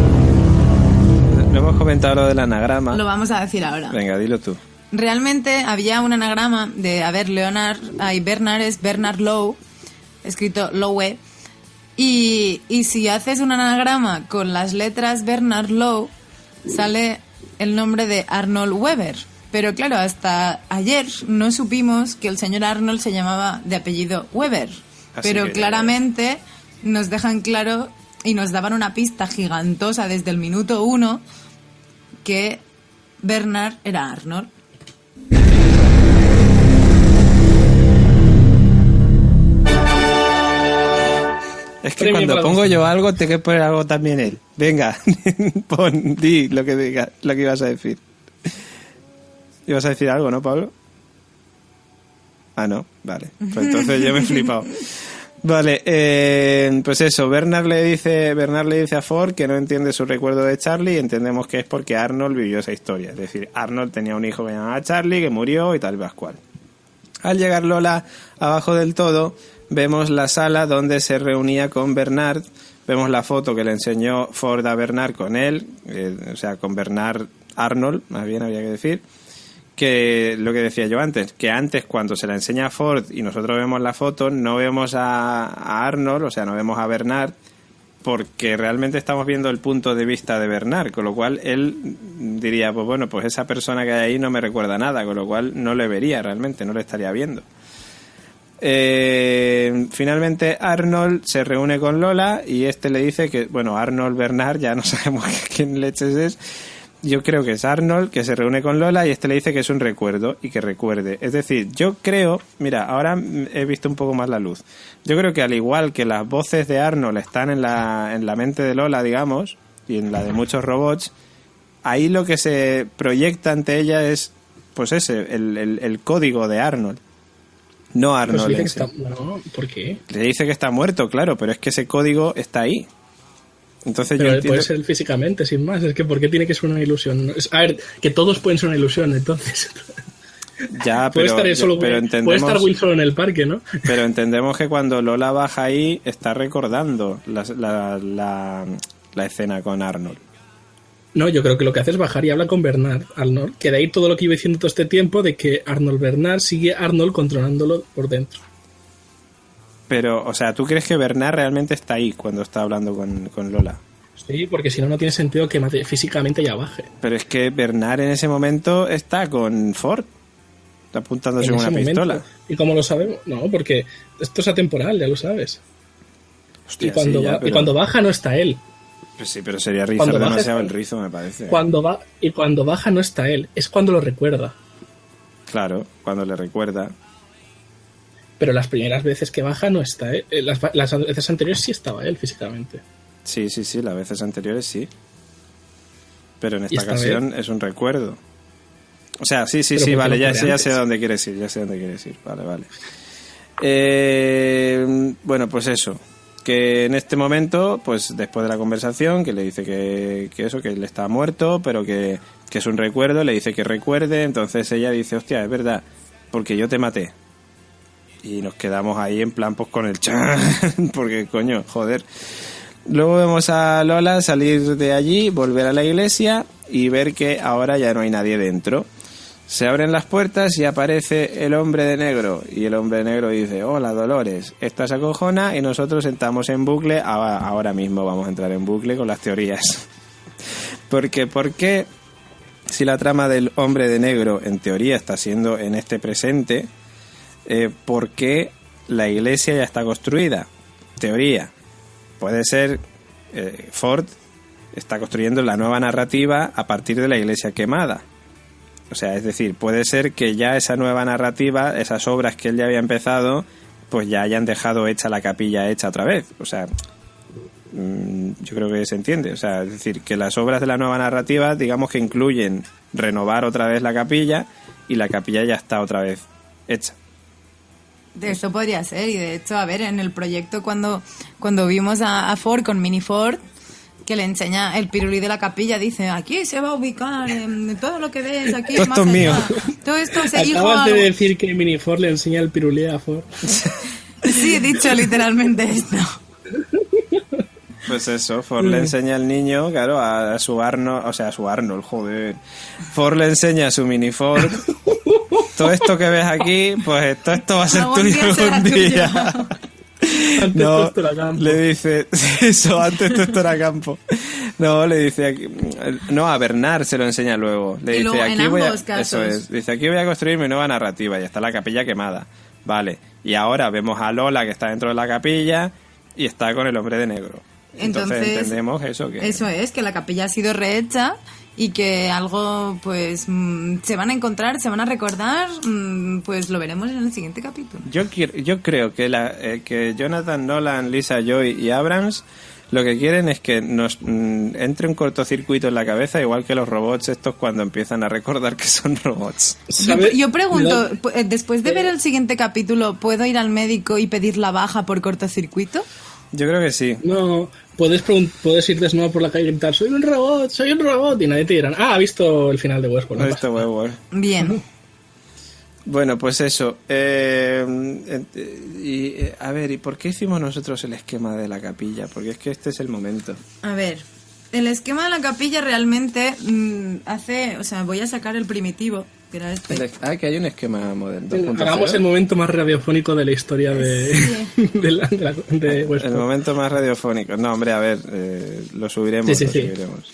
No hemos comentado lo del anagrama. Lo vamos a decir ahora. Venga, dilo tú. Realmente había un anagrama de, a ver, Leonard, ay, Bernard es Bernard Lowe, escrito Lowe, y, y si haces un anagrama con las letras Bernard Lowe, sale el nombre de Arnold Weber. Pero claro, hasta ayer no supimos que el señor Arnold se llamaba de apellido Weber. Así pero claramente ya... nos dejan claro y nos daban una pista gigantosa desde el minuto uno que Bernard era Arnold. Es que cuando pongo yo algo, tengo que poner algo también él. Venga, pon, di lo que diga, lo que ibas a decir. ¿Ibas a decir algo, no, Pablo? Ah, no, vale. Pues entonces yo me he flipado. Vale, eh, pues eso, Bernard le dice Bernard le dice a Ford que no entiende su recuerdo de Charlie, y entendemos que es porque Arnold vivió esa historia. Es decir, Arnold tenía un hijo que se llamaba Charlie, que murió y tal vez cual. Al llegar Lola abajo del todo, vemos la sala donde se reunía con Bernard, vemos la foto que le enseñó Ford a Bernard con él, eh, o sea, con Bernard Arnold, más bien había que decir, que lo que decía yo antes, que antes cuando se la enseña a Ford y nosotros vemos la foto, no vemos a, a Arnold, o sea, no vemos a Bernard, porque realmente estamos viendo el punto de vista de Bernard, con lo cual él diría, pues bueno, pues esa persona que hay ahí no me recuerda nada, con lo cual no le vería realmente, no le estaría viendo. Eh, finalmente Arnold se reúne con Lola y este le dice que, bueno, Arnold Bernard, ya no sabemos quién leches es, yo creo que es Arnold, que se reúne con Lola y este le dice que es un recuerdo y que recuerde. Es decir, yo creo, mira, ahora he visto un poco más la luz. Yo creo que al igual que las voces de Arnold están en la, en la mente de Lola, digamos, y en la de muchos robots, ahí lo que se proyecta ante ella es, pues ese, el, el, el código de Arnold. No Arnold. Pues dice que está, no, ¿por qué? Le dice que está muerto, claro, pero es que ese código está ahí. Entonces pero yo entiendo... puede ser físicamente, sin más. Es que ¿por qué tiene que ser una ilusión? A ver, que todos pueden ser una ilusión, entonces. Ya, puede pero, estar solo, pero entendemos, puede estar Will solo en el parque, ¿no? Pero entendemos que cuando Lola baja ahí está recordando la, la, la, la escena con Arnold. No, yo creo que lo que hace es bajar y habla con Bernard, Arnold, que de ahí todo lo que iba diciendo todo este tiempo de que Arnold Bernard sigue a Arnold controlándolo por dentro. Pero, o sea, ¿tú crees que Bernard realmente está ahí cuando está hablando con, con Lola? Sí, porque si no, no tiene sentido que mate- físicamente ya baje. Pero es que Bernard en ese momento está con Ford, está apuntándose En con ese una momento. pistola. ¿Y cómo lo sabemos? No, porque esto es atemporal, ya lo sabes. Hostia, y, cuando sí, ya, va- pero- y cuando baja no está él. Pues sí, pero sería rizar Cuando baja demasiado está- el rizo, me parece. Cuando va y cuando baja no está él, es cuando lo recuerda. Claro, cuando le recuerda. Pero las primeras veces que baja no está él. Eh, Las, las veces anteriores sí estaba él físicamente. Sí, sí, sí, las veces anteriores sí. Pero en Y esta esta ocasión vez- es un recuerdo. O sea, sí, sí, Pero sí, porque vale, lo ya, ocurre sé- ya antes. sé a dónde quieres ir, ya sé a dónde quieres ir. Vale, vale. Eh, bueno, pues eso. Que en este momento, pues después de la conversación, que le dice que, que eso, que él está muerto, pero que, que es un recuerdo, le dice que recuerde, entonces ella dice, hostia, es verdad, porque yo te maté. Y nos quedamos ahí en plan, pues con el chan, porque coño, joder. Luego vemos a Lola salir de allí, volver a la iglesia y ver que ahora ya no hay nadie dentro. Se abren las puertas y aparece el hombre de negro. Y el hombre de negro dice, hola Dolores, esta se acojona y nosotros entramos en bucle. Ahora, ahora mismo vamos a entrar en bucle con las teorías. Porque, ¿por qué? Si la trama del hombre de negro en teoría está siendo en este presente, eh, ¿por qué la iglesia ya está construida? Teoría. Puede ser eh, Ford está construyendo la nueva narrativa a partir de la iglesia quemada. O sea, es decir, puede ser que ya esa nueva narrativa, esas obras que él ya había empezado, pues ya hayan dejado hecha la capilla hecha otra vez. O sea, mmm, yo creo que se entiende. O sea, es decir, que las obras de la nueva narrativa, digamos que incluyen renovar otra vez la capilla y la capilla ya está otra vez hecha. De eso podría ser, y de hecho, a ver, en el proyecto cuando, cuando vimos a, a Ford con Mini Ford, que le enseña el pirulí de la capilla, dice, aquí se va a ubicar en todo lo que ves, aquí Todo más esto es mío. allá. Todo esto se hizo Acabas de algo. decir que Mini Ford le enseña el pirulí a Ford. Sí, he dicho literalmente esto. Pues eso, Ford le enseña al niño, claro, a, a su Arnold, o sea, a su Arnold, joder. Ford le enseña a su Mini Ford. Todo esto que ves aquí, pues todo esto va a ser Algún tuyo día será algún día. tuyo. Antes No, esto era campo. le dice, eso, antes esto era campo. No, le dice, aquí, no, a Bernard se lo enseña luego. Le Y dice, luego en aquí voy a, ambos casos. eso es, dice, aquí voy a construir mi nueva narrativa y está la capilla quemada. Vale, y ahora vemos a Lola que está dentro de la capilla y está con el hombre de negro. Entonces, Entonces, entendemos eso que... Eso es, que la capilla ha sido rehecha y que algo, pues, mm, se van a encontrar, se van a recordar, mm, pues lo veremos en el siguiente capítulo. Yo, quiero, yo creo que, la, eh, que Jonathan Nolan, Lisa Joy y Abrams lo que quieren es que nos mm, entre un cortocircuito en la cabeza, igual que los robots estos cuando empiezan a recordar que son robots. Yo, ¿Sabe? yo pregunto, Me da- pu- eh, después de ver el siguiente capítulo, ¿puedo ir al médico y pedir la baja por cortocircuito? Yo creo que sí. No, puedes, pregun- puedes ir desnudo por la calle y gritar, soy un robot, soy un robot, y nadie te dirá, ah, ha visto el final de Westworld. No No esto pasa nada. huevo, eh. Bien. Bueno, pues eso. Eh, eh, y, eh, a ver, ¿y por qué hicimos nosotros el esquema de la capilla? Porque es que este es el momento. A ver, el esquema de la capilla realmente mm, hace, o sea, voy a sacar el primitivo, que era este. El- ah, que hay un esquema moderno. dos punto Hagamos cero. el momento más radiofónico de la historia de, de, la, de, la- de El Westworld. momento más radiofónico. No, hombre, a ver, eh, lo subiremos. Sí, sí, lo sí. subiremos.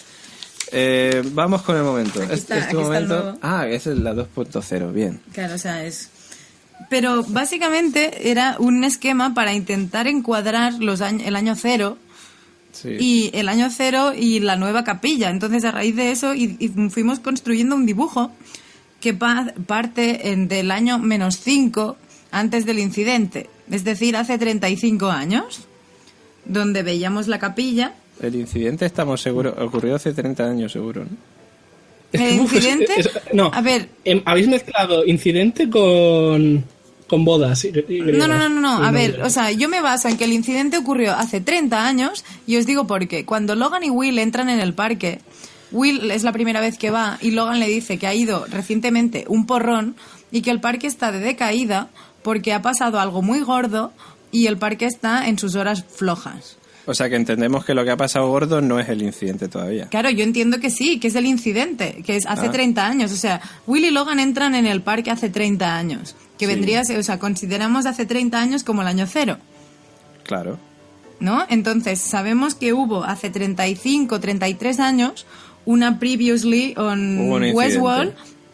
Eh, vamos con el momento. Aquí Este- está, este aquí está el momento. nuevo. Ah, esa es la dos punto cero, bien. Claro, o sea, es... Pero básicamente era un esquema para intentar encuadrar los años, el año cero Sí. y el año cero y la nueva capilla. Entonces, a raíz de eso, y, y fuimos construyendo un dibujo que pa- parte en, del año menos cinco antes del incidente. Es decir, hace treinta y cinco años, donde veíamos la capilla. El incidente, estamos seguros, ocurrió hace treinta años, seguro, ¿no? Es ¿El que, uf, es- incidente? es- no, A ver. em, habéis mezclado incidente con, con bodas. y- y No, no, no, no, no. griegas. A Y ver, griegas. o sea, yo me baso en que el incidente ocurrió hace treinta años y os digo por qué. Cuando Logan y Will entran en el parque, Will es la primera vez que va y Logan le dice que ha ido recientemente un porrón y que el parque está de decaída porque ha pasado algo muy gordo y el parque está en sus horas flojas. O sea que entendemos que lo que ha pasado gordo no es el incidente todavía. Claro, yo entiendo que sí, que es el incidente, que es hace Ah. treinta años. O sea, Will y Logan entran en el parque hace treinta años. Que Sí. vendría, a ser- o sea, consideramos hace treinta años como el año cero. Claro. ¿No? Entonces, sabemos que hubo hace treinta y cinco, treinta y tres años una previously on Hubo un incidente. Westworld.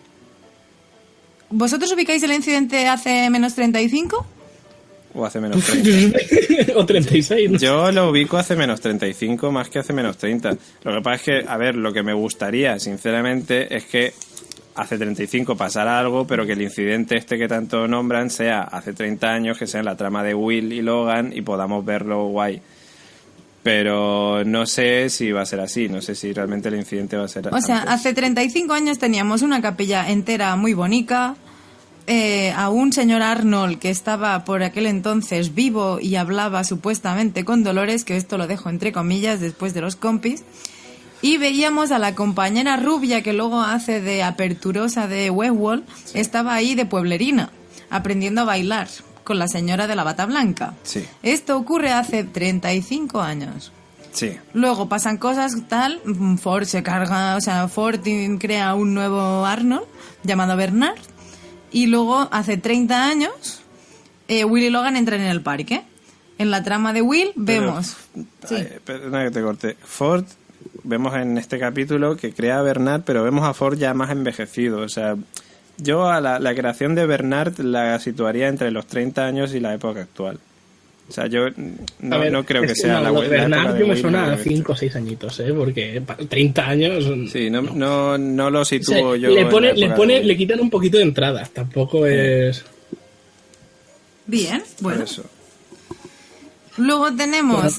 ¿Vosotros ubicáis el incidente hace menos treinta y cinco? O hace menos treinta. O treinta y seis. ¿no? Yo lo ubico hace menos treinta y cinco más que hace menos treinta. Lo que pasa es que, a ver, lo que me gustaría, sinceramente, es que hace treinta y cinco pasara algo, pero que el incidente este que tanto nombran sea hace treinta años, que sea en la trama de Will y Logan y podamos verlo guay. Pero no sé si va a ser así, no sé si realmente el incidente va a ser O sea, antes. hace treinta y cinco años teníamos una capilla entera muy bonita, eh, a un señor Arnold que estaba por aquel entonces vivo y hablaba supuestamente con Dolores, que esto lo dejo entre comillas después de los compis, y veíamos a la compañera rubia que luego hace de aperturosa de Westworld, estaba ahí de pueblerina, aprendiendo a bailar con la señora de la bata blanca. Sí. Esto ocurre hace treinta y cinco años. Sí, Luego pasan cosas tal, mm, Ford se carga, o sea, Ford crea un nuevo Arnold llamado Bernard y luego hace treinta años eh, Will y Logan entran en el parque. En la trama de Will vemos... Sí. Ay, perdona que te corte. Ford, vemos en este capítulo que crea a Bernard, pero vemos a Ford ya más envejecido. O sea, yo a la, la creación de Bernard la situaría entre los treinta años y la época actual. O sea, yo no, A ver, no creo es que sea no, la, lo la de Bernard época de yo me Will, suena no, a cinco o seis añitos, ¿eh? Porque pa- treinta años... Sí, no, no, no lo O sea, sitúo yo. le, en pone, la le, época pone, de Will. le quitan un poquito de entrada, tampoco es... Bien, Por bueno. eso. Luego tenemos Bueno.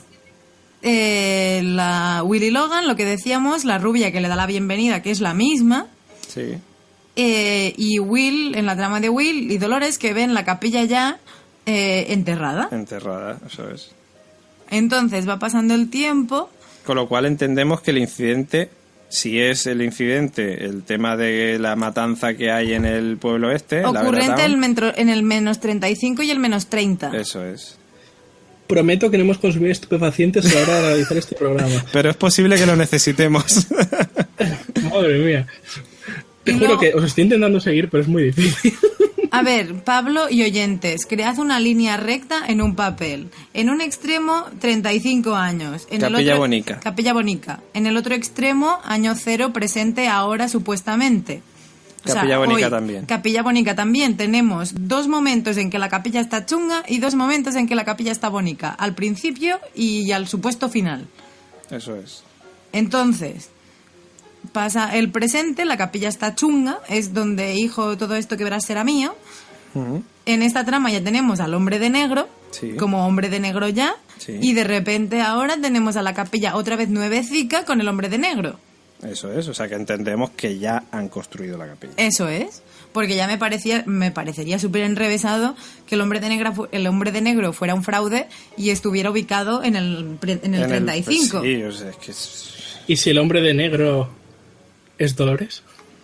eh, la Will y Logan, lo que decíamos, la rubia que le da la bienvenida, que es la misma, Sí, eh, y Will, en la trama de Will y Dolores, que ven la capilla ya eh, enterrada. enterrada, eso es. Entonces va pasando el tiempo. Con lo cual entendemos que el incidente, si es el incidente, el tema de la matanza que hay en el pueblo este, la Ocurrente Veratown, el mentro- en el menos treinta y cinco y el menos treinta. eso es. Prometo que no hemos consumido estupefacientes a la hora de realizar este programa. Pero es posible que lo necesitemos. Madre mía. Te Y juro luego- que os estoy intentando seguir, pero es muy difícil. A ver, Pablo y oyentes, cread una línea recta en un papel. En un extremo, treinta y cinco años. En el Capilla otro, Bonica. Capilla Bonica. En el otro extremo, año cero, presente ahora supuestamente. O sea, Capilla Bonica hoy, también. Capilla Bonica también. Tenemos dos momentos en que la capilla está chunga y dos momentos en que la capilla está bonica. Al principio y al supuesto final. Eso es. Entonces, pasa el presente, la capilla está chunga, es donde, hijo, todo esto que verás será mío. Ujú. En esta trama ya tenemos al hombre de negro, Sí. como hombre de negro ya, Sí. y de repente ahora tenemos a la capilla otra vez nuevecica con el hombre de negro. Eso es, o sea que entendemos que ya han construido la capilla. Eso es, porque ya me parecía, me parecería súper enrevesado que el hombre de negro, fu- el hombre de negro fuera un fraude y estuviera ubicado en el, pre- en el En treinta y cinco. sí, o sea, es que es... ¿Y si el hombre de negro es Dolores?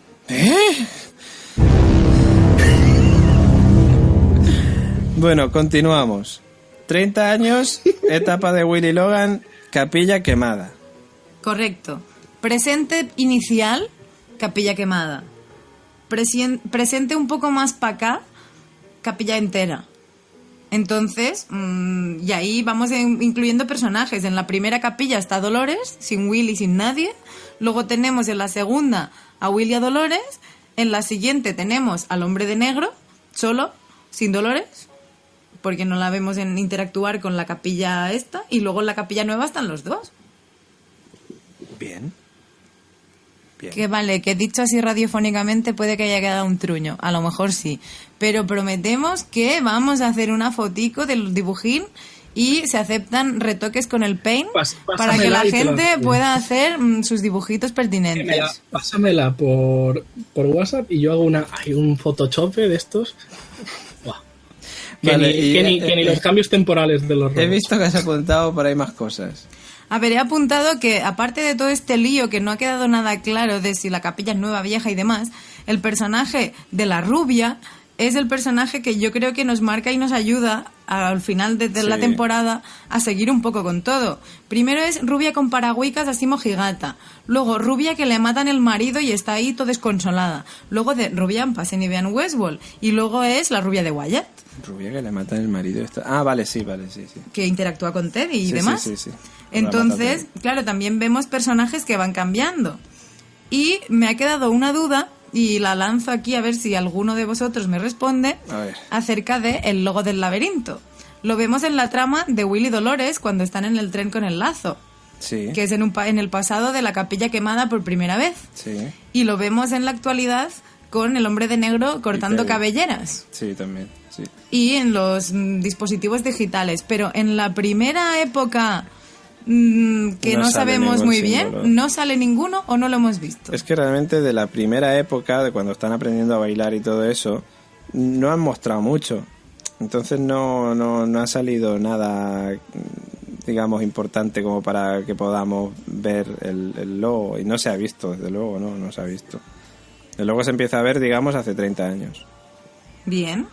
Bueno, continuamos. treinta años, etapa de Willy Logan, capilla quemada. Correcto. Presente inicial, capilla quemada. Presien- presente un poco más para acá, capilla entera. Entonces, mm, y ahí vamos en- incluyendo personajes. En la primera capilla está Dolores, sin Will y sin nadie. Luego tenemos en la segunda a Will y a Dolores. En la siguiente tenemos al hombre de negro, solo, sin Dolores, porque no la vemos en interactuar con la capilla esta. Y luego en la capilla nueva están los dos. Bien. Bien. Que vale, que dicho así radiofónicamente puede que haya quedado un truño, a lo mejor sí, pero prometemos que vamos a hacer una fotico del dibujín y se aceptan retoques con el Paint Pas- para que la pásamela y te la- gente pueda hacer mm, sus dibujitos pertinentes. Mira, pásamela por, por WhatsApp y yo hago una hay un Photoshop de estos. Buah. Que, Vale, ni, y, que ni- eh, que ni eh, los cambios temporales de los He robots. visto que has apuntado por ahí más cosas. A ver, he apuntado que, aparte de todo este lío que no ha quedado nada claro de si la capilla es nueva, vieja y demás, el personaje de la rubia es el personaje que yo creo que nos marca y nos ayuda al final de, de Sí. la temporada a seguir un poco con todo. Primero es rubia con paragüicas así mojigata. Luego rubia que le matan el marido y está ahí todo desconsolada. Luego de rubia en Pasen y vean Westworld. Y luego es la rubia de Wyatt, Rubia que le matan el marido. Está... Ah, vale, sí, vale, sí, sí. que interactúa con Teddy y Sí, demás. sí, sí, sí. Entonces, Lo claro, también vemos personajes que van cambiando. Y me ha quedado una duda, y la lanzo aquí a ver si alguno de vosotros me responde, A ver. acerca de el logo del laberinto. Lo vemos en la trama de Will y Dolores cuando están en el tren con el lazo, Sí, que es en, un pa- en el pasado de la capilla quemada por primera vez. sí, Y lo vemos en la actualidad con el hombre de negro cortando Teddy. cabelleras. sí, también, sí. Y en los mm, dispositivos digitales. Pero en la primera época mm, que No no, sale sabemos ningún muy bien, símbolo. no sale ninguno o no lo hemos visto. Es que realmente de la primera época, de cuando están aprendiendo a bailar y todo eso, no han mostrado mucho. Entonces no, no, no ha salido nada, digamos, importante como para que podamos ver el, el logo. Y no se ha visto, desde luego, no, no se ha visto. El logo se empieza a ver, digamos, hace treinta años. Bien.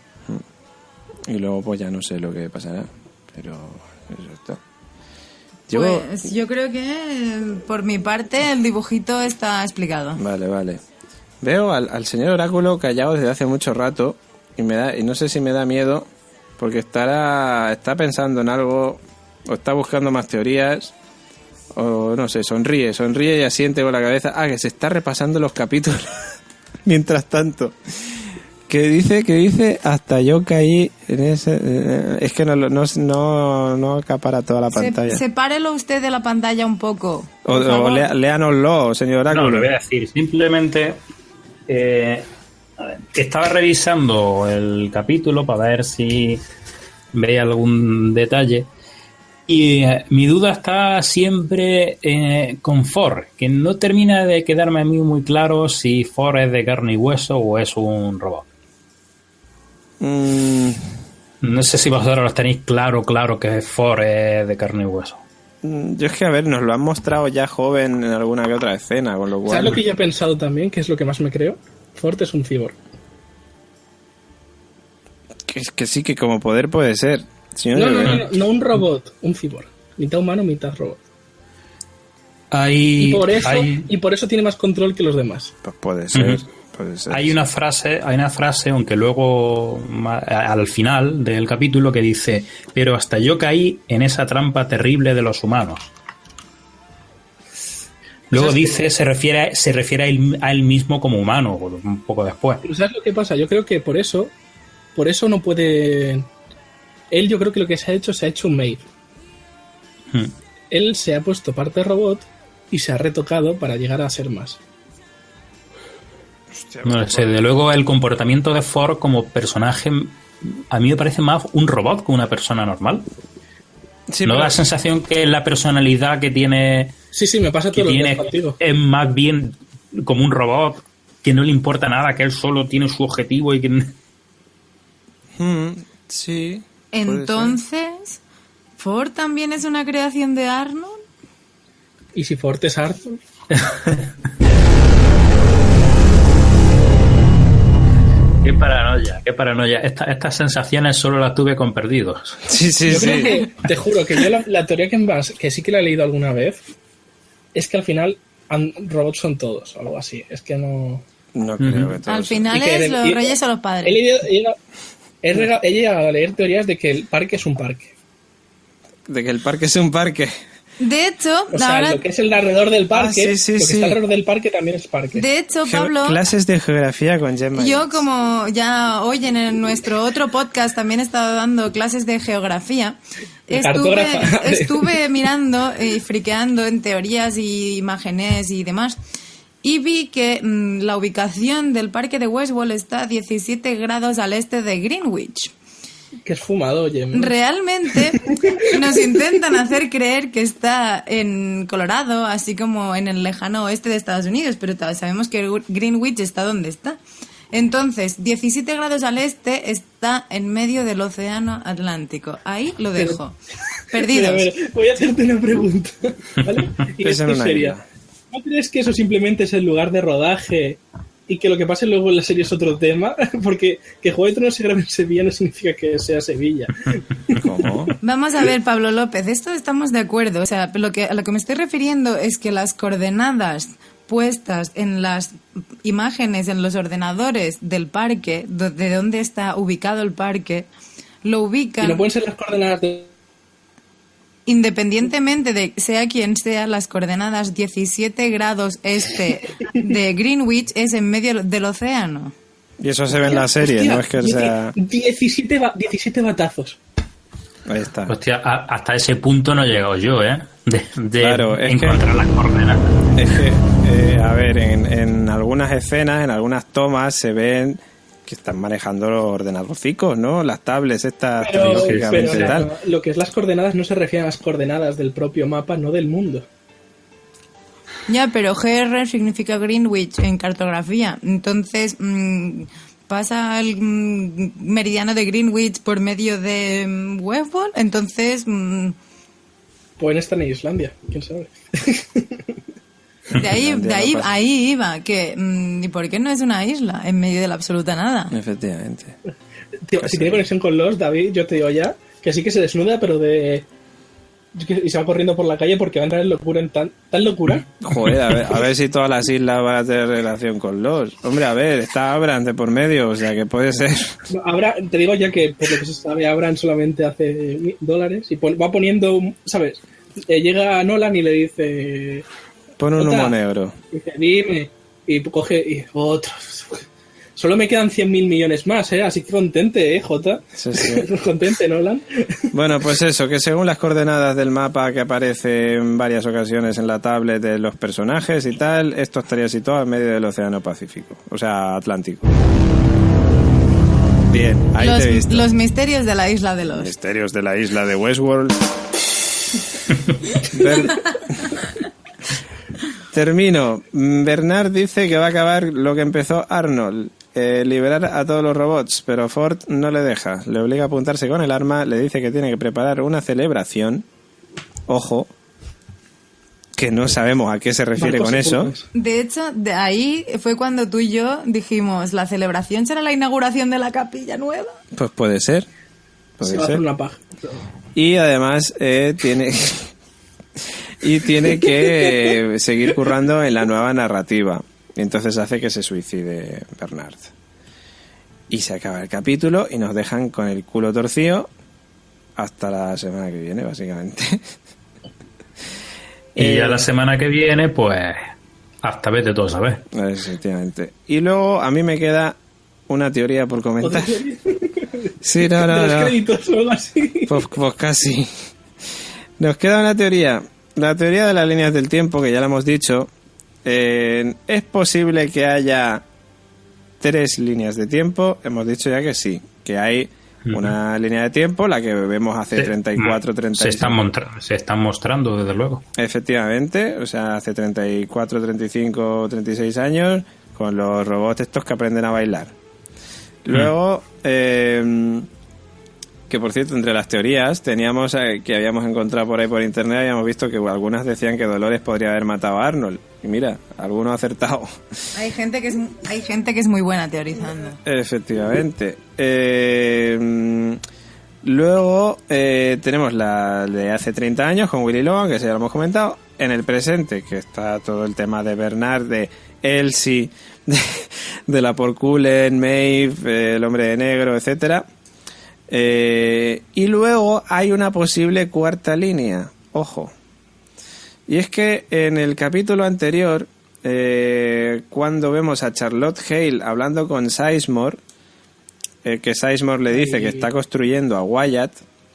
Y luego pues ya no sé lo que pasará. Pero eso está. Yo... Pues yo creo que eh, por mi parte el dibujito está explicado. Vale, vale. Veo al, al señor Oráculo callado desde hace mucho rato y me da y no sé si me da miedo porque estará está pensando en algo o está buscando más teorías o no sé, sonríe, sonríe y asiente con la cabeza. Ah, que se está repasando los capítulos mientras tanto. Que dice, que dice, hasta yo caí en ese... eh, es que no, no, no, no acapara toda la pantalla. Se, sepárelo usted de la pantalla un poco. o por o favor. lea- léanoslo, señor Oráculo. No, lo voy a decir. Simplemente eh, a ver, estaba revisando el capítulo para ver si veía algún detalle. Y eh, mi duda está siempre eh, con Ford, que no termina de quedarme a mí muy claro si Ford es de carne y hueso o es un robot. Mm, No sé si vosotros lo tenéis claro, claro que Ford es de carne y hueso. mm, yo es que, a ver, nos lo han mostrado ya joven en alguna que otra escena, con lo cual... ¿Sabes lo que yo he pensado también? Que es lo que más me creo. Ford es un cyborg. Que, es que sí, que como poder puede ser. Si no, No, yo no, creo- no, no, no un robot, un cyborg. Mitad humano, mitad robot. Hay, Y por eso, hay, y por eso tiene más control que los demás. Pues puede ser, Ujú. puede ser. hay una frase, hay una frase, aunque luego ma- al final del capítulo que dice, pero hasta yo caí en esa trampa terrible de los humanos. Luego ¿Sabes dice, se refiere, se refiere a él, a él mismo como humano, un poco después. Pero ¿sabes lo que pasa? Yo creo que por eso, por eso no puede... Él yo creo que lo que se ha hecho, se ha hecho un Maeve. Hmm. Él se ha puesto parte robot y se ha retocado para llegar a ser más. No lo sé, de luego el comportamiento de Ford como personaje a mí me parece más un robot que una persona normal. Sí, ¿No pero- da la sensación que la personalidad que tiene, Sí, sí, me pasa que todo lo que tiene contigo. es más bien como un robot que no le importa nada, que él solo tiene su objetivo y que... Mm, sí. puede ser. Entonces, ¿Ford también es una creación de Arnold? Y si Ford es Arthur, Qué paranoia, qué paranoia. Esta- estas sensaciones solo las tuve con Perdidos. Sí, sí, yo sí. creo que, te juro que yo la, la teoría que más, que sí que la he leído alguna vez, es que al final an- robots son todos, o algo así. Es que no... No creo que todo Al eso- final Y que es en- los y- reyes o los He, padres. leído- he llegado- he rega- he llegado a leer teorías de que el parque es un parque. De que el parque es un parque. De hecho, O sea, ahora, lo que es el alrededor del parque, Ah, sí, sí, lo que sí. está alrededor del parque también es parque. de hecho, Ge- Pablo, Clases de geografía con Gemma. yo como ya hoy en el- nuestro otro podcast también he estado dando clases de geografía, De estuve, cartógrafa. estuve mirando y friqueando en teorías y imágenes y demás. Y vi que mm, la ubicación del parque de Westworld está a diecisiete grados al este de Greenwich. Que es fumado, oye. Realmente nos intentan hacer creer que está en Colorado, así como en el lejano oeste de Estados Unidos, pero ta- sabemos que Greenwich está donde está. Entonces, diecisiete grados al este está en medio del océano Atlántico. Ahí lo dejo. Perdidos. Mira, a ver, voy a hacerte una pregunta, ¿vale? Y Es en esto una sería, isla. ¿no crees que eso simplemente es el lugar de rodaje y que lo que pase luego en la serie es otro tema, porque que Juego de Tronos se grabe en Sevilla no significa que sea Sevilla. ¿Cómo? Vamos a ver, Pablo López, esto estamos de acuerdo. O sea, lo que, a lo que me estoy refiriendo es que las coordenadas puestas en las imágenes, en los ordenadores del parque, do- de dónde está ubicado el parque, lo Y ubican... no pueden ser las coordenadas de... Independientemente de sea quien sea, las coordenadas diecisiete grados este de Greenwich es en medio del océano. Y eso se ve en la serie, Hostia, no es que sea... diecisiete, ba- diecisiete batazos. Ahí está. Hostia, a- hasta ese punto no he llegado yo, ¿eh? De, de Claro, es encontrar que- las coordenadas. Es que, eh, a ver, en, en algunas escenas, en algunas tomas, se ven que están manejando los ordenadorcicos, ¿no? Las tablets estas Pero, tecnológicamente pero y tal. la- lo que es las coordenadas no se refiere a las coordenadas del propio mapa, no del mundo. Ya, pero G R significa Greenwich en cartografía. Entonces, mmm, pasa el mm, meridiano de Greenwich por medio de mm, Westworld. Entonces, mm, Pueden estar en Islandia, quién sabe. de ahí, Islandia de ahí, no pasa. ahí iba. Que, mm, ¿y por qué no es una isla en medio de la absoluta nada? Efectivamente. Tío, si tiene conexión con los, David, yo te digo ya que sí que se desnuda, pero de... Y se va corriendo por la calle porque va a entrar en locura, en tan, tan locura. Joder, a ver, a ver si todas las islas van a tener relación con los. Hombre, a ver, está Abraham de por medio, o sea que puede ser. No, Abra, te digo ya que por lo que se sabe, Abraham solamente hace mi- dólares y pon- va poniendo, ¿sabes? Eh, llega Nolan y le dice... Pon un Jota, humo negro. Dice, dime. Y coge y otro. Solo me quedan cien mil millones más, ¿eh? Así que contente, ¿eh, Jota? Sí, sí. Contente, Nolan. Bueno, pues eso, que según las coordenadas del mapa que aparece en varias ocasiones en la tablet de los personajes y tal, esto estaría situado en medio del Océano Pacífico, o sea, Atlántico. Bien, ahí Los, te he visto. los misterios de la isla de los. Misterios de la isla de Westworld. Ber- Termino. Bernard dice que va a acabar lo que empezó Arnold, eh, liberar a todos los robots, pero Ford no le deja. Le obliga a apuntarse con el arma, le dice que tiene que preparar una celebración. Ojo, que no sabemos a qué se refiere Barcos con y eso. pulpos. De hecho, de ahí fue cuando tú y yo dijimos, ¿la celebración será la inauguración de la capilla nueva? Pues puede ser. Se Puede va a hacer ser. una paja. Y además eh, tiene y tiene que eh, seguir currando en la nueva narrativa. Y entonces hace que se suicide Bernard. Y se acaba el capítulo y nos dejan con el culo torcido hasta la semana que viene, básicamente. Y Eh, ya la semana que viene, pues, hasta vete todo, ¿sabes? Efectivamente. Y luego a mí me queda una teoría por comentar. Sí, no, De no, los no. créditos o algo así. Pues, pues casi. Nos queda una teoría. La teoría de las líneas del tiempo, que ya la hemos dicho. Eh, ¿Es posible que haya tres líneas de tiempo? Hemos dicho ya que sí. Que hay una línea de tiempo, la que vemos hace treinta y cuatro, treinta Se y están, cinco. montra- se están mostrando, desde luego. Efectivamente, o sea, hace treinta y cuatro, treinta y cinco, treinta y seis años, con los robots estos que aprenden a bailar. Luego, eh, que por cierto, entre las teorías teníamos eh, que habíamos encontrado por ahí por internet, habíamos visto que algunas decían que Dolores podría haber matado a Arnold. Y mira, alguno ha acertado. Hay gente que es, hay gente que es muy buena teorizando. Efectivamente. Eh, luego eh, tenemos la de hace treinta años con Willy Logan, que ya lo hemos comentado. En el presente, que está todo el tema de Bernard, de Elsie, de, de la Porculen, Maeve, eh, el hombre de negro, etcétera. Eh, y luego hay una posible cuarta línea. Ojo. Y es que en el capítulo anterior, eh, cuando vemos a Charlotte Hale hablando con Sizemore, eh, que Sizemore le dice que está construyendo a Wyatt,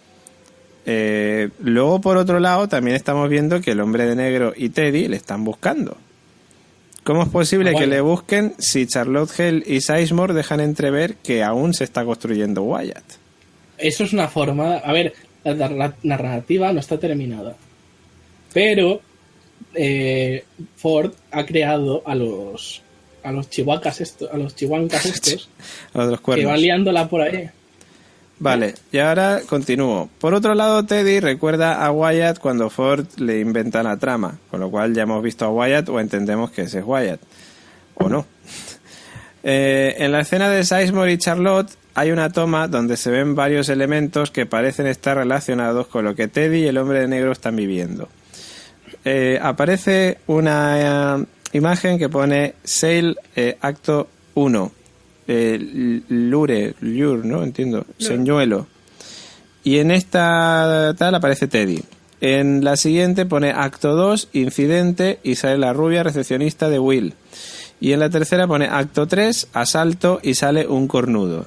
eh, luego por otro lado también estamos viendo que el hombre de negro y Teddy le están buscando. ¿Cómo es posible Ah, que Wyatt. le busquen si Charlotte Hale y Sizemore dejan entrever que aún se está construyendo Wyatt? Eso es una forma... A ver, la, la- la narrativa no está terminada. Pero eh, Ford ha creado a los a los chihuahuas estos, a los chihuancas estos Los de los que cuernos. van liándola por ahí. Vale, y ahora continúo. Por otro lado, Teddy recuerda a Wyatt cuando Ford le inventa la trama, con lo cual ya hemos visto a Wyatt o entendemos que ese es Wyatt. O no. Eh, en la escena de Sizemore y Charlotte hay una toma donde se ven varios elementos que parecen estar relacionados con lo que Teddy y el hombre de negro están viviendo. Eh, aparece una eh, imagen que pone Sail eh, acto uno, eh, Lure, Lure, ¿no? Entiendo, no. Señuelo. Y en esta tal aparece Teddy. En la siguiente pone acto dos, incidente, y sale la rubia recepcionista de Will. Y en la tercera pone acto tres, asalto, y sale un cornudo.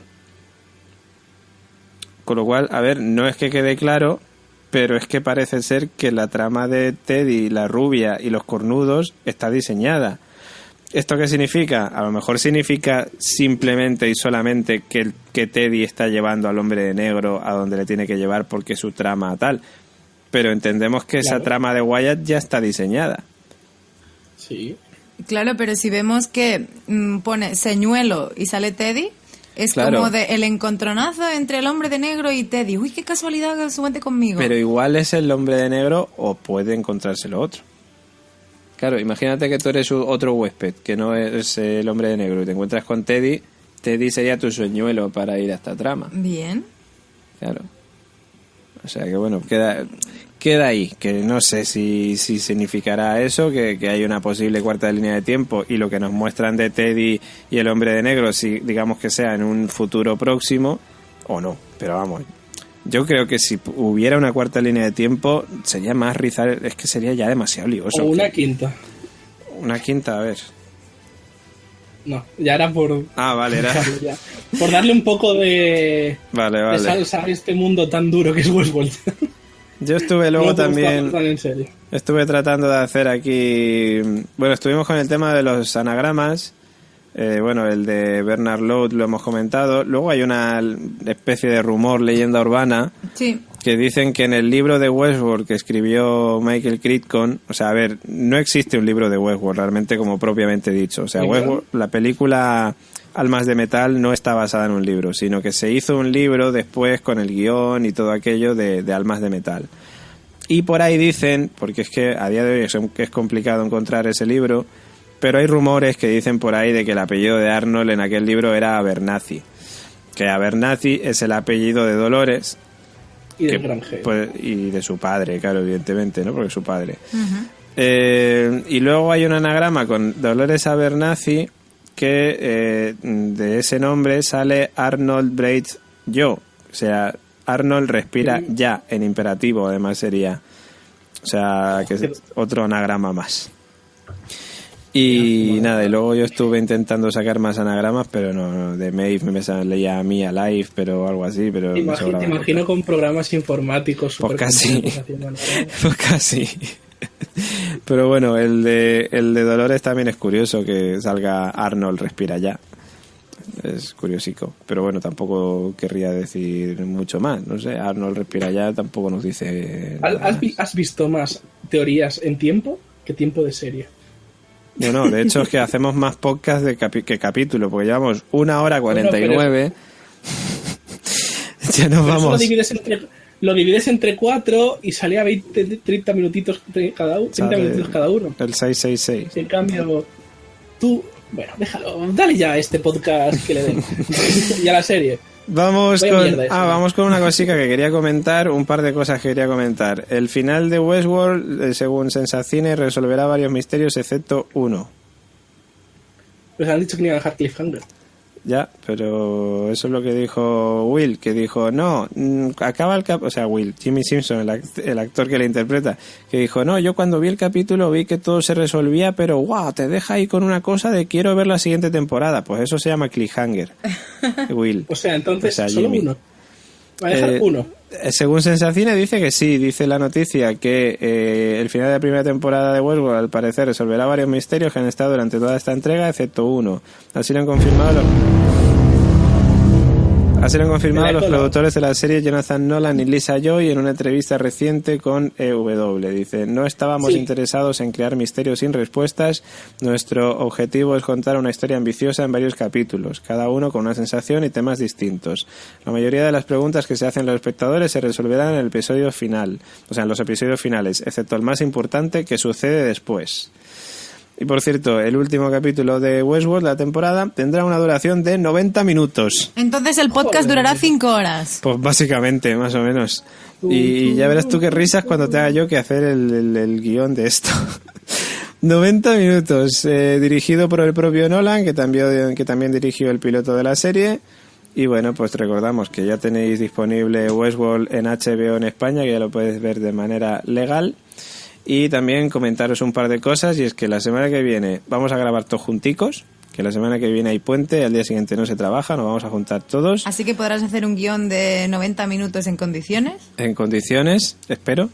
Con lo cual, a ver, no es que quede claro, pero es que parece ser que la trama de Teddy, la rubia y los cornudos está diseñada. ¿Esto qué significa? A lo mejor significa simplemente y solamente que, que Teddy está llevando al hombre de negro a donde le tiene que llevar porque su trama tal. Pero entendemos que claro, esa trama de Wyatt ya está diseñada. Sí. Claro, pero si vemos que mmm, pone señuelo y sale Teddy, es claro, como de el encontronazo entre el hombre de negro y Teddy. Uy, qué casualidad que se cuente conmigo. Pero igual es el hombre de negro o puede encontrárselo otro. Claro, imagínate que tú eres otro huésped, que no es el hombre de negro, y te encuentras con Teddy. Teddy sería tu señuelo para ir a esta trama. Bien. Claro. O sea que bueno, queda queda ahí, que no sé si, si significará eso, que, que hay una posible cuarta línea de tiempo, y lo que nos muestran de Teddy y el hombre de negro, si digamos que sea en un futuro próximo, o no, pero vamos, yo creo que si hubiera una cuarta línea de tiempo, sería más rizar, es que sería ya demasiado lioso. O una que, quinta. Una quinta, a ver. No, ya era por... Ah, vale, era... ya, por darle un poco de... Vale, vale. De salsa a este mundo tan duro que es Westworld. Yo estuve luego no también... Tan en serio. Estuve tratando de hacer aquí... Bueno, estuvimos con el tema de los anagramas. Eh, bueno, el de Bernard Loud lo hemos comentado. Luego hay una especie de rumor, leyenda urbana... Sí. Que dicen que en el libro de Westworld que escribió Michael Crichton, o sea, a ver, no existe un libro de Westworld realmente como propiamente dicho. O sea, Westworld, la película Almas de Metal no está basada en un libro, sino que se hizo un libro después con el guión y todo aquello de, de Almas de Metal. Y por ahí dicen, porque es que a día de hoy es, es complicado encontrar ese libro, pero hay rumores que dicen por ahí de que el apellido de Arnold en aquel libro era Abernathy. Que Abernathy es el apellido de Dolores. Y del que, granjero. Pues, y de su padre, claro, evidentemente, ¿no? Porque es su padre. Uh-huh. Eh, y luego hay un anagrama con Dolores Abernathy que eh, de ese nombre sale Arnold breathes yo. O sea, Arnold respira sí. ya, en imperativo, además sería. O sea, que es otro anagrama más. Y nada, y luego yo estuve intentando sacar más anagramas, pero no, no de Maeve me leía a mí a Live, pero algo así, pero Imagino, me te imagino con programas informáticos. Pues casi, pues casi. Pero bueno, el de el de Dolores también es curioso, que salga Arnold respira ya. Es curiosico, pero bueno, tampoco querría decir mucho más, no sé, Arnold respira ya tampoco nos dice nada ¿Has, más. ¿Has visto más teorías en tiempo que tiempo de serie? Bueno, de hecho es que hacemos más podcast de capi- que capítulo, porque llevamos una hora cuarenta y nueve. Pero... ya nos vamos. Lo divides, entre, lo divides entre cuatro y salía veinte, treinta minutitos cada uno. treinta minutitos cada uno. El seiscientos sesenta y seis. En cambio, tú, bueno, déjalo, dale ya a este podcast que le den. Y a la serie. Vamos con, mierda, ah, vamos con una cosita que quería comentar, un par de cosas que quería comentar. El final de Westworld, según Sensacine, resolverá varios misterios excepto uno. Pues han dicho que no iban a dejar cliffhanger. Ya, pero eso es lo que dijo Will, que dijo, no, acaba el capítulo, o sea, Will, Jimmy Simpson, el, act- el actor que le interpreta, que dijo, no, yo cuando vi el capítulo vi que todo se resolvía, pero wow, te deja ahí con una cosa de quiero ver la siguiente temporada. Pues eso se llama cliffhanger, Will. O sea, entonces, O sea, solo Jimmy. uno. Va a dejar Eh, uno. Según Sensacine dice que sí, dice la noticia que eh, el final de la primera temporada de Westworld al parecer resolverá varios misterios que han estado durante toda esta entrega, excepto uno. Así lo han confirmado los, así lo han confirmado los productores de la serie Jonathan Nolan y Lisa Joy en una entrevista reciente con E W. Dice, no estábamos Sí. interesados en crear misterios sin respuestas. Nuestro objetivo es contar una historia ambiciosa en varios capítulos, cada uno con una sensación y temas distintos. La mayoría de las preguntas que se hacen los espectadores se resolverán en el episodio final, o sea, en los episodios finales, excepto el más importante que sucede después. Y por cierto, el último capítulo de Westworld, la temporada, tendrá una duración de noventa minutos. Entonces el podcast Joder. durará cinco horas. Pues básicamente, más o menos. Y ya verás tú qué risas cuando tenga yo que hacer el, el, el guión de esto. noventa minutos, eh, dirigido por el propio Nolan, que también, que también dirigió el piloto de la serie. Y bueno, pues recordamos que ya tenéis disponible Westworld en H B O en España, que ya lo puedes ver de manera legal. Y también comentaros un par de cosas, y es que la semana que viene vamos a grabar todos junticos, que la semana que viene hay puente, al día siguiente no se trabaja, nos vamos a juntar todos. Así que podrás hacer un guión de noventa minutos en condiciones. En condiciones, espero.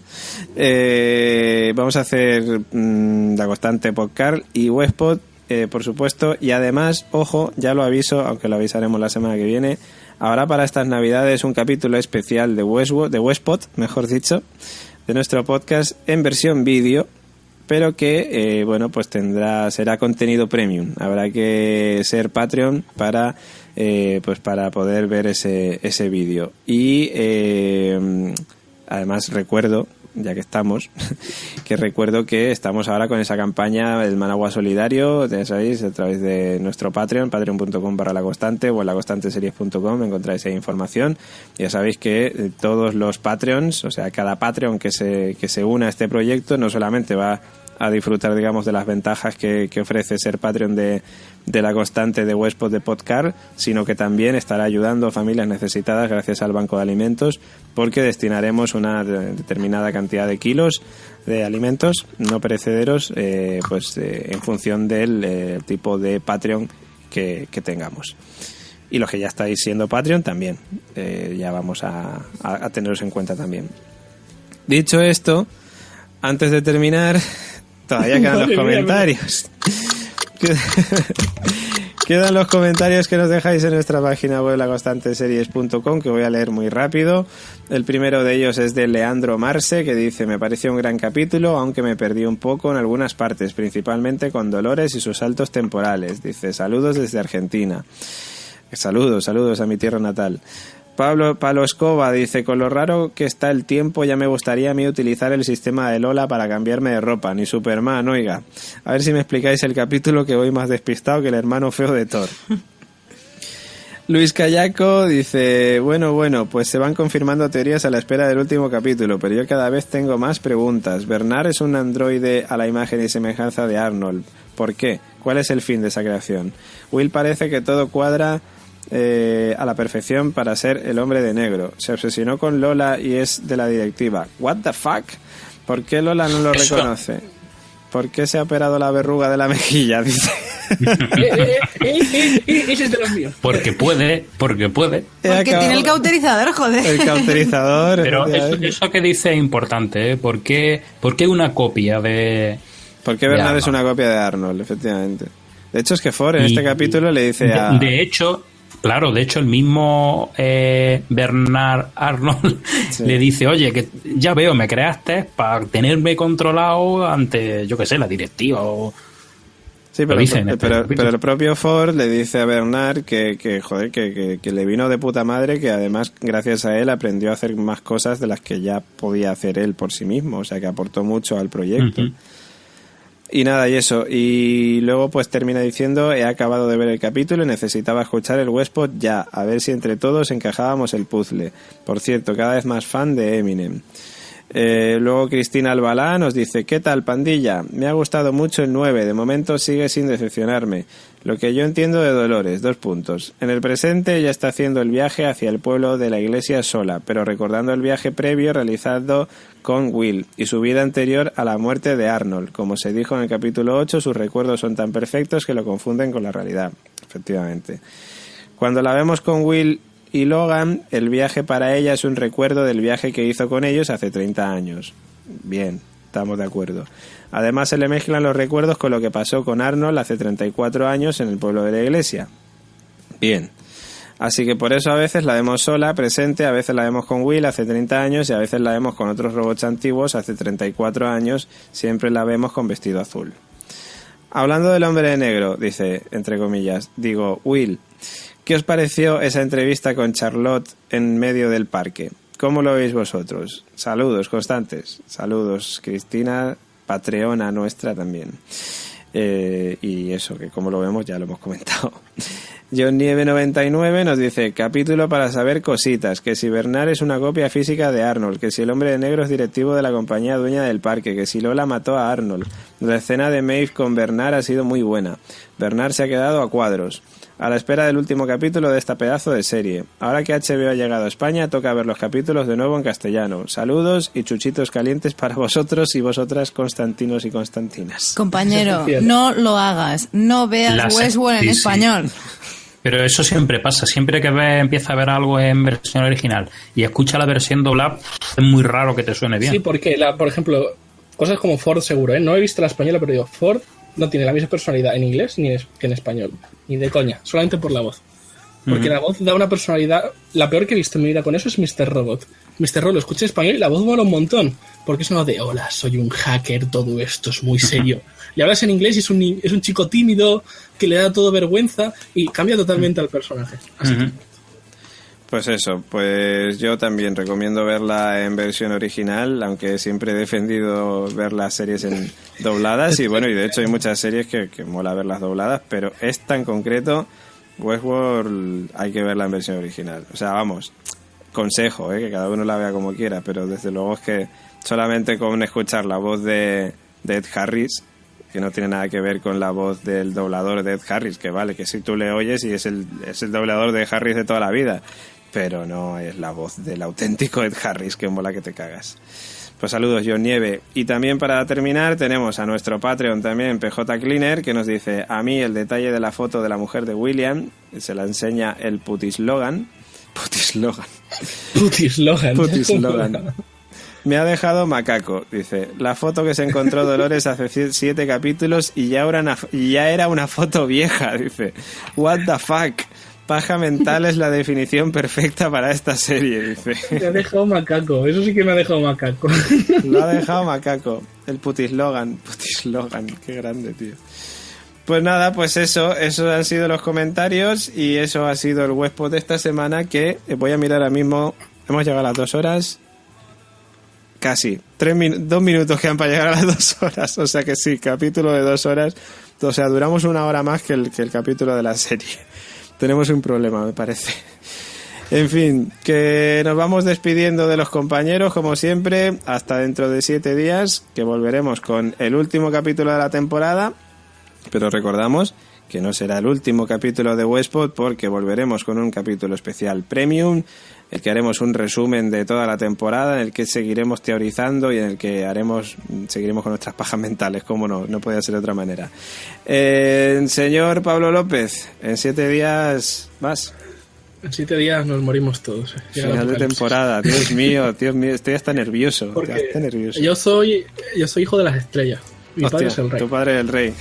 Eh, vamos a hacer mmm, la constante podcast y Westpod, eh, por supuesto, y además, ojo, ya lo aviso, aunque lo avisaremos la semana que viene, habrá para estas navidades un capítulo especial de Westpod, de Westpod, mejor dicho, de nuestro podcast en versión vídeo, pero que eh, bueno, pues tendrá será contenido premium. Habrá que ser Patreon para eh, pues para poder ver ese ese vídeo. Y eh, además recuerdo, ya que estamos, que recuerdo que estamos ahora con esa campaña del Managua Solidario, ya sabéis, a través de nuestro Patreon, patreon punto com barra la constante o en la constante series punto com encontráis esa información. Ya sabéis que todos los Patreons, o sea, cada Patreon que se, que se una a este proyecto no solamente va a disfrutar, digamos, de las ventajas que, que ofrece ser Patreon de, de la constante de Westpod de Podcast, sino que también estará ayudando a familias necesitadas gracias al Banco de Alimentos, porque destinaremos una de, determinada cantidad de kilos de alimentos no perecederos eh, pues eh, en función del eh, tipo de Patreon que, que tengamos. Y los que ya estáis siendo Patreon también, eh, ya vamos a, a, a teneros en cuenta también. Dicho esto, antes de terminar, todavía quedan los comentarios. Quedan los comentarios que nos dejáis en nuestra página web la constante series punto com, que voy a leer muy rápido. El primero de ellos es de Leandro Marce, que dice: me pareció un gran capítulo, aunque me perdí un poco en algunas partes, principalmente con Dolores y sus saltos temporales. Dice: saludos desde Argentina. Saludos, saludos a mi tierra natal. Pablo Palo Escoba dice: con lo raro que está el tiempo, ya me gustaría a mí utilizar el sistema de Lola para cambiarme de ropa. Ni Superman, oiga. A ver si me explicáis el capítulo, que voy más despistado que el hermano feo de Thor. Luis Callaco dice: bueno, bueno, pues se van confirmando teorías a la espera del último capítulo, pero yo cada vez tengo más preguntas. Bernard es un androide a la imagen y semejanza de Arnold. ¿Por qué? ¿Cuál es el fin de esa creación? Will parece que todo cuadra Eh, a la perfección para ser el hombre de negro. Se obsesionó con Lola y es de la directiva. What the fuck? ¿Por qué Lola no lo Eso. reconoce? ¿Por qué se ha operado la verruga de la mejilla? Dice. Ese es de los míos. Porque puede, porque puede. Porque tiene el cauterizador, joder. El cauterizador. Pero eso, eso que dice es importante, ¿eh? ¿Por qué, por qué una copia de... ¿Por qué Bernard es una copia de Arnold? Efectivamente. De hecho, es que Ford en y, este capítulo le dice a... De, de hecho... Claro, de hecho el mismo eh, Bernard Arnold sí. le dice: oye, que ya veo, me creaste para tenerme controlado ante, yo qué sé, la directiva o... Sí, pero, dicen, pero, pero, pero el propio Ford le dice a Bernard que, que joder, que, que, que le vino de puta madre, que además gracias a él aprendió a hacer más cosas de las que ya podía hacer él por sí mismo, o sea que aportó mucho al proyecto. Uh-huh. Y nada, y eso. Y luego pues termina diciendo: he acabado de ver el capítulo y necesitaba escuchar el Westpod ya, a ver si entre todos encajábamos el puzzle. Por cierto, cada vez más fan de Eminem. Eh, luego Cristina Albalá nos dice: ¿qué tal, pandilla? Me ha gustado mucho el nueve, de momento sigue sin decepcionarme. Lo que yo entiendo de Dolores, dos puntos. En el presente ella está haciendo el viaje hacia el pueblo de la iglesia sola, pero recordando el viaje previo realizado con Will y su vida anterior a la muerte de Arnold. Como se dijo en el capítulo ocho, sus recuerdos son tan perfectos que lo confunden con la realidad. Efectivamente. Cuando la vemos con Will y Logan, el viaje para ella es un recuerdo del viaje que hizo con ellos hace treinta años. Bien, estamos de acuerdo. Además se le mezclan los recuerdos con lo que pasó con Arnold hace treinta y cuatro años en el pueblo de la iglesia. Bien. Así que por eso a veces la vemos sola, presente, a veces la vemos con Will hace treinta años y a veces la vemos con otros robots antiguos hace treinta y cuatro años, siempre la vemos con vestido azul. Hablando del hombre de negro, dice, entre comillas, digo, Will, ¿qué os pareció esa entrevista con Charlotte en medio del parque? ¿Cómo lo veis vosotros? Saludos constantes. Saludos, Cristina, patreona nuestra también. Eh, y eso, que como lo vemos ya lo hemos comentado. John Nieve noventa y nueve nos dice: capítulo para saber cositas, que si Bernard es una copia física de Arnold, que si el hombre de negro es directivo de la compañía dueña del parque, que si Lola mató a Arnold. La escena de Maeve con Bernard ha sido muy buena. Bernard se ha quedado a cuadros. A la espera del último capítulo de esta pedazo de serie. Ahora que H B O ha llegado a España, toca ver los capítulos de nuevo en castellano. Saludos y chuchitos calientes para vosotros y vosotras, Constantinos y Constantinas. Compañero, no lo hagas. No veas Las- Westworld en sí, sí. español. Pero eso siempre pasa. Siempre que ves, empieza a ver algo en versión original y escucha la versión doblada, es muy raro que te suene bien. Sí, porque, la, por ejemplo, cosas como Ford seguro, ¿eh? No he visto la española, pero digo, Ford no tiene la misma personalidad en inglés ni en, que en español. Ni de coña, solamente por la voz. Porque Ujú. la voz da una personalidad... La peor que he visto en mi vida con eso es mister Robot. mister Robot lo escuché en español y la voz mola un montón. Porque es uno de, hola, soy un hacker, todo esto es muy serio. Le hablas en inglés y es un, ni- es un chico tímido que le da todo vergüenza y cambia totalmente al personaje. Así que, Ujú. Pues eso, pues yo también recomiendo verla en versión original, aunque siempre he defendido ver las series en dobladas y bueno, y de hecho hay muchas series que, que mola verlas dobladas, pero esta en concreto, Westworld, hay que verla en versión original. O sea, vamos, consejo, ¿eh? Que cada uno la vea como quiera, pero desde luego es que solamente con escuchar la voz de, de Ed Harris, que no tiene nada que ver con la voz del doblador de Ed Harris, que vale, que si tú le oyes y es el, es el doblador de Harris de toda la vida, pero no es la voz del auténtico Ed Harris, que mola que te cagas. Pues saludos, John Nieve. Y también para terminar tenemos a nuestro Patreon también, P J Cleaner, que nos dice: a mí el detalle de la foto de la mujer de William, se la enseña el Putislogan. Putislogan. Putislogan. Putislogan. Me ha dejado macaco, dice. La foto que se encontró Dolores hace ci- siete capítulos y ya era una, y ya era una foto vieja, dice. What the fuck. Paja mental es la definición perfecta para esta serie, dice. Me ha dejado macaco, eso sí que me ha dejado macaco. Lo ha dejado macaco. El Putislogan. Putislogan, qué grande, tío. Pues nada, pues eso, esos han sido los comentarios y eso ha sido el Westpod de esta semana, que voy a mirar ahora mismo. Hemos llegado a las dos horas. Casi. Tres min- dos minutos quedan para llegar a las dos horas. O sea que sí, capítulo de dos horas. O sea, duramos una hora más que el, que el capítulo de la serie. Tenemos un problema, me parece. En fin, que nos vamos despidiendo de los compañeros, como siempre, hasta dentro de siete días, que volveremos con el último capítulo de la temporada. Pero recordamos que no será el último capítulo de Westpod, porque volveremos con un capítulo especial premium, en el que haremos un resumen de toda la temporada, en el que seguiremos teorizando y en el que haremos seguiremos con nuestras pajas mentales, como no, no podía ser de otra manera. Eh, señor Pablo López, en siete días más. En siete días nos morimos todos. eh. Llega el Final de apocalipsis. temporada, Dios mío, Dios mío, estoy hasta nervioso. Porque Hasta nervioso. yo soy yo soy hijo de las estrellas. Mi Hostia, padre es el rey. tu padre es el rey.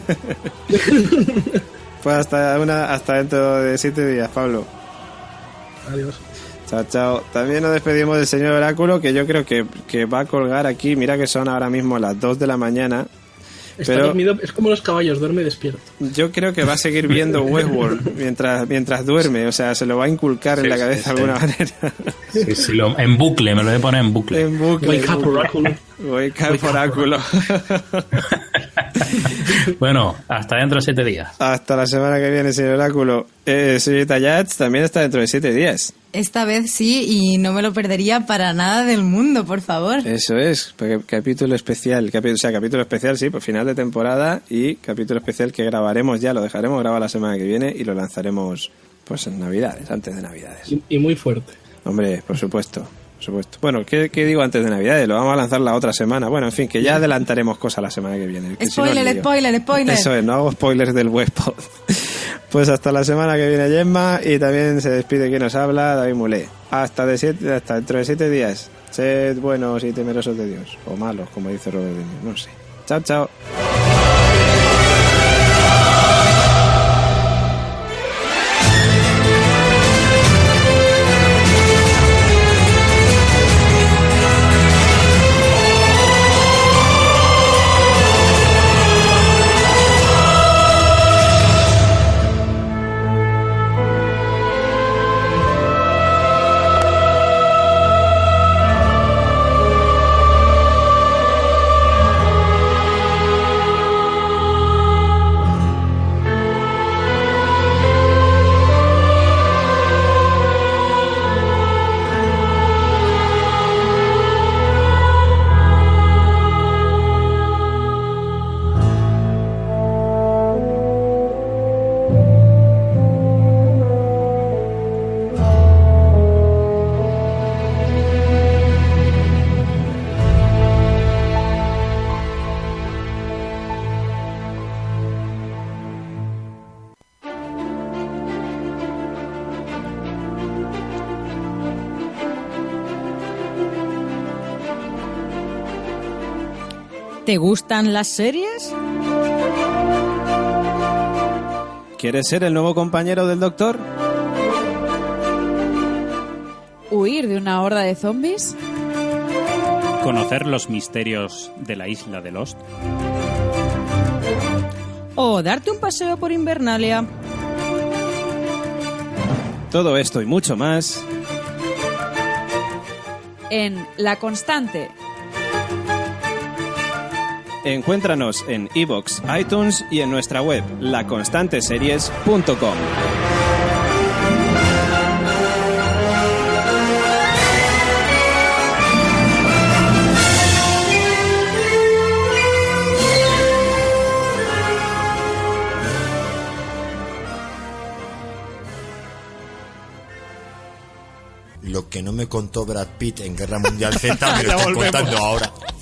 Pues hasta una, hasta dentro de siete días, Pablo. Adiós. Chao, chao. También nos despedimos del señor Oráculo, que yo creo que, que va a colgar aquí. Mira que son ahora mismo las dos de la mañana. Está Pero- dormido, es como los caballos, duerme y despierto. Yo creo que va a seguir viendo Westworld mientras, mientras duerme. O sea, se lo va a inculcar en Sí, la sí, cabeza sí. de alguna manera. Sí, sí, lo- en bucle, me lo voy a poner en bucle. En bucle. Wake up, Oráculo. Wake up, Oráculo. Bueno, hasta dentro de siete días. Hasta la semana que viene, señor Oráculo. Eh, señorita Yats también está dentro de siete días. Esta vez sí, y no me lo perdería para nada del mundo, por favor. Eso es, porque capítulo especial, capi- o sea, capítulo especial, sí, pues final de temporada y capítulo especial que grabaremos ya, lo dejaremos grabado la semana que viene y lo lanzaremos pues en Navidades, antes de Navidades. Y, y muy fuerte. Hombre, por supuesto, por supuesto. Bueno, ¿qué, qué digo antes de Navidades? Lo vamos a lanzar la otra semana. Bueno, en fin, que ya adelantaremos cosas la semana que viene. que si no, Spoiler, lío. spoiler, spoiler. Eso es, no hago spoilers del Westpod. Pues hasta la semana que viene, Gemma, y también se despide quien nos habla, David Mulé. Hasta, de siete, hasta dentro de siete días. Sed buenos y temerosos de Dios. O malos, como dice Robert De Niro, no sé. Chao, chao. ¿Te gustan las series? ¿Quieres ser el nuevo compañero del Doctor? ¿Huir de una horda de zombies? ¿Conocer los misterios de la isla de Lost? ¿O darte un paseo por Invernalia? Todo esto y mucho más En La Constante. Encuéntranos en iVoox, iTunes y en nuestra web, la constante series punto com. Lo que no me contó Brad Pitt en Guerra Mundial Z me lo estoy contando ahora.